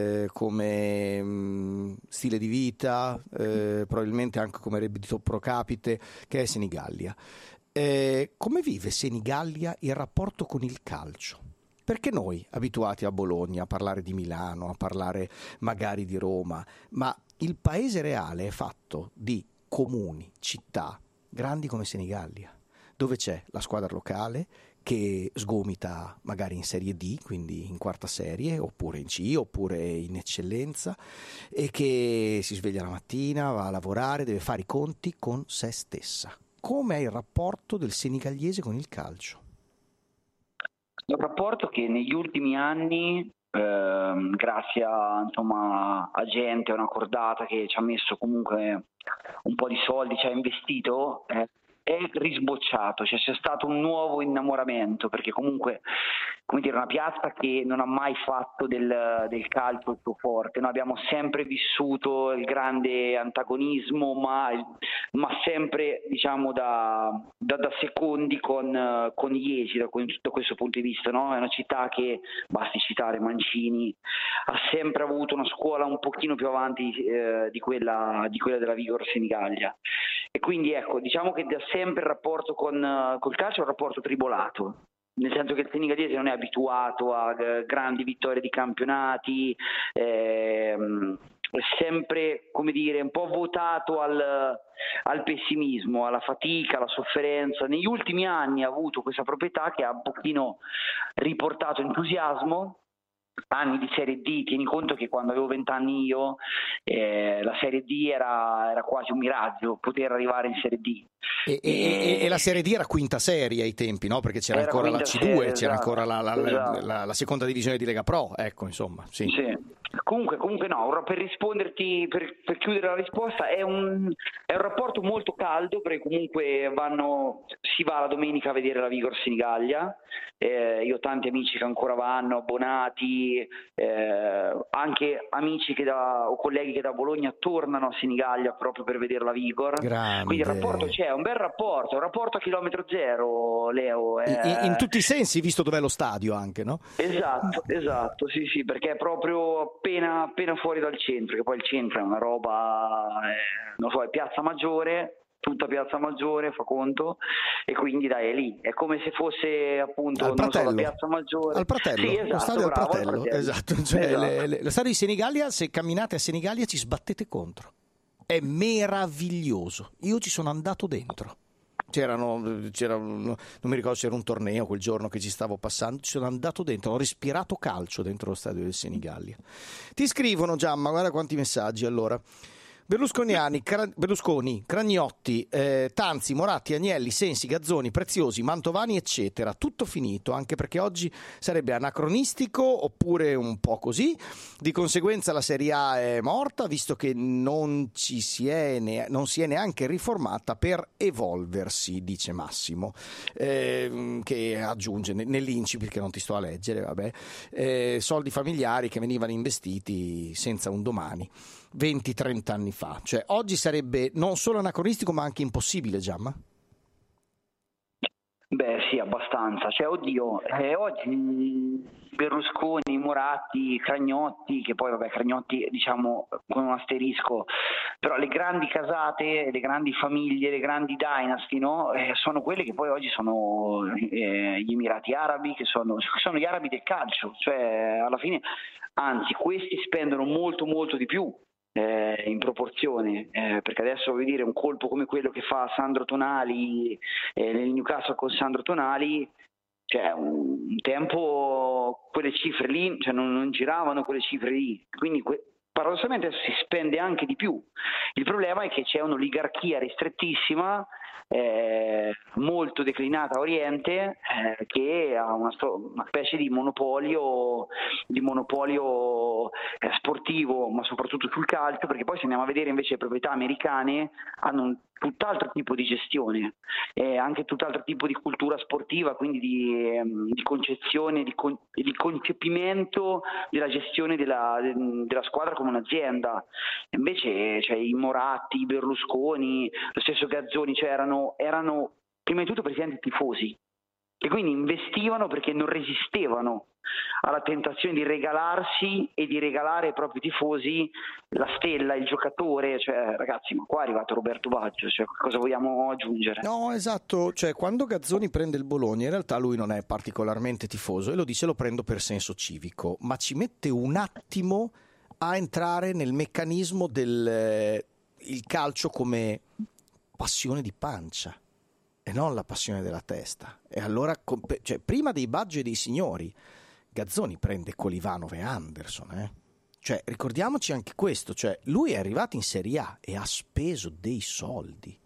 come stile di vita, probabilmente anche come reddito pro capite, che è Senigallia. Come vive Senigallia il rapporto con il calcio? Perché noi, abituati a Bologna, a parlare di Milano, a parlare magari di Roma, ma il paese reale è fatto di comuni, città grandi come Senigallia, dove c'è la squadra locale che sgomita magari in Serie D, quindi in quarta serie, oppure in C, oppure in eccellenza, e che si sveglia la mattina, va a lavorare, deve fare i conti con se stessa. Com'è il rapporto del senigallese con il calcio? Un rapporto che negli ultimi anni, grazie a gente, a una cordata che ci ha messo comunque un po' di soldi, ci ha investito, è risbocciato, cioè c'è stato un nuovo innamoramento, perché comunque, come dire, una piazza che non ha mai fatto del calcio il suo forte. Noi abbiamo sempre vissuto il grande antagonismo, ma sempre da secondi con Iesi, da questo punto di vista, no? È una città che, basti citare Mancini, ha sempre avuto una scuola un pochino più avanti di quella della Vigor Senigallia, e quindi ecco, diciamo che da sempre il rapporto col calcio è un rapporto tribolato, nel senso che il senigallese non è abituato a grandi vittorie di campionati, è sempre, come dire, un po' votato al pessimismo, alla fatica, alla sofferenza. Negli ultimi anni ha avuto questa proprietà che ha un pochino riportato entusiasmo. Anni di Serie D, tieni conto che quando avevo 20 anni io, la Serie D era quasi un miraggio, poter arrivare in Serie D. E la Serie D era quinta serie ai tempi, no? Perché c'era ancora la C2, serie, c'era ancora la seconda divisione di Lega Pro, ecco, insomma. Sì. Comunque no, per risponderti, per chiudere la risposta, è un rapporto molto caldo, perché comunque si va la domenica a vedere la Vigor Senigallia. Io ho tanti amici che ancora vanno, abbonati, anche amici o colleghi che da Bologna tornano a Senigallia proprio per vedere la Vigor. Grande. Quindi il rapporto c'è, un bel rapporto, un rapporto a chilometro zero, Leo. In tutti i sensi, visto dov'è lo stadio anche, no? Esatto, sì, perché è proprio appena fuori dal centro, che poi il centro è una roba, non so, è Piazza Maggiore, tutta Piazza Maggiore, fa conto, e quindi dai, è lì, è come se fosse appunto la Piazza Maggiore. Al Pratello, sì, esatto, lo stadio bravo, al Pratello, esatto. Cioè, lo stadio di Senigallia, se camminate a Senigallia ci sbattete contro, è meraviglioso, io ci sono andato dentro. Non mi ricordo se era un torneo quel giorno che ci stavo passando, ci sono andato dentro, ho respirato calcio dentro lo stadio del Senigallia. Ti scrivono, Giamma, guarda quanti messaggi. Allora, Berlusconi, Cragnotti, Tanzi, Moratti, Agnelli, Sensi, Gazzoni, Preziosi, Mantovani, eccetera. Tutto finito, anche perché oggi sarebbe anacronistico oppure un po' così. Di conseguenza la Serie A è morta, visto che non si è neanche riformata per evolversi, dice Massimo, che aggiunge nell'incipit, che non ti sto a leggere, vabbè, soldi familiari che venivano investiti senza un domani. 20-30 anni fa, cioè oggi sarebbe non solo anacronistico ma anche impossibile, Giamma? Beh sì, abbastanza, cioè oddio, oggi Berlusconi, Moratti, Cragnotti, che poi vabbè Cragnotti diciamo con un asterisco, però le grandi casate, le grandi famiglie, le grandi dynasty, no? Sono quelle che poi oggi sono gli Emirati Arabi, che sono gli arabi del calcio, cioè alla fine, anzi questi spendono molto molto di più. In proporzione, perché adesso voglio dire un colpo come quello che fa Sandro Tonali nel Newcastle con Sandro Tonali, cioè un tempo quelle cifre lì, cioè non giravano quelle cifre lì, quindi paradossalmente si spende anche di più. Il problema è che c'è un'oligarchia ristrettissima, molto declinata a Oriente, che ha una specie di monopolio sportivo, ma soprattutto sul calcio, perché poi se andiamo a vedere invece le proprietà americane hanno un tutt'altro tipo di gestione, anche tutt'altro tipo di cultura sportiva, quindi di concezione, di concepimento della gestione della squadra come un'azienda. Invece cioè, i Moratti, i Berlusconi, lo stesso Gazzoni, cioè erano prima di tutto presidenti tifosi, e quindi investivano perché non resistevano alla tentazione di regalarsi e di regalare ai propri tifosi la stella, il giocatore, cioè ragazzi, ma qua è arrivato Roberto Baggio, cioè cosa vogliamo aggiungere? No, esatto, cioè quando Gazzoni prende il Bologna in realtà lui non è particolarmente tifoso e lo dice: lo prendo per senso civico, ma ci mette un attimo a entrare nel meccanismo del il calcio come passione di pancia e non la passione della testa. E allora, cioè, prima dei Baggio e dei signori, Gazzoni prende Colivanov e Anderson, Cioè, ricordiamoci anche questo, cioè, lui è arrivato in Serie A e ha speso dei soldi,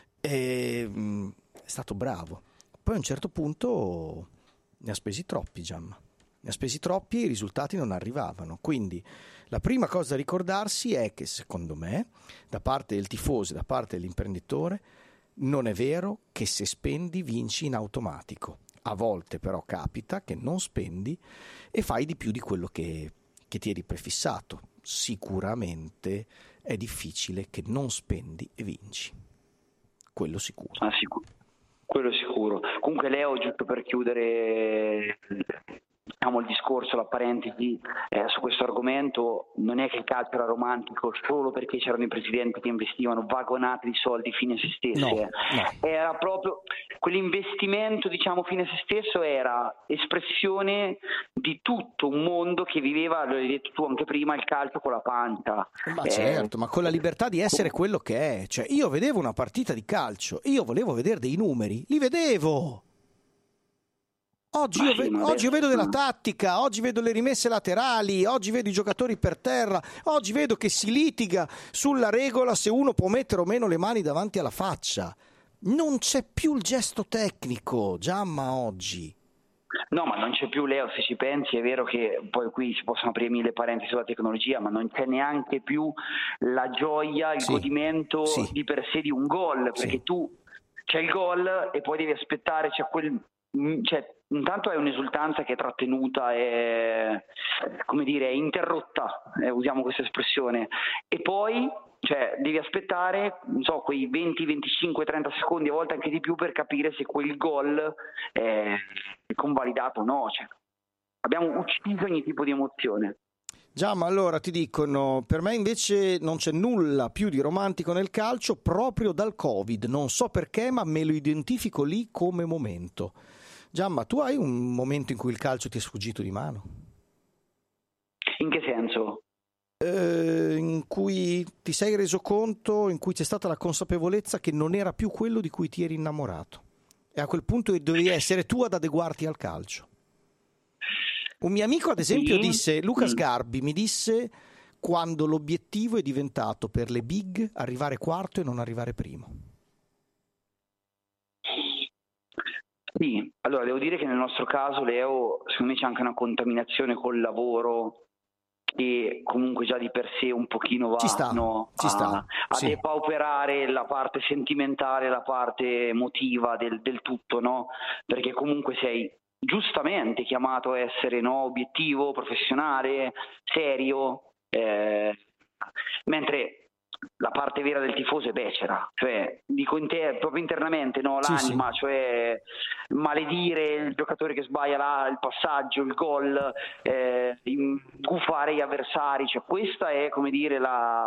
è stato bravo. Poi a un certo punto ne ha spesi troppi, Giamma, ne ha spesi troppi e i risultati non arrivavano. Quindi la prima cosa da ricordarsi è che, secondo me, da parte del tifoso e da parte dell'imprenditore, non è vero che se spendi vinci in automatico. A volte però capita che non spendi e fai di più di quello che ti eri prefissato. Sicuramente è difficile che non spendi e vinci. Quello sicuro. Quello sicuro. Comunque Leo, giusto per chiudere il discorso, la parentesi su questo argomento, non è che il calcio era romantico solo perché c'erano i presidenti che investivano vagonate di soldi fine a se stesse, era proprio quell'investimento, diciamo, fine a se stesso, era espressione di tutto un mondo che viveva, lo hai detto tu anche prima, il calcio con la pancia. Ma certo, ma con la libertà di essere quello che è. Cioè, io vedevo una partita di calcio, io volevo vedere dei numeri, li vedevo. Oggi io vedo della tattica, oggi vedo le rimesse laterali, oggi vedo i giocatori per terra, oggi vedo che si litiga sulla regola se uno può mettere o meno le mani davanti alla faccia. Non c'è più il gesto tecnico, Giamma, oggi. No, ma non c'è più, Leo, se ci pensi. È vero che poi qui si possono aprire mille parentesi sulla tecnologia, ma non c'è neanche più la gioia, il godimento di per sé di un gol, perché tu c'è il gol e poi devi aspettare, intanto è un'esultanza che è trattenuta, è interrotta, usiamo questa espressione, e poi devi aspettare, quei 20, 25, 30 secondi, a volte anche di più, per capire se quel gol è convalidato o no. Abbiamo ucciso ogni tipo di emozione. Già, ma allora ti dicono, per me invece non c'è nulla più di romantico nel calcio proprio dal Covid, non so perché, ma me lo identifico lì come momento. Giamma, tu hai un momento in cui il calcio ti è sfuggito di mano? In che senso? In cui ti sei reso conto, in cui c'è stata la consapevolezza che non era più quello di cui ti eri innamorato, e a quel punto dovevi essere tu ad adeguarti al calcio. Un mio amico, ad esempio, disse, Luca Sgarbi mi disse, quando l'obiettivo è diventato per le big arrivare quarto e non arrivare primo. Sì, allora devo dire che nel nostro caso, Leo, secondo me c'è anche una contaminazione col lavoro che comunque già di per sé un pochino va a depauperare la parte sentimentale, la parte emotiva del tutto, no? Perché comunque sei giustamente chiamato a essere obiettivo, professionale, serio, mentre la parte vera del tifoso è becera, cioè dico proprio internamente, no, l'anima, sì. Cioè maledire il giocatore che sbaglia il passaggio, il gol, gufare gli avversari, cioè questa è, come dire,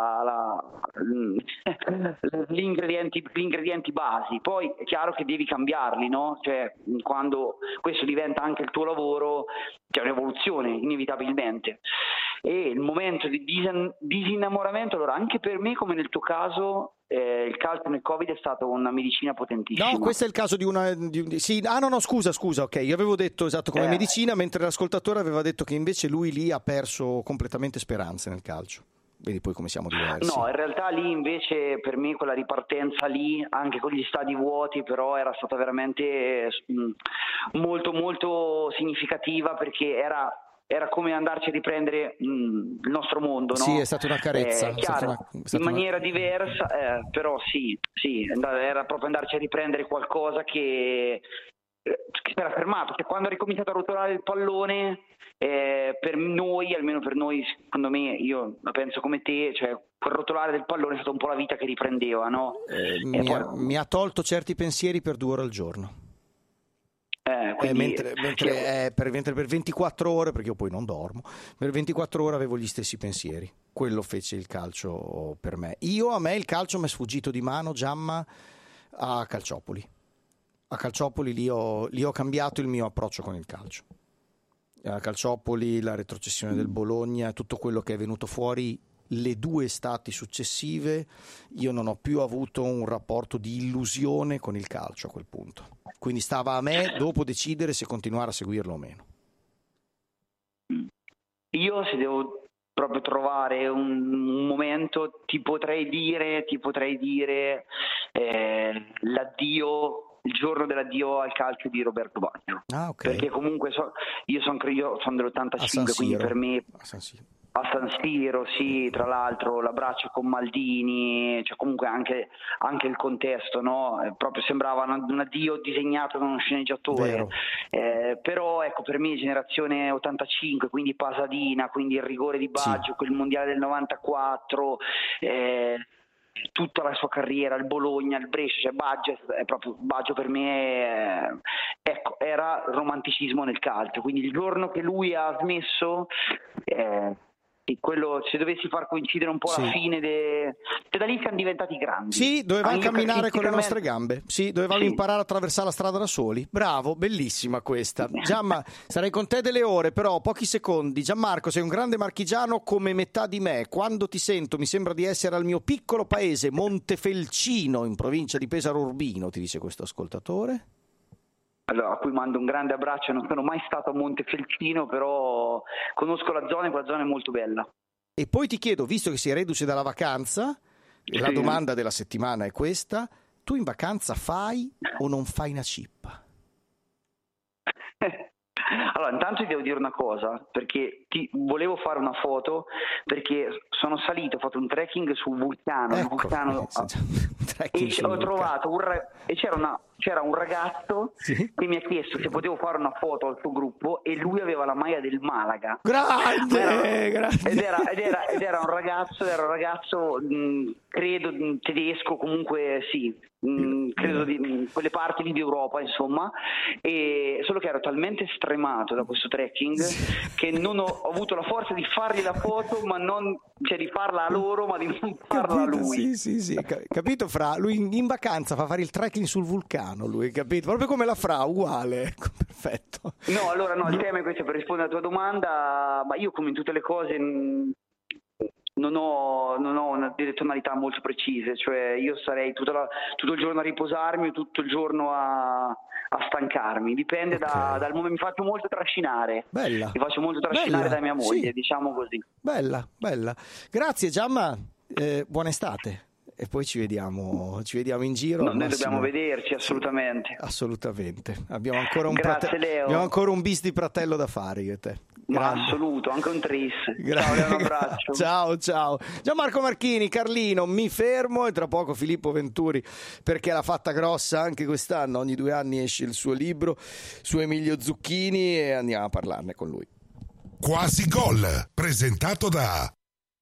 gli ingredienti basi. Poi è chiaro che devi cambiarli, no? Cioè quando questo diventa anche il tuo lavoro c'è un'evoluzione inevitabilmente. E il momento di disinnamoramento, allora anche per me, come nel tuo caso, il calcio nel Covid è stata una medicina potentissima. No, questo è il caso di una... sì, scusa, ok, io avevo detto esatto come medicina, mentre l'ascoltatore aveva detto che invece lui lì ha perso completamente speranze nel calcio. Vedi poi come siamo diversi. No, in realtà lì invece per me quella ripartenza lì, anche con gli stadi vuoti, però era stata veramente molto molto significativa, perché era come andarci a riprendere il nostro mondo, no? Sì, è stata una carezza. Chiaro, in maniera diversa, però sì, era proprio andarci a riprendere qualcosa che si era fermato. Cioè, quando ha ricominciato a rotolare il pallone, per noi, almeno per noi, secondo me, io la penso come te, cioè quel rotolare del pallone è stata un po' la vita che riprendeva, no? Mi ha tolto certi pensieri per 2 ore al giorno. Quindi, per 24 ore, perché io poi non dormo, per 24 ore avevo gli stessi pensieri. Quello fece il calcio per me. A me il calcio mi è sfuggito di mano, Giamma, a Calciopoli. A Calciopoli lì ho cambiato il mio approccio con il calcio. A Calciopoli, la retrocessione del Bologna, tutto quello che è venuto fuori le 2 estati successive, io non ho più avuto un rapporto di illusione con il calcio a quel punto. Quindi stava a me dopo decidere se continuare a seguirlo o meno. Io, se devo proprio trovare un momento, ti potrei dire l'addio, il giorno dell'addio al calcio di Roberto Baggio. Okay. Perché comunque io sono dell'85, quindi per me a San Siro, sì, tra l'altro l'abbraccio con Maldini, cioè comunque anche il contesto, no? Proprio sembrava un addio disegnato da uno sceneggiatore. Però ecco, per me generazione 85, quindi Pasadena, quindi il rigore di Baggio, quel mondiale del 94, tutta la sua carriera, il Bologna, il Brescia, cioè Baggio per me era romanticismo nel calcio. Quindi il giorno che lui ha smesso, quello, se dovessi far coincidere un po' la fine da lì siamo diventati grandi. Sì, dovevamo camminare con le nostre gambe. Sì, dovevamo imparare a attraversare la strada da soli. Bravo, bellissima questa. Giamma, sarei con te delle ore, però pochi secondi. Gianmarco, sei un grande marchigiano come metà di me. Quando ti sento mi sembra di essere al mio piccolo paese Montefelcino, in provincia di Pesaro Urbino, ti dice questo ascoltatore. Allora, a cui mando un grande abbraccio. Non sono mai stato a Montefelcino, però conosco la zona e quella zona è molto bella. E poi ti chiedo, visto che sei reduce dalla vacanza, la domanda della settimana è questa: tu in vacanza fai o non fai una cippa? Allora, intanto ti devo dire una cosa, perché volevo fare una foto, perché sono salito, ho fatto un trekking sul vulcano, e ho trovato c'era un ragazzo che mi ha chiesto se potevo fare una foto al suo gruppo, e lui aveva la maglia del Malaga. Grande! Ed era un ragazzo, credo tedesco, comunque credo di quelle parti lì d'Europa, insomma, e solo che ero talmente stremato da questo trekking che non ho avuto la forza di fargli la foto, ma non, cioè di farla a loro, ma di non farla a lui. Sì, capito, Fra? Lui in vacanza fa fare il trekking sul vulcano, lui, capito? Proprio come la Fra, uguale, ecco, perfetto. No, allora no, il tema è questo, per rispondere alla tua domanda, ma io come in tutte le cose non ho delle tonalità molto precise, cioè io sarei tutto il giorno a riposarmi o tutto il giorno a stancarmi, dipende dal momento. Mi faccio molto trascinare. Bella. Mi faccio molto trascinare da mia moglie, diciamo così. Bella. Grazie Giamma, buona estate. E poi ci vediamo in giro. Noi dobbiamo vederci, assolutamente. Abbiamo ancora un bis di pratello da fare io e te. Ma assoluto, anche un tris. Ciao Leo, un abbraccio. Ciao. Gianmarco Marchini, Carlino, mi fermo, e tra poco Filippo Venturi, perché l'ha fatta grossa anche quest'anno. Ogni 2 anni esce il suo libro su Emilio Zucchini e andiamo a parlarne con lui. Quasi Gol, presentato da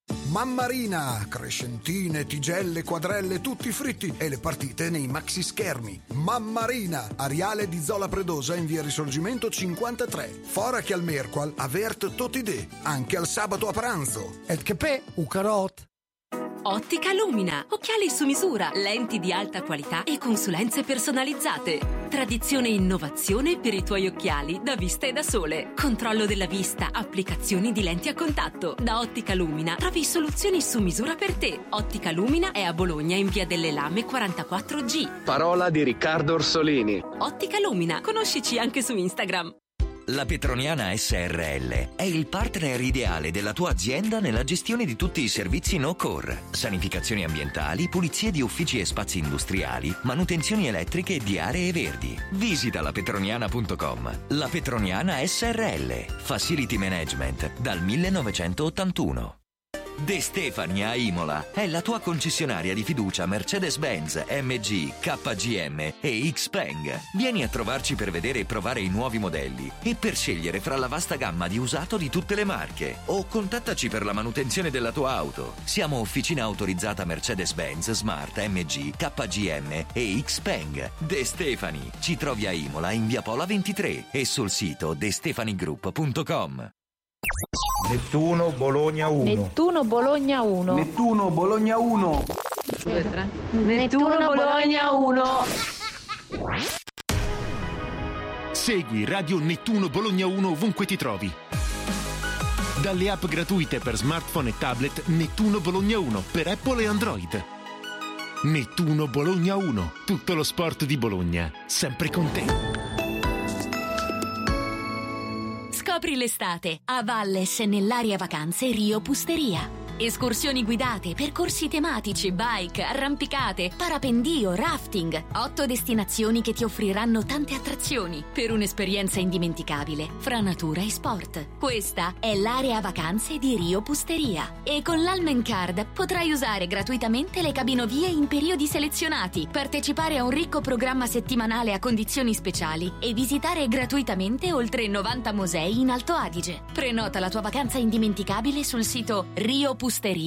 Mammarina, crescentine, tigelle, quadrelle, tutti fritti e le partite nei maxi schermi. Mammarina, Ariale di Zola Predosa in via Risorgimento 53. Fora che al Merqual, avert totidè, anche al sabato a pranzo. Et che pe, u carot. Ottica Lumina, occhiali su misura, lenti di alta qualità e consulenze personalizzate. Tradizione e innovazione per i tuoi occhiali da vista e da sole. Controllo della vista, applicazioni di lenti a contatto. Da Ottica Lumina trovi soluzioni su misura per te. Ottica Lumina è a Bologna in via delle Lame 44G. Parola di Riccardo Orsolini. Ottica Lumina, conoscici anche su Instagram. La Petroniana SRL è il partner ideale della tua azienda nella gestione di tutti i servizi no-core, sanificazioni ambientali, pulizie di uffici e spazi industriali, manutenzioni elettriche e di aree verdi. Visita lapetroniana.com. La Petroniana SRL, Facility Management dal 1981. De Stefani a Imola è la tua concessionaria di fiducia Mercedes-Benz, MG, KGM e Xpeng. Vieni a trovarci per vedere e provare i nuovi modelli e per scegliere fra la vasta gamma di usato di tutte le marche. O contattaci per la manutenzione della tua auto. Siamo officina autorizzata Mercedes-Benz, Smart, MG, KGM e Xpeng. De Stefani. Ci trovi a Imola in via Pola 23 e sul sito destefanigroup.com. Nettuno Bologna 1. Nettuno Bologna 1. Nettuno Bologna 1. Nettuno Bologna 1. Segui Radio Nettuno Bologna 1 ovunque ti trovi. Dalle app gratuite per smartphone e tablet Nettuno Bologna 1 per Apple e Android. Nettuno Bologna 1. Tutto lo sport di Bologna, sempre con te. Scopri l'estate a Valles nell'area vacanze Rio Pusteria. Escursioni guidate, percorsi tematici, bike, arrampicate, parapendio, rafting. 8 destinazioni che ti offriranno tante attrazioni per un'esperienza indimenticabile fra natura e sport. Questa è l'area vacanze di Rio Pusteria. E con l'Almen Card potrai usare gratuitamente le cabinovie in periodi selezionati, partecipare a un ricco programma settimanale a condizioni speciali e visitare gratuitamente oltre 90 musei in Alto Adige. Prenota la tua vacanza indimenticabile sul sito riopusteria.it.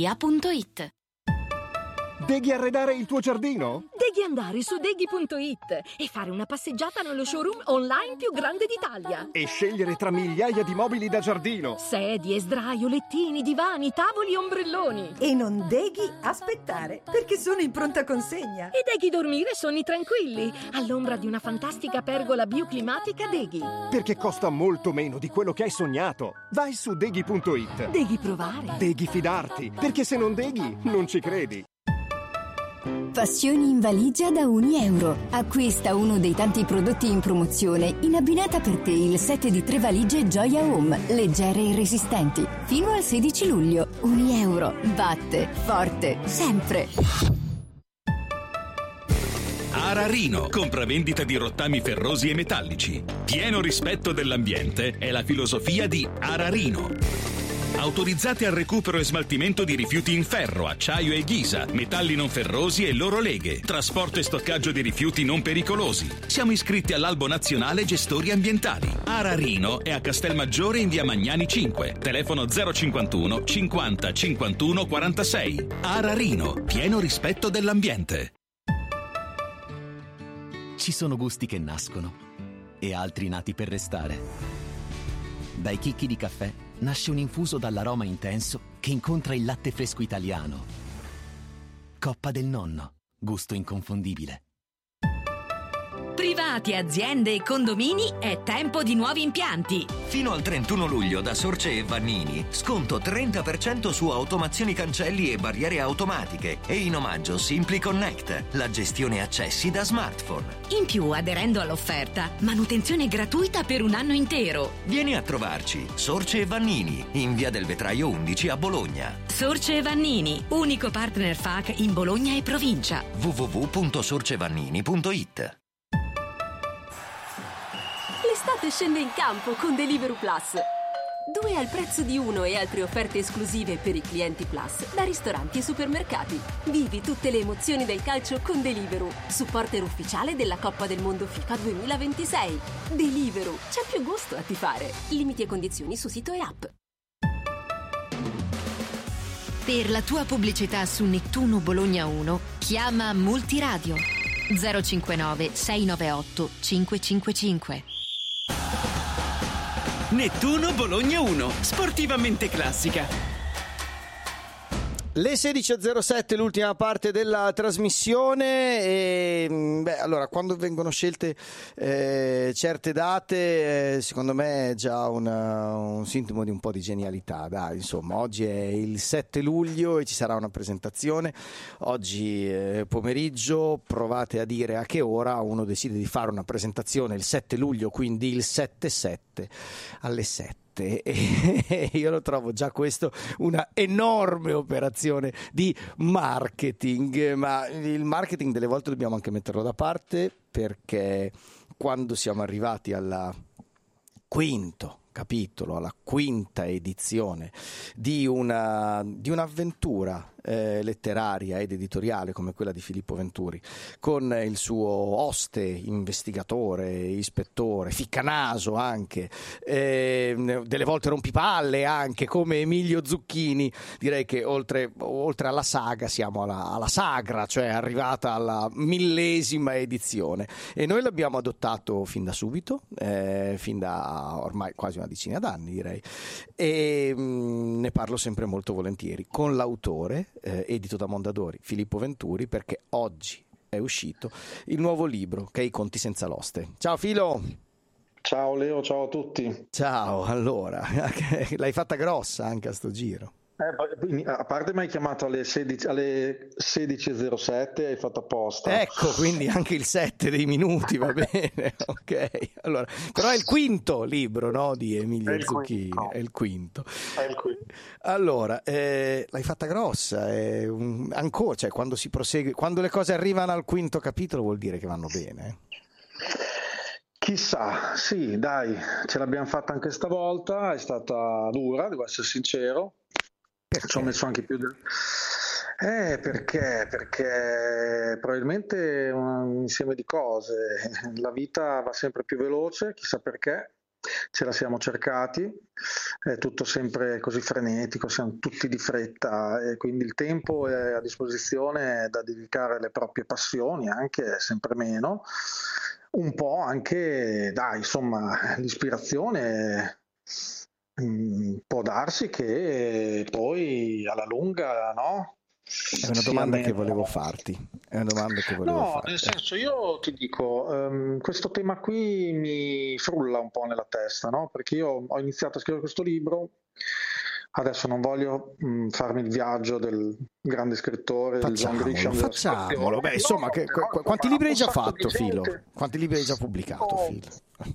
Devi arredare il tuo giardino? Devi andare su deghi.it e fare una passeggiata nello showroom online più grande d'Italia. E scegliere tra migliaia di mobili da giardino. Sedie, sdraio, lettini, divani, tavoli, ombrelloni. E non devi aspettare, perché sono in pronta consegna. E devi dormire sonni tranquilli, all'ombra di una fantastica pergola bioclimatica Deghi. Perché costa molto meno di quello che hai sognato. Vai su deghi.it. Devi provare. Devi fidarti, perché se non deghi, non ci credi. Passioni in valigia da €1. Acquista uno dei tanti prodotti in promozione in abbinata per te il set di 3 valigie Gioia Home, leggere e resistenti. Fino al 16 luglio. €1. Batte forte sempre. Ararino, compravendita di rottami ferrosi e metallici. Pieno rispetto dell'ambiente è la filosofia di Ararino. Autorizzati al recupero e smaltimento di rifiuti in ferro, acciaio e ghisa, metalli non ferrosi e loro leghe, trasporto e stoccaggio di rifiuti non pericolosi. Siamo iscritti all'Albo Nazionale Gestori Ambientali. Ararino è a Castelmaggiore in via Magnani 5, telefono 051 50 51 46. Ararino, pieno rispetto dell'ambiente. Ci sono gusti che nascono e altri nati per restare. Dai chicchi di caffè nasce un infuso dall'aroma intenso che incontra il latte fresco italiano. Coppa del Nonno, gusto inconfondibile. Privati, aziende e condomini, è tempo di nuovi impianti. Fino al 31 luglio da Sorce e Vannini, sconto 30% su automazioni cancelli e barriere automatiche e in omaggio Simply Connect, la gestione accessi da smartphone. In più, aderendo all'offerta, manutenzione gratuita per un anno intero. Vieni a trovarci, Sorce e Vannini, in via del Vetraio 11 a Bologna. Sorce e Vannini, unico partner FAC in Bologna e provincia. www.sorcevannini.it. L'estate scende in campo con Deliveroo Plus. 2 al prezzo di 1 e altre offerte esclusive per i clienti Plus da ristoranti e supermercati. Vivi tutte le emozioni del calcio con Deliveroo, supporter ufficiale della Coppa del Mondo FIFA 2026. Deliveroo, c'è più gusto a tifare. Limiti e condizioni su sito e app. Per la tua pubblicità su Nettuno Bologna 1, chiama Multiradio 059 698 555. Nettuno Bologna 1, sportivamente classica. Le 16.07, l'ultima parte della trasmissione. E, allora, quando vengono scelte certe date, secondo me è già un sintomo di un po' di genialità. Dai, insomma, oggi è il 7 luglio e ci sarà una presentazione. Oggi pomeriggio, provate a dire a che ora uno decide di fare una presentazione il 7 luglio, quindi il 7-7 alle 7. E io lo trovo già questo una enorme operazione di marketing, ma il marketing delle volte dobbiamo anche metterlo da parte, perché quando siamo arrivati al quinto capitolo, alla quinta edizione di un'avventura letteraria ed editoriale come quella di Filippo Venturi, con il suo oste, investigatore, ispettore, ficcanaso anche, delle volte rompipalle anche, come Emilio Zucchini, direi che oltre alla saga siamo alla sagra, cioè arrivata alla 1000ª edizione, e noi l'abbiamo adottato fin da subito, fin da ormai quasi una decina d'anni direi, e ne parlo sempre molto volentieri con l'autore, edito da Mondadori, Filippo Venturi, perché oggi è uscito il nuovo libro che è I conti senza l'oste. Ciao Filo! Ciao Leo, ciao a tutti. Ciao, allora, l'hai fatta grossa anche a sto giro. A parte mi hai chiamato alle 16.07, hai fatto apposta. Ecco, quindi anche il 7 dei minuti, va bene, ok. Allora, però è il quinto libro, no, di Emilio Zucchini, è il quinto. Allora, l'hai fatta grossa, ancora, cioè quando si prosegue, quando le cose arrivano al quinto capitolo vuol dire che vanno bene. Chissà, sì, dai, ce l'abbiamo fatta anche stavolta, è stata dura, devo essere sincero. Perché? Ci ho messo anche più perché probabilmente un insieme di cose. La vita va sempre più veloce, chissà perché, ce la siamo cercati, è tutto sempre così frenetico, siamo tutti di fretta e quindi il tempo è a disposizione da dedicare alle proprie passioni, anche sempre meno, un po' anche, dai, insomma, l'ispirazione. Può darsi che poi alla lunga, no? È una domanda che volevo farti. No, nel senso, io ti dico, questo tema qui mi frulla un po' nella testa, no? Perché io ho iniziato a scrivere questo libro, adesso non voglio farmi il viaggio del grande scrittore, del John Grisham. Facciamolo. Beh, insomma, quanti libri hai già fatto, Filo? Quanti libri hai già pubblicato, Filo?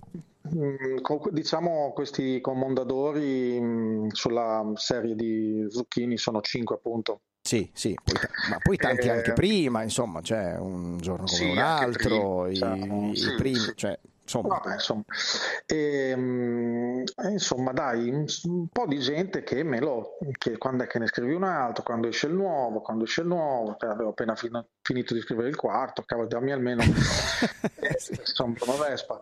Diciamo questi con Mondadori sulla serie di Zucchini sono 5 appunto. Sì, ma poi tanti anche prima, insomma, c'è Un giorno come un altro, i primi, cioè, insomma. Vabbè, insomma. Insomma, dai, un po' di gente che che quando è che ne scrivi un altro, quando esce il nuovo, avevo appena finito di scrivere il quarto, cavolo, dammi almeno insomma, una Vespa.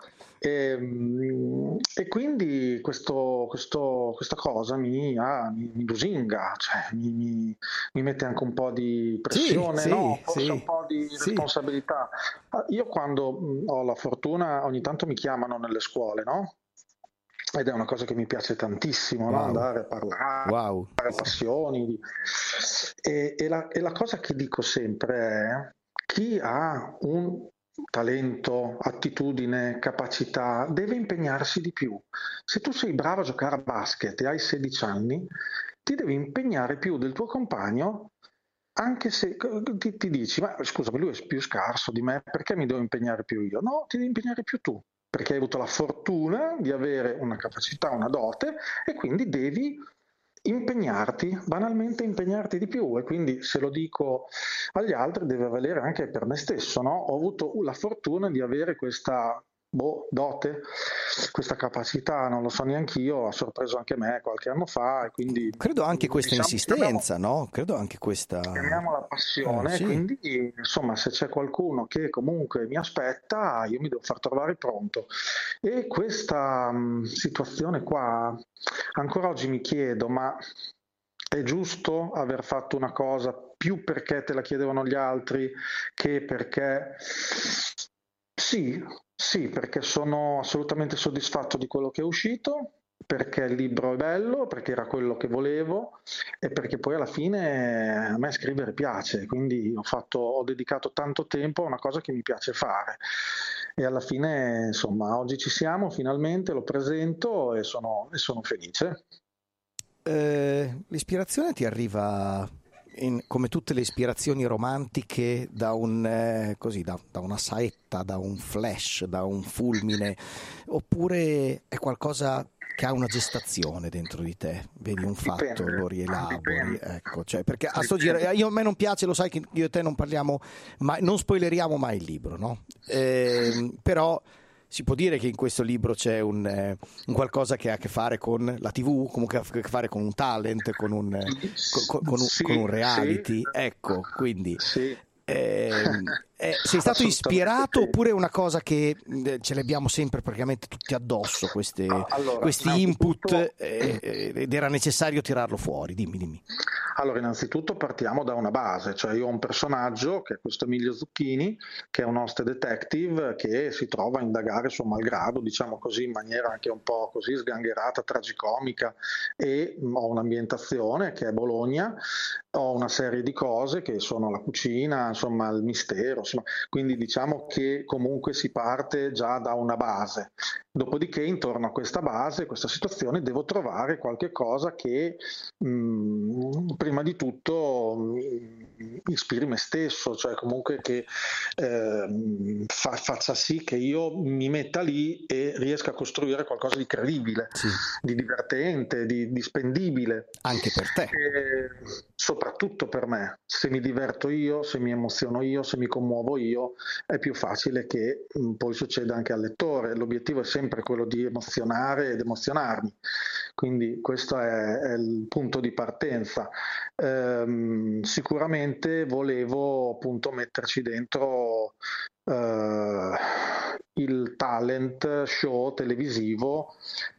E quindi questa cosa mi lusinga, cioè mi mette anche un po' di pressione, no? Forse un po' di responsabilità. Io quando ho la fortuna, ogni tanto mi chiamano nelle scuole, no? Ed è una cosa che mi piace tantissimo, no? Andare a parlare, fare passioni. E la cosa che dico sempre è: chi ha un talento, attitudine, capacità, deve impegnarsi di più. Se tu sei bravo a giocare a basket e hai 16 anni, ti devi impegnare più del tuo compagno, anche se ti dici, ma scusami, lui è più scarso di me, perché mi devo impegnare più io? No, ti devi impegnare più tu, perché hai avuto la fortuna di avere una capacità, una dote, e quindi devi banalmente impegnarti di più. E quindi, se lo dico agli altri, deve valere anche per me stesso, no? Ho avuto la fortuna di avere questa dote, questa capacità, non lo so neanche io, ha sorpreso anche me qualche anno fa, e quindi credo anche questa insistenza, no? Credo anche questa, chiamiamola passione, quindi insomma, se c'è qualcuno che comunque mi aspetta, io mi devo far trovare pronto. E questa situazione qua, ancora oggi mi chiedo, ma è giusto aver fatto una cosa più perché te la chiedevano gli altri che perché... Sì, perché sono assolutamente soddisfatto di quello che è uscito, perché il libro è bello, perché era quello che volevo e perché poi alla fine a me scrivere piace, quindi ho dedicato tanto tempo a una cosa che mi piace fare e alla fine insomma oggi ci siamo, finalmente lo presento e sono felice. L'ispirazione ti arriva come tutte le ispirazioni romantiche da una saetta, da un flash, da un fulmine, oppure è qualcosa che ha una gestazione dentro di te, vedi un fatto, lo rielabori, ecco, cioè, perché a sto giro, a me non piace, lo sai che io e te non parliamo mai, non spoileriamo mai il libro, no? Però si può dire che in questo libro c'è un qualcosa che ha a che fare con la TV, comunque ha a che fare con un talent, con un reality, ecco, quindi sei stato ispirato oppure è una cosa che ce le abbiamo sempre praticamente tutti addosso, questi input, ed era necessario tirarlo fuori? Dimmi. Allora, innanzitutto partiamo da una base, cioè io ho un personaggio che è questo Emilio Zucchini, che è un host detective che si trova a indagare suo malgrado, diciamo così, in maniera anche un po' così sgangherata, tragicomica, e ho un'ambientazione che è Bologna, ho una serie di cose che sono la cucina, insomma il mistero, insomma, quindi diciamo che comunque si parte già da una base. Dopodiché intorno a questa base, questa situazione, devo trovare qualche cosa che prima di tutto ispiri me stesso, cioè comunque che faccia sì che io mi metta lì e riesca a costruire qualcosa di credibile, di divertente, di spendibile. Anche per te. Soprattutto per me. Se mi diverto io, se mi emoziono io, se mi commuovo io, è più facile che poi succeda anche al lettore. L'obiettivo è sempre quello di emozionare ed emozionarmi. Quindi questo è il punto di partenza. Sicuramente volevo appunto metterci dentro il talent show televisivo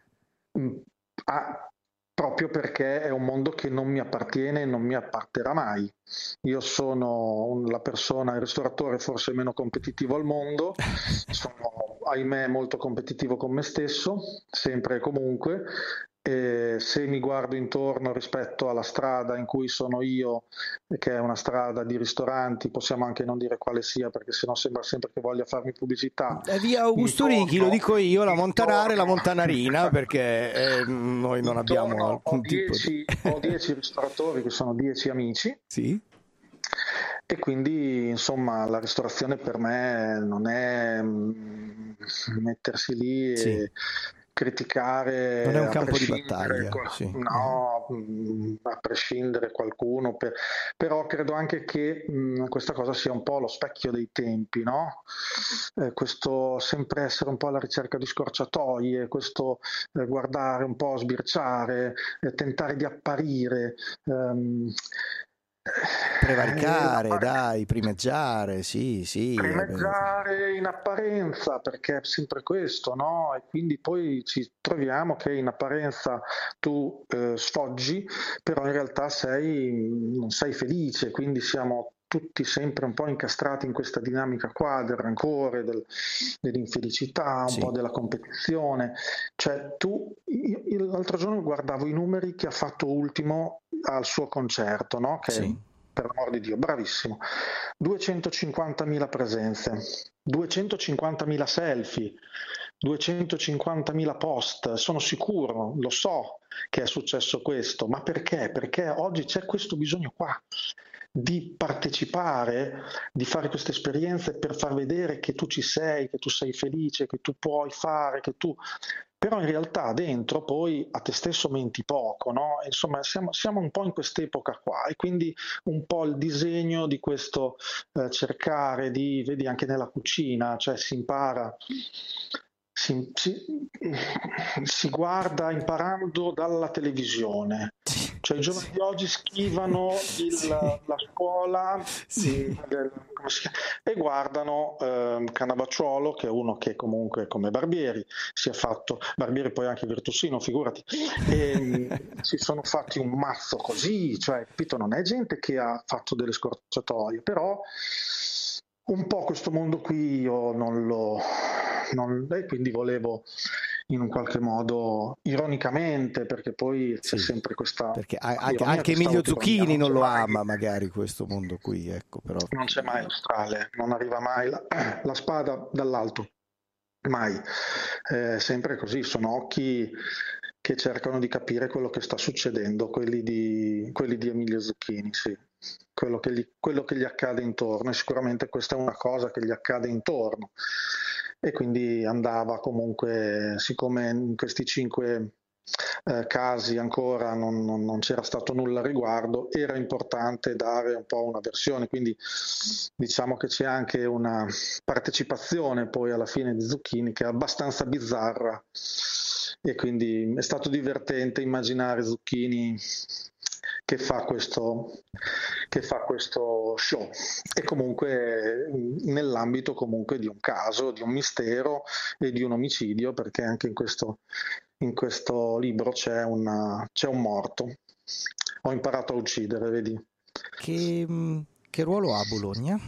proprio perché è un mondo che non mi appartiene e non mi apparterà mai. Io sono il ristoratore forse meno competitivo al mondo, sono ahimè molto competitivo con me stesso, sempre e comunque. E se mi guardo intorno rispetto alla strada in cui sono io, che è una strada di ristoranti, possiamo anche non dire quale sia perché sennò sembra sempre che voglia farmi pubblicità. È via Augusto Righi, lo dico io, la Montanara e la Montanarina, perché noi non abbiamo alcun tipo di... Ho 10 ristoratori che sono 10 amici. Sì. E quindi insomma la ristorazione per me non è mettersi lì e criticare, non è un campo di battaglia, no, a prescindere qualcuno, però credo anche che questa cosa sia un po' lo specchio dei tempi, no? Questo sempre essere un po' alla ricerca di scorciatoie, questo guardare un po', sbirciare, tentare di apparire, prevaricare, primeggiare, sì. Primeggiare in apparenza, perché è sempre questo, no? E quindi poi ci troviamo che in apparenza tu sfoggi, però in realtà non sei felice, quindi siamo tutti sempre un po' incastrati in questa dinamica qua del rancore, dell'infelicità, un po' della competizione. Cioè io l'altro giorno guardavo i numeri che ha fatto Ultimo al suo concerto, no? Che per l'amor di Dio, bravissimo. 250.000 presenze, 250.000 selfie, 250.000 post. Sono sicuro, lo so che è successo questo, ma perché? Perché oggi c'è questo bisogno qua di partecipare, di fare queste esperienze per far vedere che tu ci sei, che tu sei felice, che tu puoi fare, che tu... Però in realtà dentro poi a te stesso menti poco, no? Insomma siamo un po' in quest'epoca qua e quindi un po' il disegno di questo cercare di, vedi anche nella cucina, cioè si impara, si guarda imparando dalla televisione, Cioè i giovani di oggi schivano la scuola e guardano Cannavacciuolo, che è uno che comunque come Barbieri si è fatto, Barbieri poi anche Virtusino, figurati, e si sono fatti un mazzo così, cioè capito, non è gente che ha fatto delle scorciatoie, però un po' questo mondo qui io e quindi volevo in un qualche modo, ironicamente, perché poi c'è sempre questa... Perché anche Emilio Zucchini non lo ama magari questo mondo qui, ecco, però... Non c'è mai lo strale, non arriva mai la spada dall'alto, mai. Sempre così, sono occhi che cercano di capire quello che sta succedendo, quelli di Emilio Zucchini, sì. Quello che gli accade intorno, e sicuramente questa è una cosa che gli accade intorno. E quindi andava comunque, siccome in questi 5 casi ancora non c'era stato nulla a riguardo, era importante dare un po' una versione, quindi diciamo che c'è anche una partecipazione poi alla fine di Zucchini che è abbastanza bizzarra, e quindi è stato divertente immaginare Zucchini che fa questo show, e comunque nell'ambito comunque di un caso, di un mistero e di un omicidio, perché anche in questo libro c'è un morto. Ho imparato a uccidere, vedi. Che ruolo ha Bologna?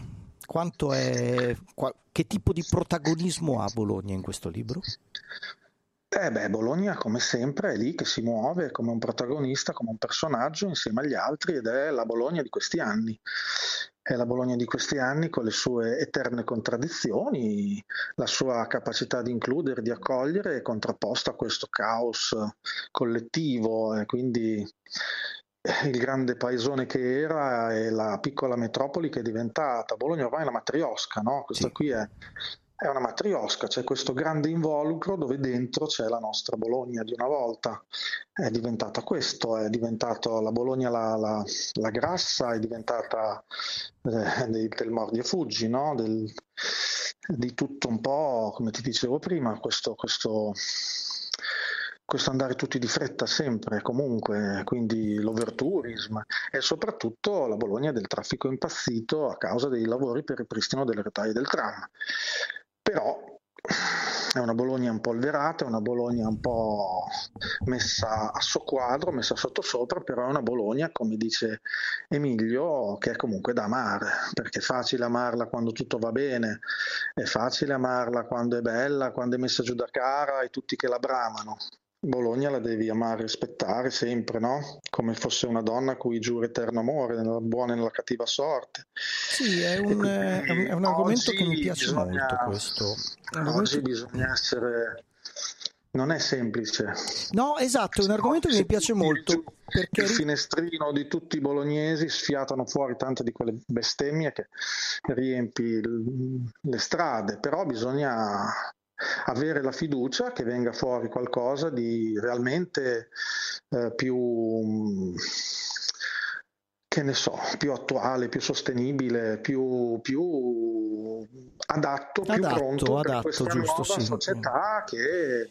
Che tipo di protagonismo ha Bologna in questo libro? Bologna come sempre è lì che si muove come un protagonista, come un personaggio insieme agli altri, ed è la Bologna di questi anni. È la Bologna di questi anni con le sue eterne contraddizioni, la sua capacità di includere, di accogliere, contrapposta a questo caos collettivo, e quindi il grande paesone che era e la piccola metropoli che è diventata. Bologna ormai è una matriosca, no? Questa qui è una matriosca, c'è questo grande involucro dove dentro c'è la nostra Bologna di una volta. È diventata questo, è diventata la Bologna la grassa, è diventata del mordi e fuggi, no? Di tutto un po', come ti dicevo prima, questo andare tutti di fretta sempre, comunque, quindi l'overtourism, e soprattutto la Bologna del traffico impazzito a causa dei lavori per il ripristino delle rotaie del tram. Però è una Bologna impolverata, è una Bologna un po' messa a soqquadro, messa sottosopra, però è una Bologna, come dice Emilio, che è comunque da amare, perché è facile amarla quando tutto va bene, è facile amarla quando è bella, quando è messa giù da cara e tutti che la bramano. Bologna la devi amare e rispettare sempre, no? Come fosse una donna a cui giura eterno amore, nella buona e nella cattiva sorte. Sì, è un argomento che mi piace molto questo. Oggi bisogna essere... Non è semplice. No, esatto, è un argomento che mi piace molto. Perché il finestrino di tutti i bolognesi sfiatano fuori tante di quelle bestemmie che riempi le strade, però bisogna avere la fiducia che venga fuori qualcosa di realmente più, che ne so, più attuale, più sostenibile, più adatto, più pronto per questa nuova società che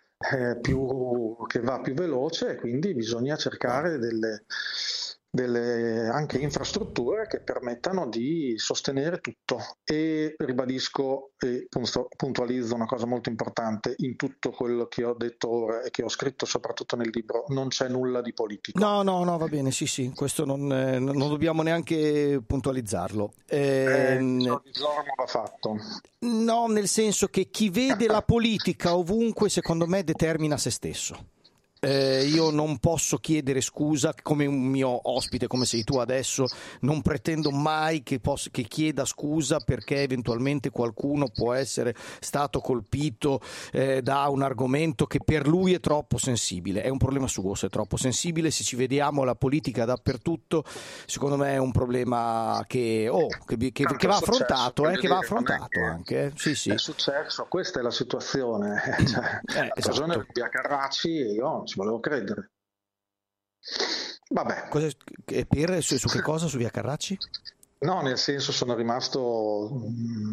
va più veloce, e quindi bisogna cercare delle anche infrastrutture che permettano di sostenere tutto. E ribadisco e puntualizzo una cosa molto importante: in tutto quello che ho detto ora e che ho scritto soprattutto nel libro non c'è nulla di politico. No, va bene, sì, questo non dobbiamo neanche puntualizzarlo. Il disormo va fatto. No, nel senso che chi vede la politica ovunque, secondo me, determina se stesso. Io non posso chiedere scusa come un mio ospite, come sei tu adesso, non pretendo mai che chieda scusa perché eventualmente qualcuno può essere stato colpito da un argomento che per lui è troppo sensibile. È un problema suo se è troppo sensibile. Se ci vediamo la politica dappertutto, secondo me è un problema che va affrontato, che va affrontato anche. Sì. È successo, questa è la situazione. La stagione di Carracci e io ci volevo credere. Vabbè. Su che cosa? Su via Carracci? No, nel senso, sono rimasto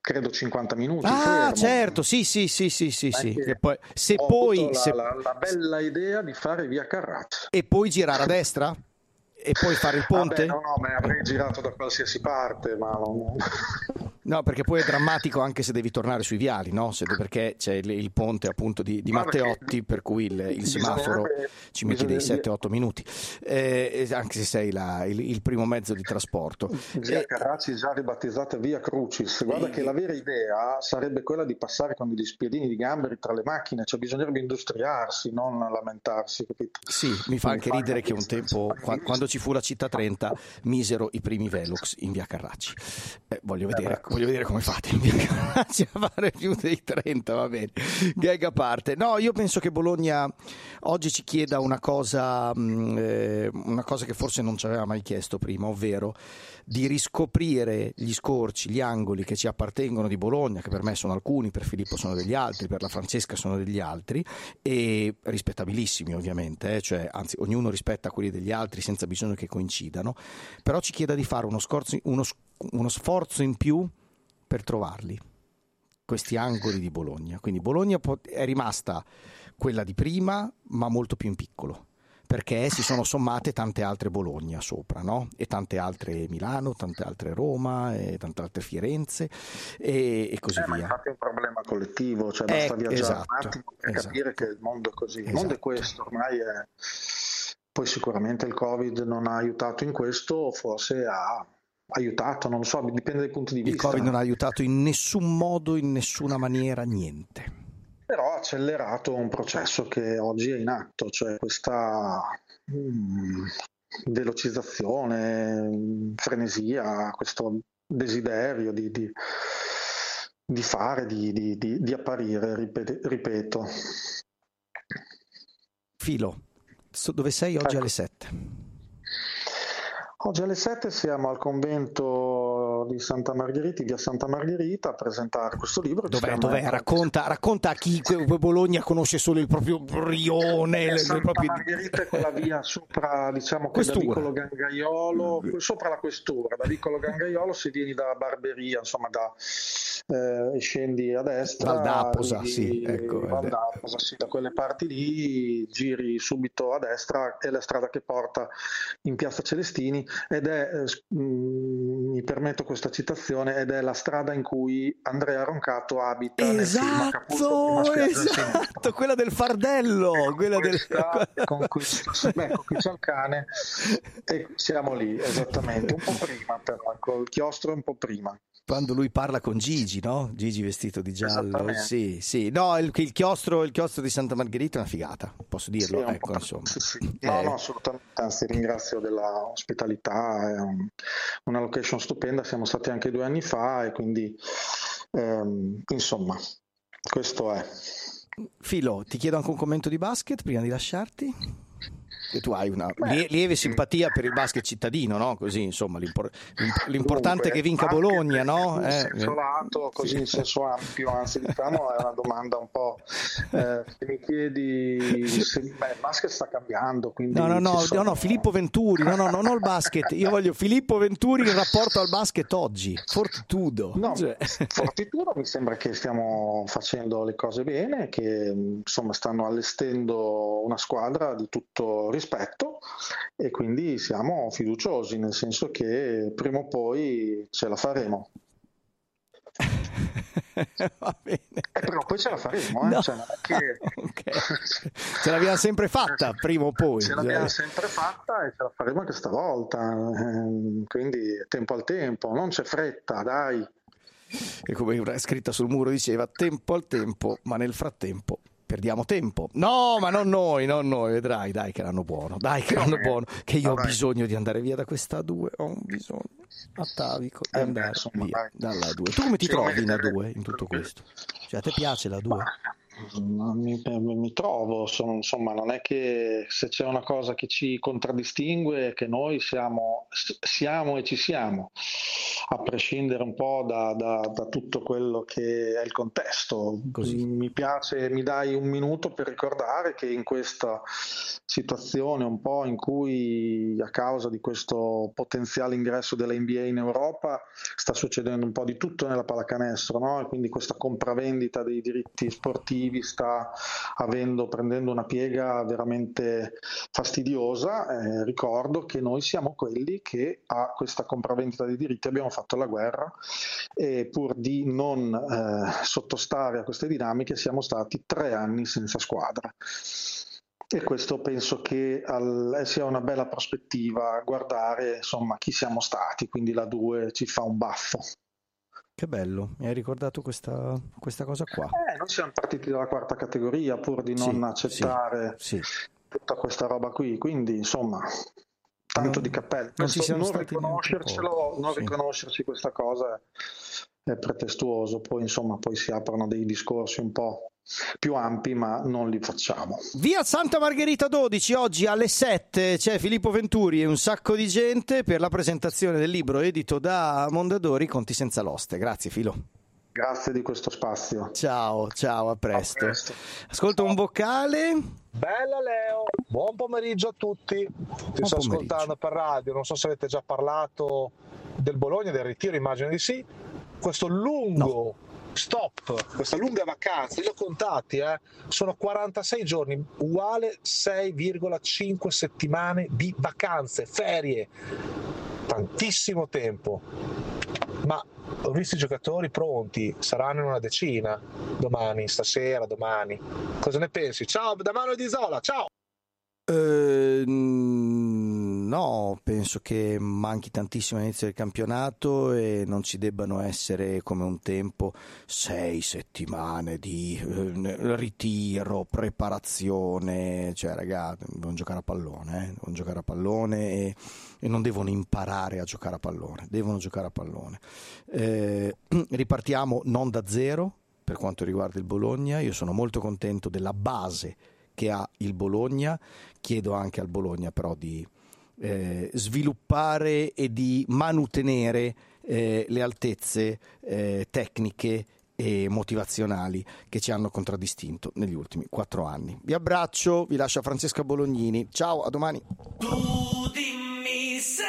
credo 50 minuti. Ah, certo, sì. E poi, la bella idea di fare via Carracci. E poi girare a destra? E poi fare il ponte? No, me avrei girato da qualsiasi parte, ma non... No, perché poi è drammatico anche se devi tornare sui viali, no? Perché c'è il ponte appunto di Matteotti, per cui il semaforo ci metti dei 7-8 minuti, anche se sei il primo mezzo di trasporto. Via Carracci già ribattezzata Via Crucis. Guarda che la vera idea sarebbe quella di passare con degli spiedini di gamberi tra le macchine, cioè bisognerebbe industriarsi, non lamentarsi, capito? Sì, mi fa anche ridere che un tempo, quando ci fu la città 30, misero i primi Velox in Via Carracci. Voglio vedere come fate in Via Carracci a fare più dei 30, va bene. Gag a parte. No, io penso che Bologna oggi ci chieda una cosa che forse non ci aveva mai chiesto prima, ovvero di riscoprire gli scorci, gli angoli che ci appartengono di Bologna, che per me sono alcuni, per Filippo sono degli altri, per la Francesca sono degli altri, e rispettabilissimi ovviamente, cioè, anzi ognuno rispetta quelli degli altri senza bisogno che coincidano, però ci chieda di fare uno sforzo in più per trovarli, questi angoli di Bologna. Quindi Bologna è rimasta quella di prima, ma molto più in piccolo, perché si sono sommate tante altre Bologna sopra, no? E tante altre Milano, tante altre Roma, e tante altre Firenze e così via. Ma infatti è un problema collettivo, cioè basta viaggiare un attimo per capire che il mondo è così. Il mondo è questo, ormai è... Poi sicuramente il Covid non ha aiutato in questo, forse ha aiutato, non lo so, dipende dai punti di vista. Il Covid non ha aiutato in nessun modo, in nessuna maniera, niente. Però ha accelerato un processo che oggi è in atto, cioè questa velocizzazione, frenesia, questo desiderio di fare, di apparire, ripeto. Filo, dove sei oggi alle 7? Oggi alle 7 siamo al convento di Santa Margherita, via Santa Margherita, a presentare questo libro. Dov'è? Racconta a chi Bologna conosce solo il proprio rione. Santa Margherita è quella via sopra, diciamo, da Vicolo Gangaiolo, sopra la questura. Da Vicolo Gangaiolo, se vieni da Barberia, insomma, e scendi a destra. Valdaposa, sì, ecco. Valdaposa, sì, da quelle parti lì giri subito a destra, è la strada che porta in Piazza Celestini, ed è, mi permetto questa citazione, ed è la strada in cui Andrea Roncato abita nel film Acapulco, esatto, quella del fardello, con questo, qui c'è il cane e siamo lì, esattamente, un po' prima però, col chiostro un po' prima. Quando lui parla con Gigi, no? Gigi vestito di giallo, sì. No, il chiostro di Santa Margherita è una figata, posso dirlo, sì, ecco, insomma. Sì. No, assolutamente, anzi ringrazio della ospitalità, è una location stupenda, siamo stati anche 2 anni fa e quindi insomma, questo è. Filo, ti chiedo anche un commento di basket prima di lasciarti. Che tu hai una lieve simpatia per il basket cittadino, no? Così, insomma, l'importante è che vinca Bologna, no? In senso lato, così in senso ampio, anzi, diciamo, è una domanda un po'. Se mi chiedi, il basket sta cambiando, quindi no, Filippo Venturi, no, non il basket. Io voglio Filippo Venturi in rapporto al basket oggi. Fortitudo. No, Fortitudo mi sembra che stiamo facendo le cose bene, che insomma stanno allestendo una squadra di tutto rispetto e quindi siamo fiduciosi, nel senso che prima o poi ce la faremo. Va bene. Però poi ce la faremo, no. Cioè, okay. Ce l'abbiamo sempre fatta, prima o poi. Ce l'abbiamo sempre fatta e ce la faremo anche stavolta, quindi tempo al tempo, non c'è fretta, dai. E come una scritta sul muro diceva, tempo al tempo, ma nel frattempo perdiamo tempo. No, ma non noi, vedrai, dai che l'hanno buono, che io ho bisogno di andare via da questa A2, ho bisogno atavico di andare via dalla A2. Tu come ti trovi in A2 in tutto questo? Cioè a te piace la A2? mi trovo, insomma, non è che se c'è una cosa che ci contraddistingue è che noi siamo e ci siamo, a prescindere un po' da tutto quello che è il contesto. Così. Mi piace, mi dai un minuto per ricordare che in questa situazione un po' in cui, a causa di questo potenziale ingresso della NBA in Europa, sta succedendo un po' di tutto nella pallacanestro, no? E quindi questa compravendita dei diritti sportivi sta prendendo una piega veramente fastidiosa. Ricordo che noi siamo quelli che a questa compravendita dei diritti abbiamo fatto la guerra, e pur di non sottostare a queste dinamiche siamo stati 3 anni senza squadra. E questo penso che sia una bella prospettiva, guardare insomma chi siamo stati, quindi la 2 ci fa un baffo. Che bello, mi hai ricordato questa cosa qua. Noi siamo partiti dalla 4ª categoria pur di non accettare tutta questa roba qui, quindi insomma tanto di cappello. Non riconoscerci questa cosa è pretestuoso, poi si aprono dei discorsi un po' più ampi, ma non li facciamo. Via Santa Margherita 12, oggi alle 7 c'è Filippo Venturi e un sacco di gente per la presentazione del libro edito da Mondadori, Conti senza l'oste. Grazie Filo. Grazie di questo spazio. Ciao, a presto. Ascolta un vocale. Bella Leo, buon pomeriggio a tutti. Ti sto ascoltando per radio, non so se avete già parlato del Bologna, del ritiro, immagino di sì. Questo lungo stop, questa lunga vacanza, li ho contati, sono 46 giorni, uguale 6,5 settimane di vacanze, ferie, tantissimo tempo. Ma ho visto i giocatori pronti, saranno in una decina stasera, domani. Cosa ne pensi? Ciao da Manuel Di Zola, ciao! No, penso che manchi tantissimo all'inizio del campionato e non ci debbano essere come un tempo 6 settimane di ritiro, preparazione, cioè ragazzi devono giocare a pallone, e non devono imparare a giocare a pallone, devono giocare a pallone. Ripartiamo non da zero per quanto riguarda il Bologna. Io sono molto contento della base che ha il Bologna, chiedo anche al Bologna però di sviluppare e di manutenere le altezze tecniche e motivazionali che ci hanno contraddistinto negli ultimi 4 anni. Vi abbraccio, vi lascia Francesca Bolognini, ciao, a domani. Tu dimmi se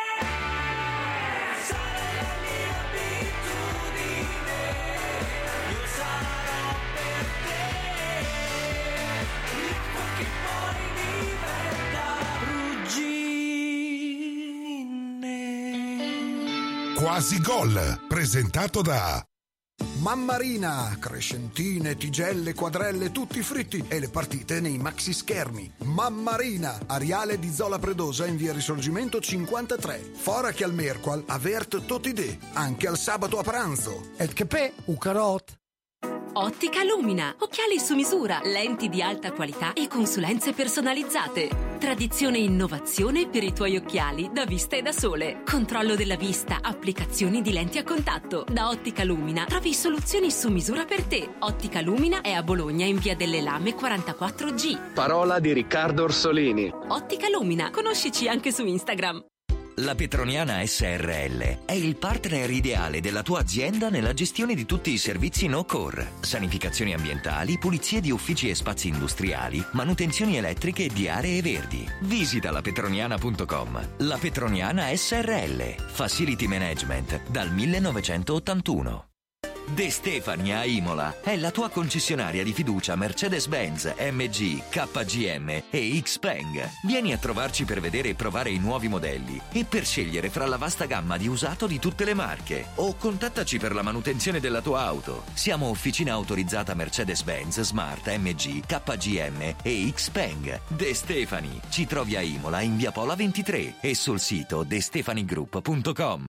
Quasi Gol, presentato da Mammarina, crescentine, tigelle, quadrelle, tutti fritti e le partite nei maxi schermi. Mammarina, Ariale di Zola Predosa in via Risorgimento 53. Fora che al Merqual, avert totidè, anche al sabato a pranzo. Et che pe, ucarot. Ottica Lumina, occhiali su misura, lenti di alta qualità e consulenze personalizzate. Tradizione e innovazione per i tuoi occhiali da vista e da sole. Controllo della vista, applicazioni di lenti a contatto. Da Ottica Lumina trovi soluzioni su misura per te. Ottica Lumina è a Bologna in via delle Lame 44G. Parola di Riccardo Orsolini. Ottica Lumina, conoscici anche su Instagram. La Petroniana SRL è il partner ideale della tua azienda nella gestione di tutti i servizi no-core, sanificazioni ambientali, pulizie di uffici e spazi industriali, manutenzioni elettriche e di aree verdi. Visita lapetroniana.com. La Petroniana SRL, Facility Management dal 1981. De Stefani a Imola è la tua concessionaria di fiducia Mercedes-Benz, MG, KGM e Xpeng. Vieni a trovarci per vedere e provare i nuovi modelli e per scegliere fra la vasta gamma di usato di tutte le marche. O contattaci per la manutenzione della tua auto. Siamo officina autorizzata Mercedes-Benz, Smart, MG, KGM e Xpeng. De Stefani. Ci trovi a Imola in via Pola 23 e sul sito destefanigroup.com.